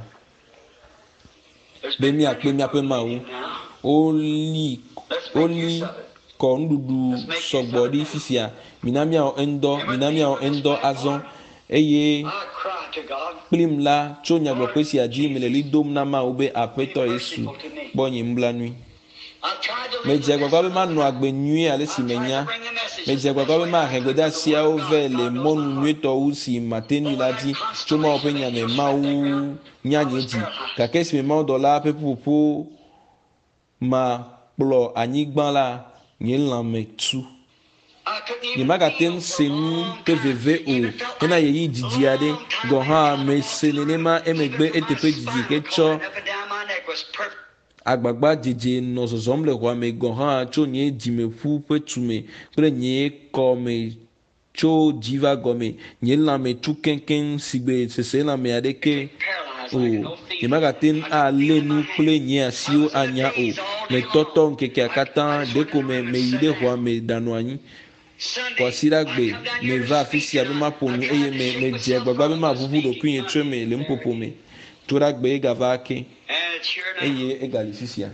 S1: be miakpe miaƒe Mawu woli woli kɔ nuɖuɖu sɔgbɔ ɖi fifia mina miawɔ eŋdɔ mina miawɔ eŋdɔ azɔ eye kplim la tso nyagblɔƒe sia dzi mele li dom na Mawu be aƒetɔ Yesu kpɔ nye nublanui. Medze agbagba be manɔ agbe nyui ale si menya. Medze agbagba be mahẽ gbedeasiawo ve le mɔnu nyuitɔwo si matenu la dzi tso Mawu ƒe nya me Mawu nya nye dzi gake esi me mawudɔla ƒe ƒuƒoƒo ma kplɔ anyigba la nye lãme tu. Nye magate ŋu se nu ƒe veve o hena yeyi dzidzi aɖe gɔ hã me se nenema emegbe eteƒe dzidzi ke tsɔ agbagba dzedze nɔ zɔzɔm le xɔa me gɔ hã tso nye dzimeƒu ƒe tume kple nye kɔme tso dzi va gɔme nye lãme tu keŋkeŋ si gbe sese lãme aɖeke o nye magate ŋu alé nu kple nye asiwo anya o metɔtɔ ŋkekea katã ɖeko me meyi ɖe xɔa me danɔ anyi kɔ asi ɖa gbe me va afi sia be maƒo nu eye me medze agbagba be maʋuʋu ɖokuinye tso me le nuƒoƒo me to ɖa gbe egava ake eye egali fifia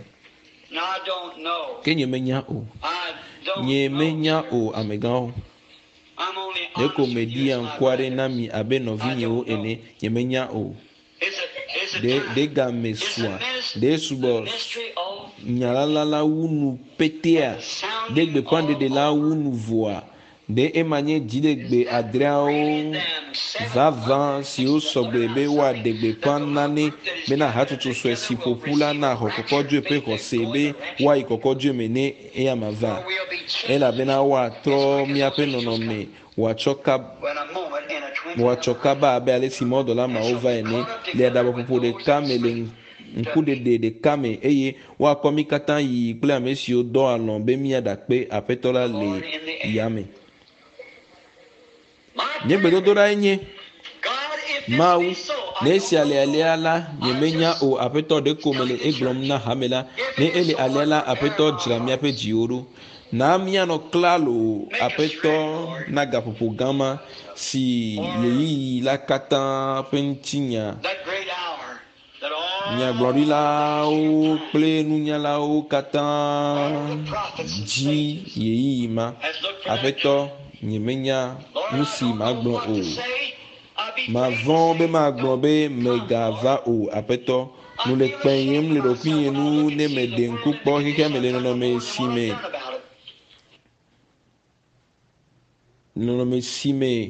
S1: ke nye menya o nye menya o amegãwo ɖeko meɖi aŋku aɖe na mi abe nɔvinyewo ene nye menya o ɖe ɖe game sua ɖe subɔ nyalala la wu nu petea ɖe gbeƒãɖeɖe la wu nu voa ɖe ema nye dziɖegbe adreawo vavã siwo sɔgbe be woaɖe gbeƒã nane bena hatsotso sue si ƒoƒu la na xɔ kɔkɔdzoe ƒe xɔse be woayi kɔkɔdzoe me ne eya ma va elabena woatrɔ míaƒe nɔnɔme wòatsɔ kaba wòatsɔ kaba abe ale si mɔdɔla mawo va ene le aɖabaƒoƒo ɖeka me le ŋkuɖeɖe ɖeka me eye woakɔ mi katã yi kple ame siwo dɔ alɔ be míaɖakpe aƒetɔ la le yame. Nye gbedodoɖae nye Mawu ne esia le alea la nye menya o aƒetɔ ɖeko mele egblɔm na hame la ne ele alea la aƒetɔ dzra míaƒe dziwo ɖo na míanɔ klalo aƒetɔ na gaƒoƒo gãma si yeyiyi la katã ƒe ŋutinya nyagblɔɖilawo kple nunyalawo katã dzi yeyiyi ma aƒetɔ nye menya nu si magblɔ o mavɔ̃ be magblɔ be megava o aƒetɔ nu le kpẽyem le ɖokuinye nu ne meɖe ŋku kpɔ xexea me le nɔnɔme si me nɔnɔme si me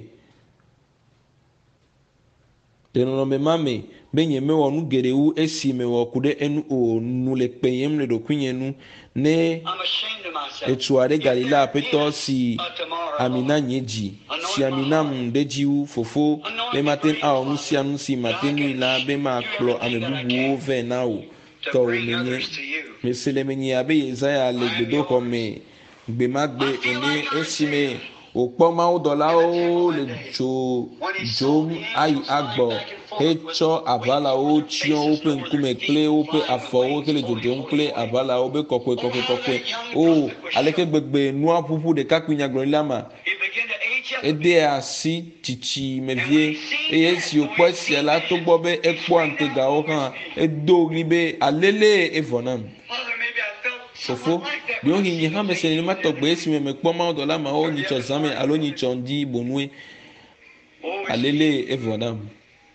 S1: le nɔnɔme ma me be nye mewɔ nu geɖewo esi mewɔ ku ɖe enu o nu le kpẽyem le ɖokuinye nu ne etu aɖe gali la aƒetɔ si ami na nye dzi si ami nam ɖe dziwu fofo be mate awɔ nu sia nu si mate nui la be makplɔ ame bubuwo vɛ na o tɔwo menye mese le menye abe Yesaya le gbedoxɔ me gbe ma gbe ene esime wòkpɔ mawudɔlawo le dzo dzom ayi agbɔ hetsɔ aʋalawo tsyɔ woƒe ŋkume kple woƒe afɔwo hele dzodzom kple aʋalawo be kɔkɔe kɔkɔe kɔkɔe o aleke gbegbe nua ƒuƒu ɖekakpui nyagblɔɖila ma ede asi tsitsi me vie eye esi wòkpɔ esia la togbɔ be ekpɔ antegawo hã edo ɣli be alele evɔ nam fofo ɖewohi nye hã mese nenema tɔgbe esime mekpɔ mawudɔla mawo nyitsɔ zãme alo nyitsɔ ŋdi bonue alele evɔ nam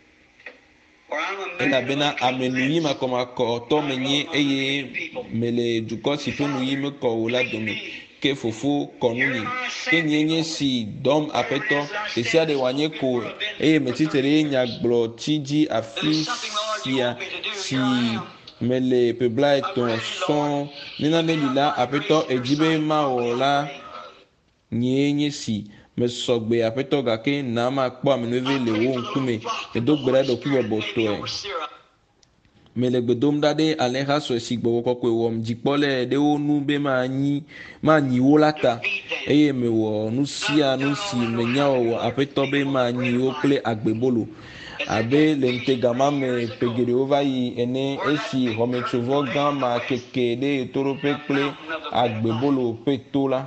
S1: elabena ame nuyi makɔmakɔtɔ menye eye mele dukɔ si ƒe nuyi mekɔ o la dome ke fofo kɔ nunye ke nye nye si dɔm aƒetɔ tesia ɖe wòanye ko eye metitere ɖe nyagblɔti dzi afi sia si mele ƒe blaetɔ̃ sɔŋ nenane li la aƒetɔ edzi be mawɔ la nye nye si me sɔgbe aƒetɔ gake na ma kpɔ amenuve le wo ŋkume medo gbe ɖa ɖokui bɔbɔtɔe me le gbedom ɖa ɖe alẽha sue si gbɔgbɔ kɔkɔe wɔm dzikpɔlɛ ɖe wo nu be ma nyi ma nyi wo la ta eye mewɔ nu sia nu si menya wɔwɔ aƒetɔ be ma nyi wo kple agbebolo abe le ŋutega ma me ƒe geɖewo va yi ene esi xɔmetsovɔ gã ma keke ɖe toɖoƒe kple agbebolo ƒe to la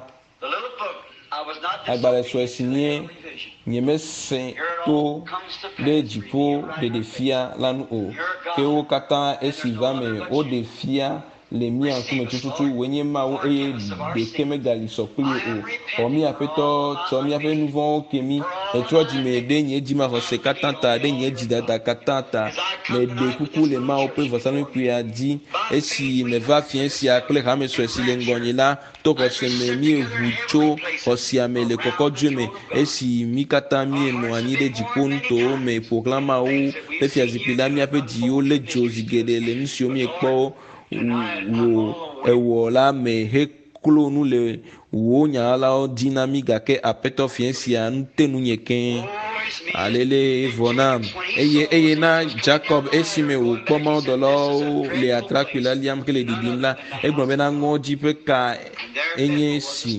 S1: agbalẽ sue si nye nyemese to ɖe dziƒo ɖeɖefia la nu o ke wo katã esi va me woɖe fia le mía ŋkume tututu wònye Mawu eye ɖeke megali sɔ kpli o xɔ mí aƒetɔ tsɔ míaƒe nu vɔ̃wo ke mí etrɔ dzime ɖe nye dzimaxɔse katã ta ɖe nye dzidada katã ta le ɖe kuku le Mawu ƒe vɔsamlekpuia dzi esi meva fia sia kple hame sue si le ŋgɔnye la to xɔse me míeʋu tso xɔsia me le kɔkɔdzoe me esi mí katã míenɔ anyi ɖe dziƒo nutowo me ƒoxlã Mawu ƒe fiazikpui la míaƒe dziwo lé dzo zi geɖe le nu siwo míekpɔ wo ewɔ la me heklo nu le wo nyalawo dzi na mí gake aƒetɔ fia sia nute nu nye keŋ alele vɔ nam eye eye na Jacob esime wòkpɔ mawudɔlawo le atrakpui la liam ke le ɖiɖim la egblɔ bena ŋɔdzi ƒe ka enye si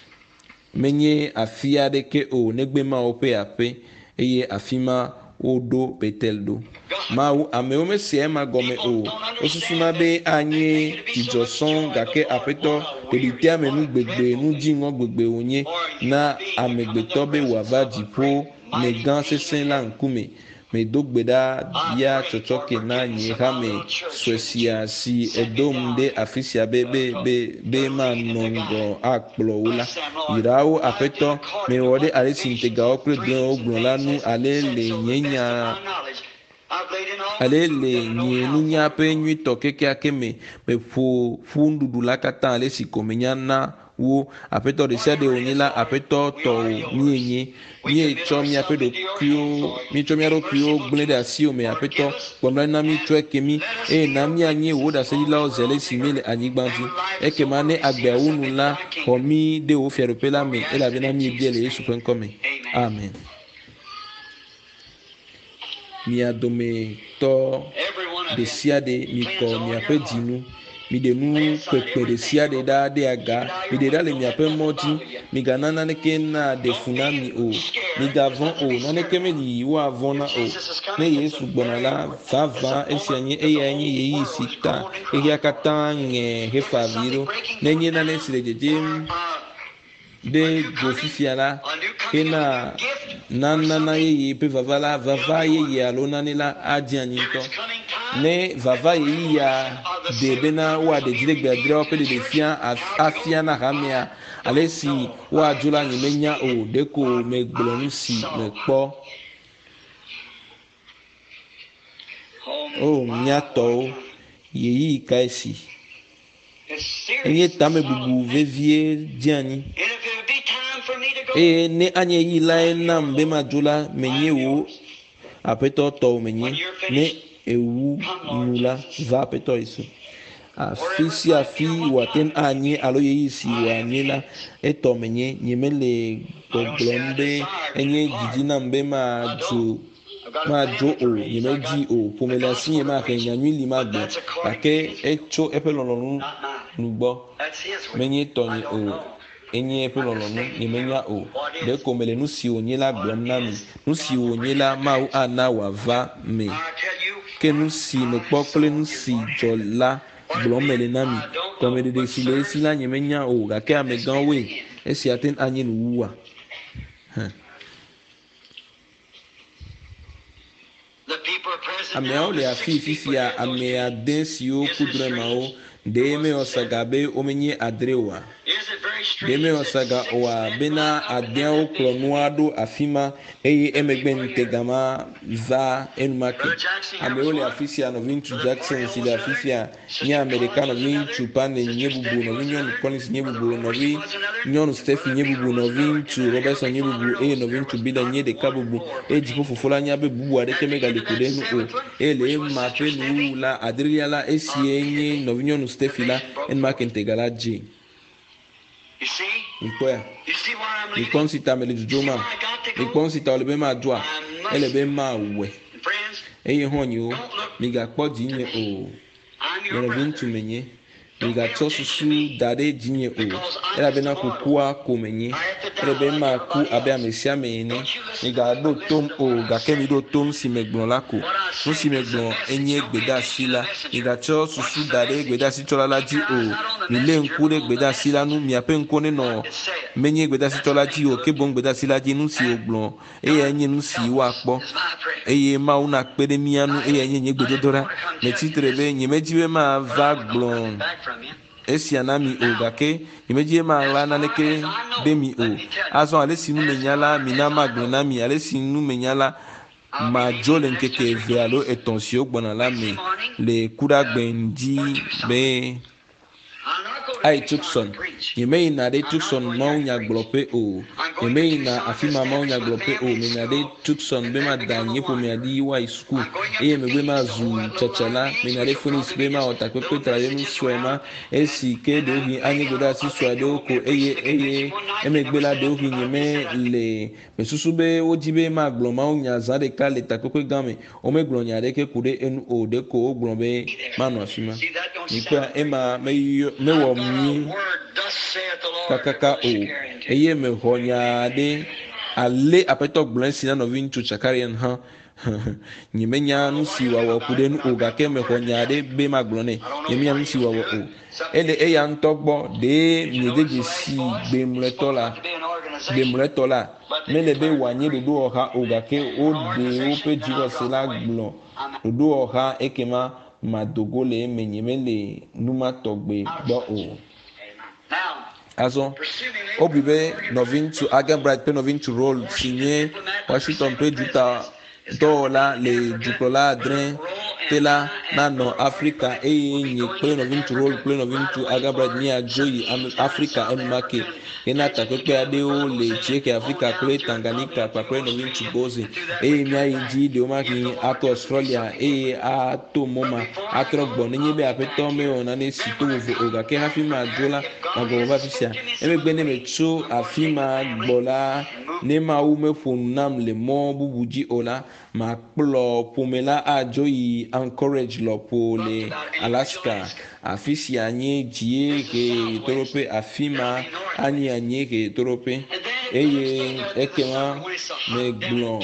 S1: menye afi aɖeke o negbe Mawu ƒe aƒe eye afi ma woɖo Betel ɖo Mawu amewo mesia ema gɔme o wosusuna be anye dzidzɔ sɔŋ gake aƒetɔ ɖeɖitea me nu gbegbe nu dziŋɔ gbegbe wònye na amegbetɔ be wòava dziƒo me gã sesẽ la ŋkume medo gbe ɖa ya tsɔtsɔke na nye hame sue sia si edom ɖe afi sia be be be be manɔ ŋgɔ akplɔ wo la yrawo aƒetɔ mewɔ ɖe ale si ŋutegawo kple gblẽwo gblɔ la nu ale le nye nya ale le nye nunya ƒe nyuitɔ kekeake me meƒo ƒu nuɖuɖu la katã ale si ko menya na wo aƒetɔ ɖe sia ɖe wònye la aƒetɔ tɔwo míenye míetsɔ míaƒe ɖokuiwo míetsɔ mía ɖokuiwo gblẽ ɖe asiwo me aƒetɔ kpɔmla na mí tsɔe ke mí eye na míanye wo ɖaseɖilawo ze ale si mí le anyigba dzi ekema ne agbeawo nu la xɔ mí ɖe wo fiaɖoƒe la me elabena míebia le Yesu ƒe ŋkɔ me amen. Mia dometɔ ɖe sia ɖe mikɔ miaƒe dzinu miɖe nu kpekpe ɖe sia ɖe ɖa ɖe aga miɖe ɖa le miaƒe mɔ dzi migana naneke na ɖe fu na mi o migavɔ̃ o naneke meli woavɔ̃ na o ne Yesu gbɔna la vavã esia nye eya nye yeyi si ta xexea katã ŋe hefa avi ɖo nenye nane si le dzedzem ɖe dzo fifia la hena nanana yeye ƒe vava la vava yeye alo nane la adze anyi ŋutɔ ne vava yeyea ɖe bena woaɖe dzi ɖe gbe adreawo ƒe ɖeɖefia afia na hamea ale si woadzo la nyemenya o ɖeko megblɔ nu si mekpɔ o miatɔwo yeyi ka esi enye tame bubu vevie dze anyi eye ne anye yi lae nam be madzo la menye wo aƒetɔ tɔwo menye ne ewu nu la va aƒetɔ Yesu afi sia afi wòate anye alo yeyi si wòanye la etɔ menye nyemele gbɔgblɔm be enye dzidzi nam be madzo madzo o nyemedzi o ƒome le asi nye maxe nyanyui li magbɔ gake etso eƒe lɔlɔ̃nu nugbɔ menye tɔnye o enye eƒe lɔlɔ̃nu nyemenya o ɖeko mele nu si wònye la gblɔm na mi nu si wònye la Mawu ana wòava me ke nu si mekpɔ kple nu si dzɔ la gblɔm mele na mi gɔmeɖeɖe si le esi la nyemenya o gake amegãwoe esia te anye nuwuwa ameawo le afi fifia ame ade siwo ku dremawo ɖe meyɔ saga be womenye adre oa ɖe meyɔ saga oa bena adeawo kplɔ nua ɖo afi ma eye emegbe ŋutega ma va enumake amewo le afi sia nɔvi ŋutsu Jackson si le afi sia nye ame ɖeka nɔvi ŋutsu Pane nye bubu nɔvi nyɔnu Collins nye bubu nɔvi nyɔnu Stephen nye bubu nɔvi ŋutsu Robertson nye bubu eye nɔvi ŋutsu Bida nye ɖeka bubu eye dziƒo fofo la nya be bubu aɖeke megali ko ɖe nu o eye le ema ƒe nuwu la adrelia la esie nye nɔvi nyɔnu Stephen la enumake ŋutega la dze
S2: You see?
S1: Ikwe.
S2: You see where I'm leading?
S1: Ikonsita melidujoma. Ikonsita olebe ma dua. Elebe ma we.
S2: Friends,
S1: Eye honyo. Miga kpodi nye o.
S2: I'm your
S1: Mene
S2: brother.
S1: vintu menye. Miga tsosusu dade jinye o. Elebe na kukua komenye. Elebe ma ku abe amesia mene. Miga do tom o. Gake mi do tom si megbon lako. Non si megbon enye gbeda sila. Miga tsosusu dade gbeda si chola la ji o. Mile nkure gbeda sila nu mi ape nkone no. Menye gbeda si chola ji o. Kebon gbeda sila ji nu si oglon. Eye enye nu si wa kpo. Eye ma una kpede mianu. Eye enye nye gbedodora. Me titrebe nye mejiwe ma va glon. Esi anami o gake imeji ma la na neke demi o azon ale sinu menyala minama glonami ale sinu menyala ma jole nkeke vealo etonsio gbona la me le kura gbenji be ai Tucson yemei na de Tucson maunya glope o yemei na afima maunya glope o me na de Tucson be ma danye po me adi wa school eye me be ma zu chachala me na de Phoenix be ma otapepe traye nu swema esi ke de ohi anye goda si swade oko eye eye emegbela de ohi nyeme le me susu be ojibe ma glo maunya zade ka le tapepe game o me glo nya de ke kude enu o de ko glo be ma no afima ni kwa ema me me wo mi kakaka o eye me honya de ale apeto glansi na no vintu chakarian ha nyimenya no si wa wa kude no o gake me honya de be maglone nyimenya no si wa wa o ele eya ntogbo de miedeje si gbe mletola gbe mletola mele be wanye de do oha o gake o de o pe jiwo sela glon do oha ekema madogole menyemele numa togbe gbo o azon obibe novin to Agambright pe novin to roll signé Washington pe juta dola le juklola dren tela na no Africa e yin pe novin to roll pe novin to Agambright ni ajoyi Africa en market ena ta pe ade o le cheke Africa pe Tanganyika pa pe novin to boze e mi ayi ji de o ma ki ato Australia e ato moma atro gbon ni be apeto me ona ne sito wo oga ke hafi ma dola agoba fisia emegbe ne mecho afima gbola ne ma u me fonam le mo bubuji ola ma plo pomela ajoyi encourage lo pole Alaska afisia anye jie ke torope afima ani anye ke torope eye ekema me glon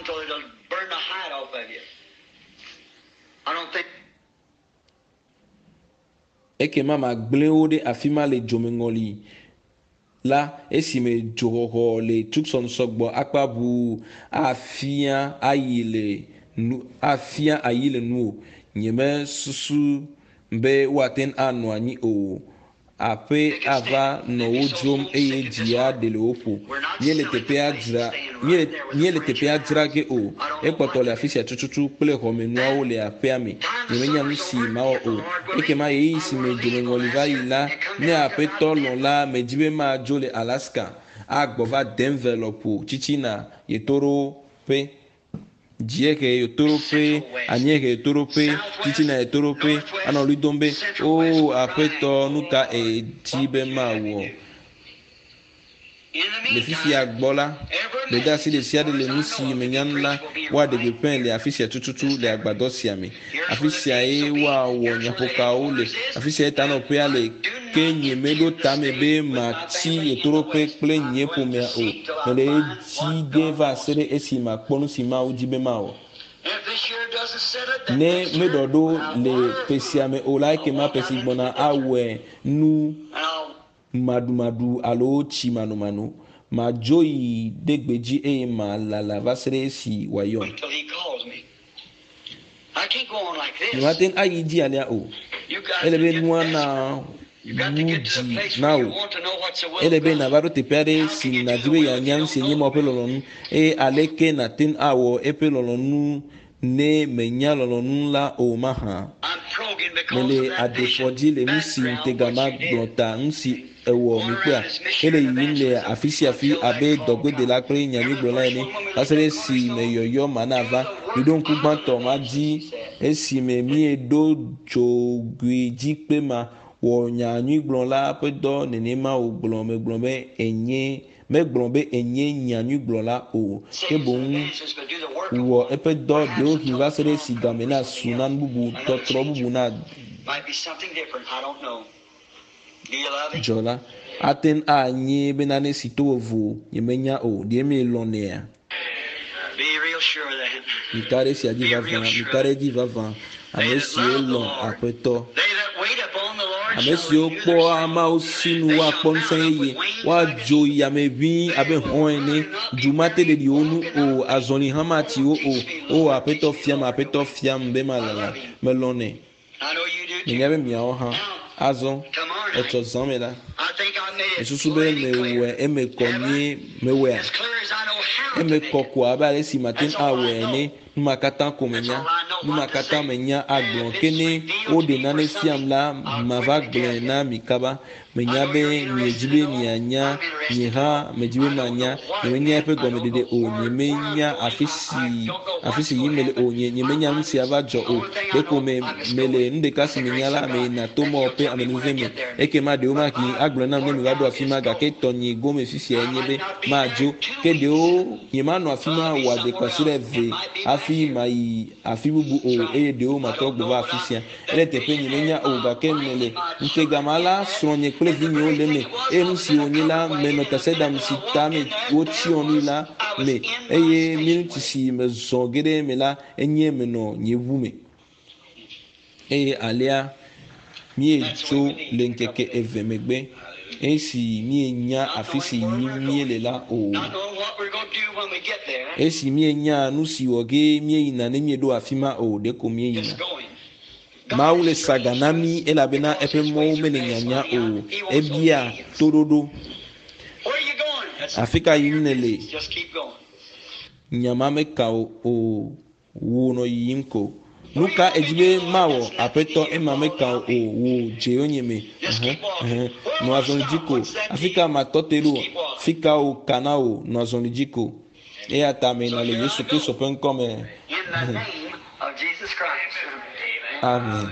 S1: ekema ma gbleo de afima le jomengoli la esi me joho le Tucson sogbo akpabu afia ayile nu afia ayile nu nyeme susu mbe waten anu ani o ape ava no ojom eye dia de leopo yele tepea dra yele yele tepea dra ke o ekpoto le afisia tututu ple homenu awo le apeami nyemenya nusi ma o ekema yi si me jome oliva ila ne ape tolon la mejibe ma jole Alaska agbova Denver lopo chichina yetoro pe jieke yotorope anyeke yotorope chichina yotorope anolidombe o apeto nuka e tibe mawo le fifi agbola le dasi le siade le nusi menyanla wa de bepen le afisia tututu le agbado siami afisia e wa wo nyapoka o le afisia tano pe ale kenye melo tamebe ma ti yotorope ple nyepo me o le ti deva sere esima kponu sima o jibe mawo ne medodo le pesiame o like ma pesigbona awe nu madumadu alo chi manumanu ma joyi degbeji e ma la la vasere si wayo no aten ayiji alia o elebe nuana muji now elebe na baro tepere si na jibe ya nyam si nyimo pelolonu e aleke na tin awo epelolonu ne menya lolonu la o maha mele adefoji le musi ntegama glota nsi ewo mikwa ele yin le afisi afi abe dogbe de la pre nyami gbola ni asere si meyoyo manava idon ku gbanto ma ji esi me mi edo jogweji pe ma wɔ nyanyui gblɔ la ƒe dɔ nenema o gblɔ me gblɔ be enye megblɔ be enye nyanyui gblɔ la o ke boŋ wɔ eƒe dɔ ɖewo hi va se ɖe si game na su na nu bubu tɔtrɔ bubu na dzɔ la ate anyi bena ne si to vovo yemenya o deɛ me lɔnea mika ɖe sia dzi vava mika ɖe dzi vava ame siwo lɔ aƒetɔ ame siwo kpɔ amawo sinu woakpɔ ŋusẽ eye woadzo yame ʋĩi abe xɔ ene dzumate ɖeɖiwo nu o azɔli hã mati wo o o aƒetɔ fiam aƒetɔ fiam be malala melɔnɛ menya be miawo hã azɔ etsɔ zã me la esusu be mewɔe eme kɔ nyuie mewɔea eme kɔ ko abe ale si mate awɔe ene numa katã ko menya numa katã menya agblɔ ke ne woɖe nane fiam la mava gblɔe na mi kaba menya be miedzi be mianya nye hã medzi be manya nyemenya eƒe gɔmeɖeɖe o nyemenya afi si afi si yim mele o nye nyemenya nu sia va dzɔ o ɖeko me mele nu ɖeka si menya la meyina to mɔ ƒe amenuve me eke ma ɖewo maki agblɔ nam ne mi va ɖo afi ma gake tɔnyi gome fifia nye be madzo ke ɖewo nyemanɔ afi ma wɔ adekɔsi ɖe ve afi ma yi afi bubu o eye ɖewo matɔ gbɔ va afi sia ele teƒe nyemenya o gake mele ŋke gama la srɔ̃nye kple vinyewo le me eye nu si wonye la menɔ tasiaɖam si ta me wotsyɔ nu la me eye miniti si mezɔ ge ɖe me la enye menɔ nye ʋu me eye alia míetso le ŋkeke eve megbe esi mienya afi si yim miele la o esi mienya nu si wɔ ge mieyina ne mieɖo afi ma o ɖeko mieyina Mawu le saga na mi elabena eƒe mɔwo mele nyanya o ebia toɖoɖo afi ka yim nele nyama meka o o wo nɔ yiyim ko nuka edzi be mawɔ aƒetɔ ema meka o wo dze wonye me nɔ azɔli dzi ko afi ka matɔ te ɖo fi ka o kana o nɔ azɔli dzi ko eya ta me na le Yesu Kristo ƒe ŋkɔ me amen.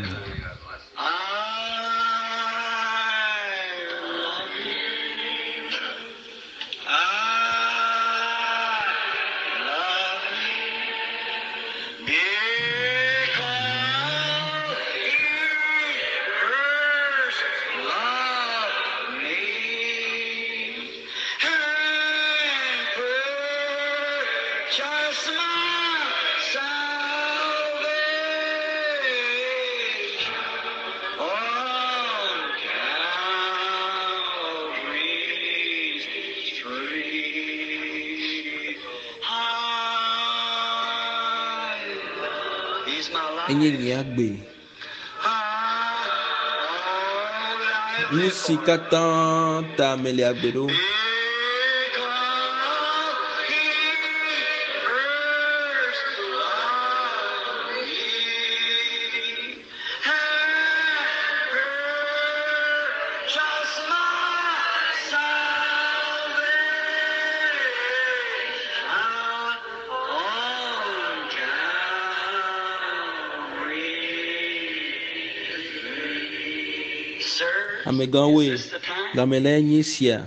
S1: Enye nye agbe nu si katã ta mele agbe ɖo amegawoe game le nye sia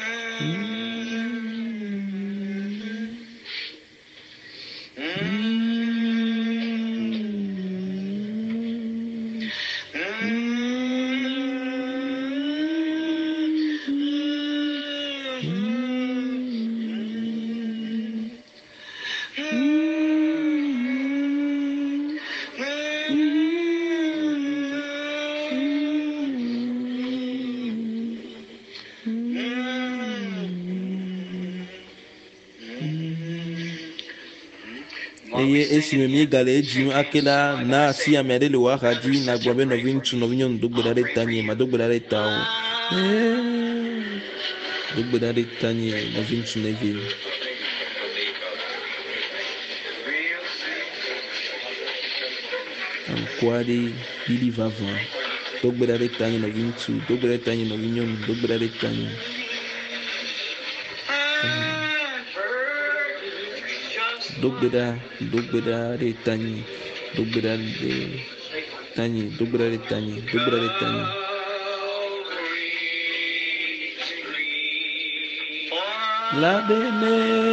S1: eye esime mi gale edzi ake la na asi ame aɖe le wòa xa dzi na gblɔ be nɔvi ŋutsu nɔvi nyɔnu do gbe ɖa ɖe ta nye ma do gbe ɖa ɖe ta o do gbe ɖa ɖe ta nye nɔvi ŋutsu nevi aŋko aɖe ɖiɖi vava do gbe ɖa ɖe ta nye nɔvi ŋutsu do gbe ɖa ɖe ta nye nɔvi nyɔnu do gbe ɖa ɖe ta nye dogbeda dogbeda ɖe tanyi dogbeda ɖe tanyi dogbeda ɖe tanyi dogbeda ɖe tanyi la bene.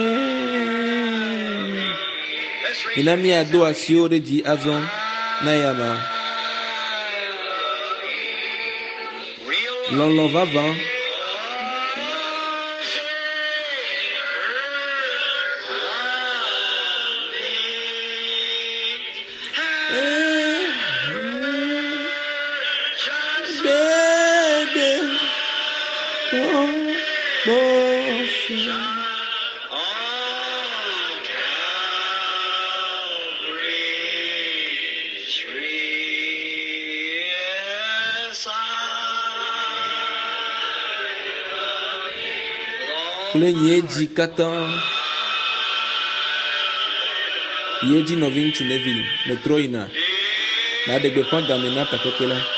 S1: Inami ado asiore di azon na yama. Lon lon vavan. Plenye katan. Yeji novin tuneville, metroina. Na de bepan damena tapekela.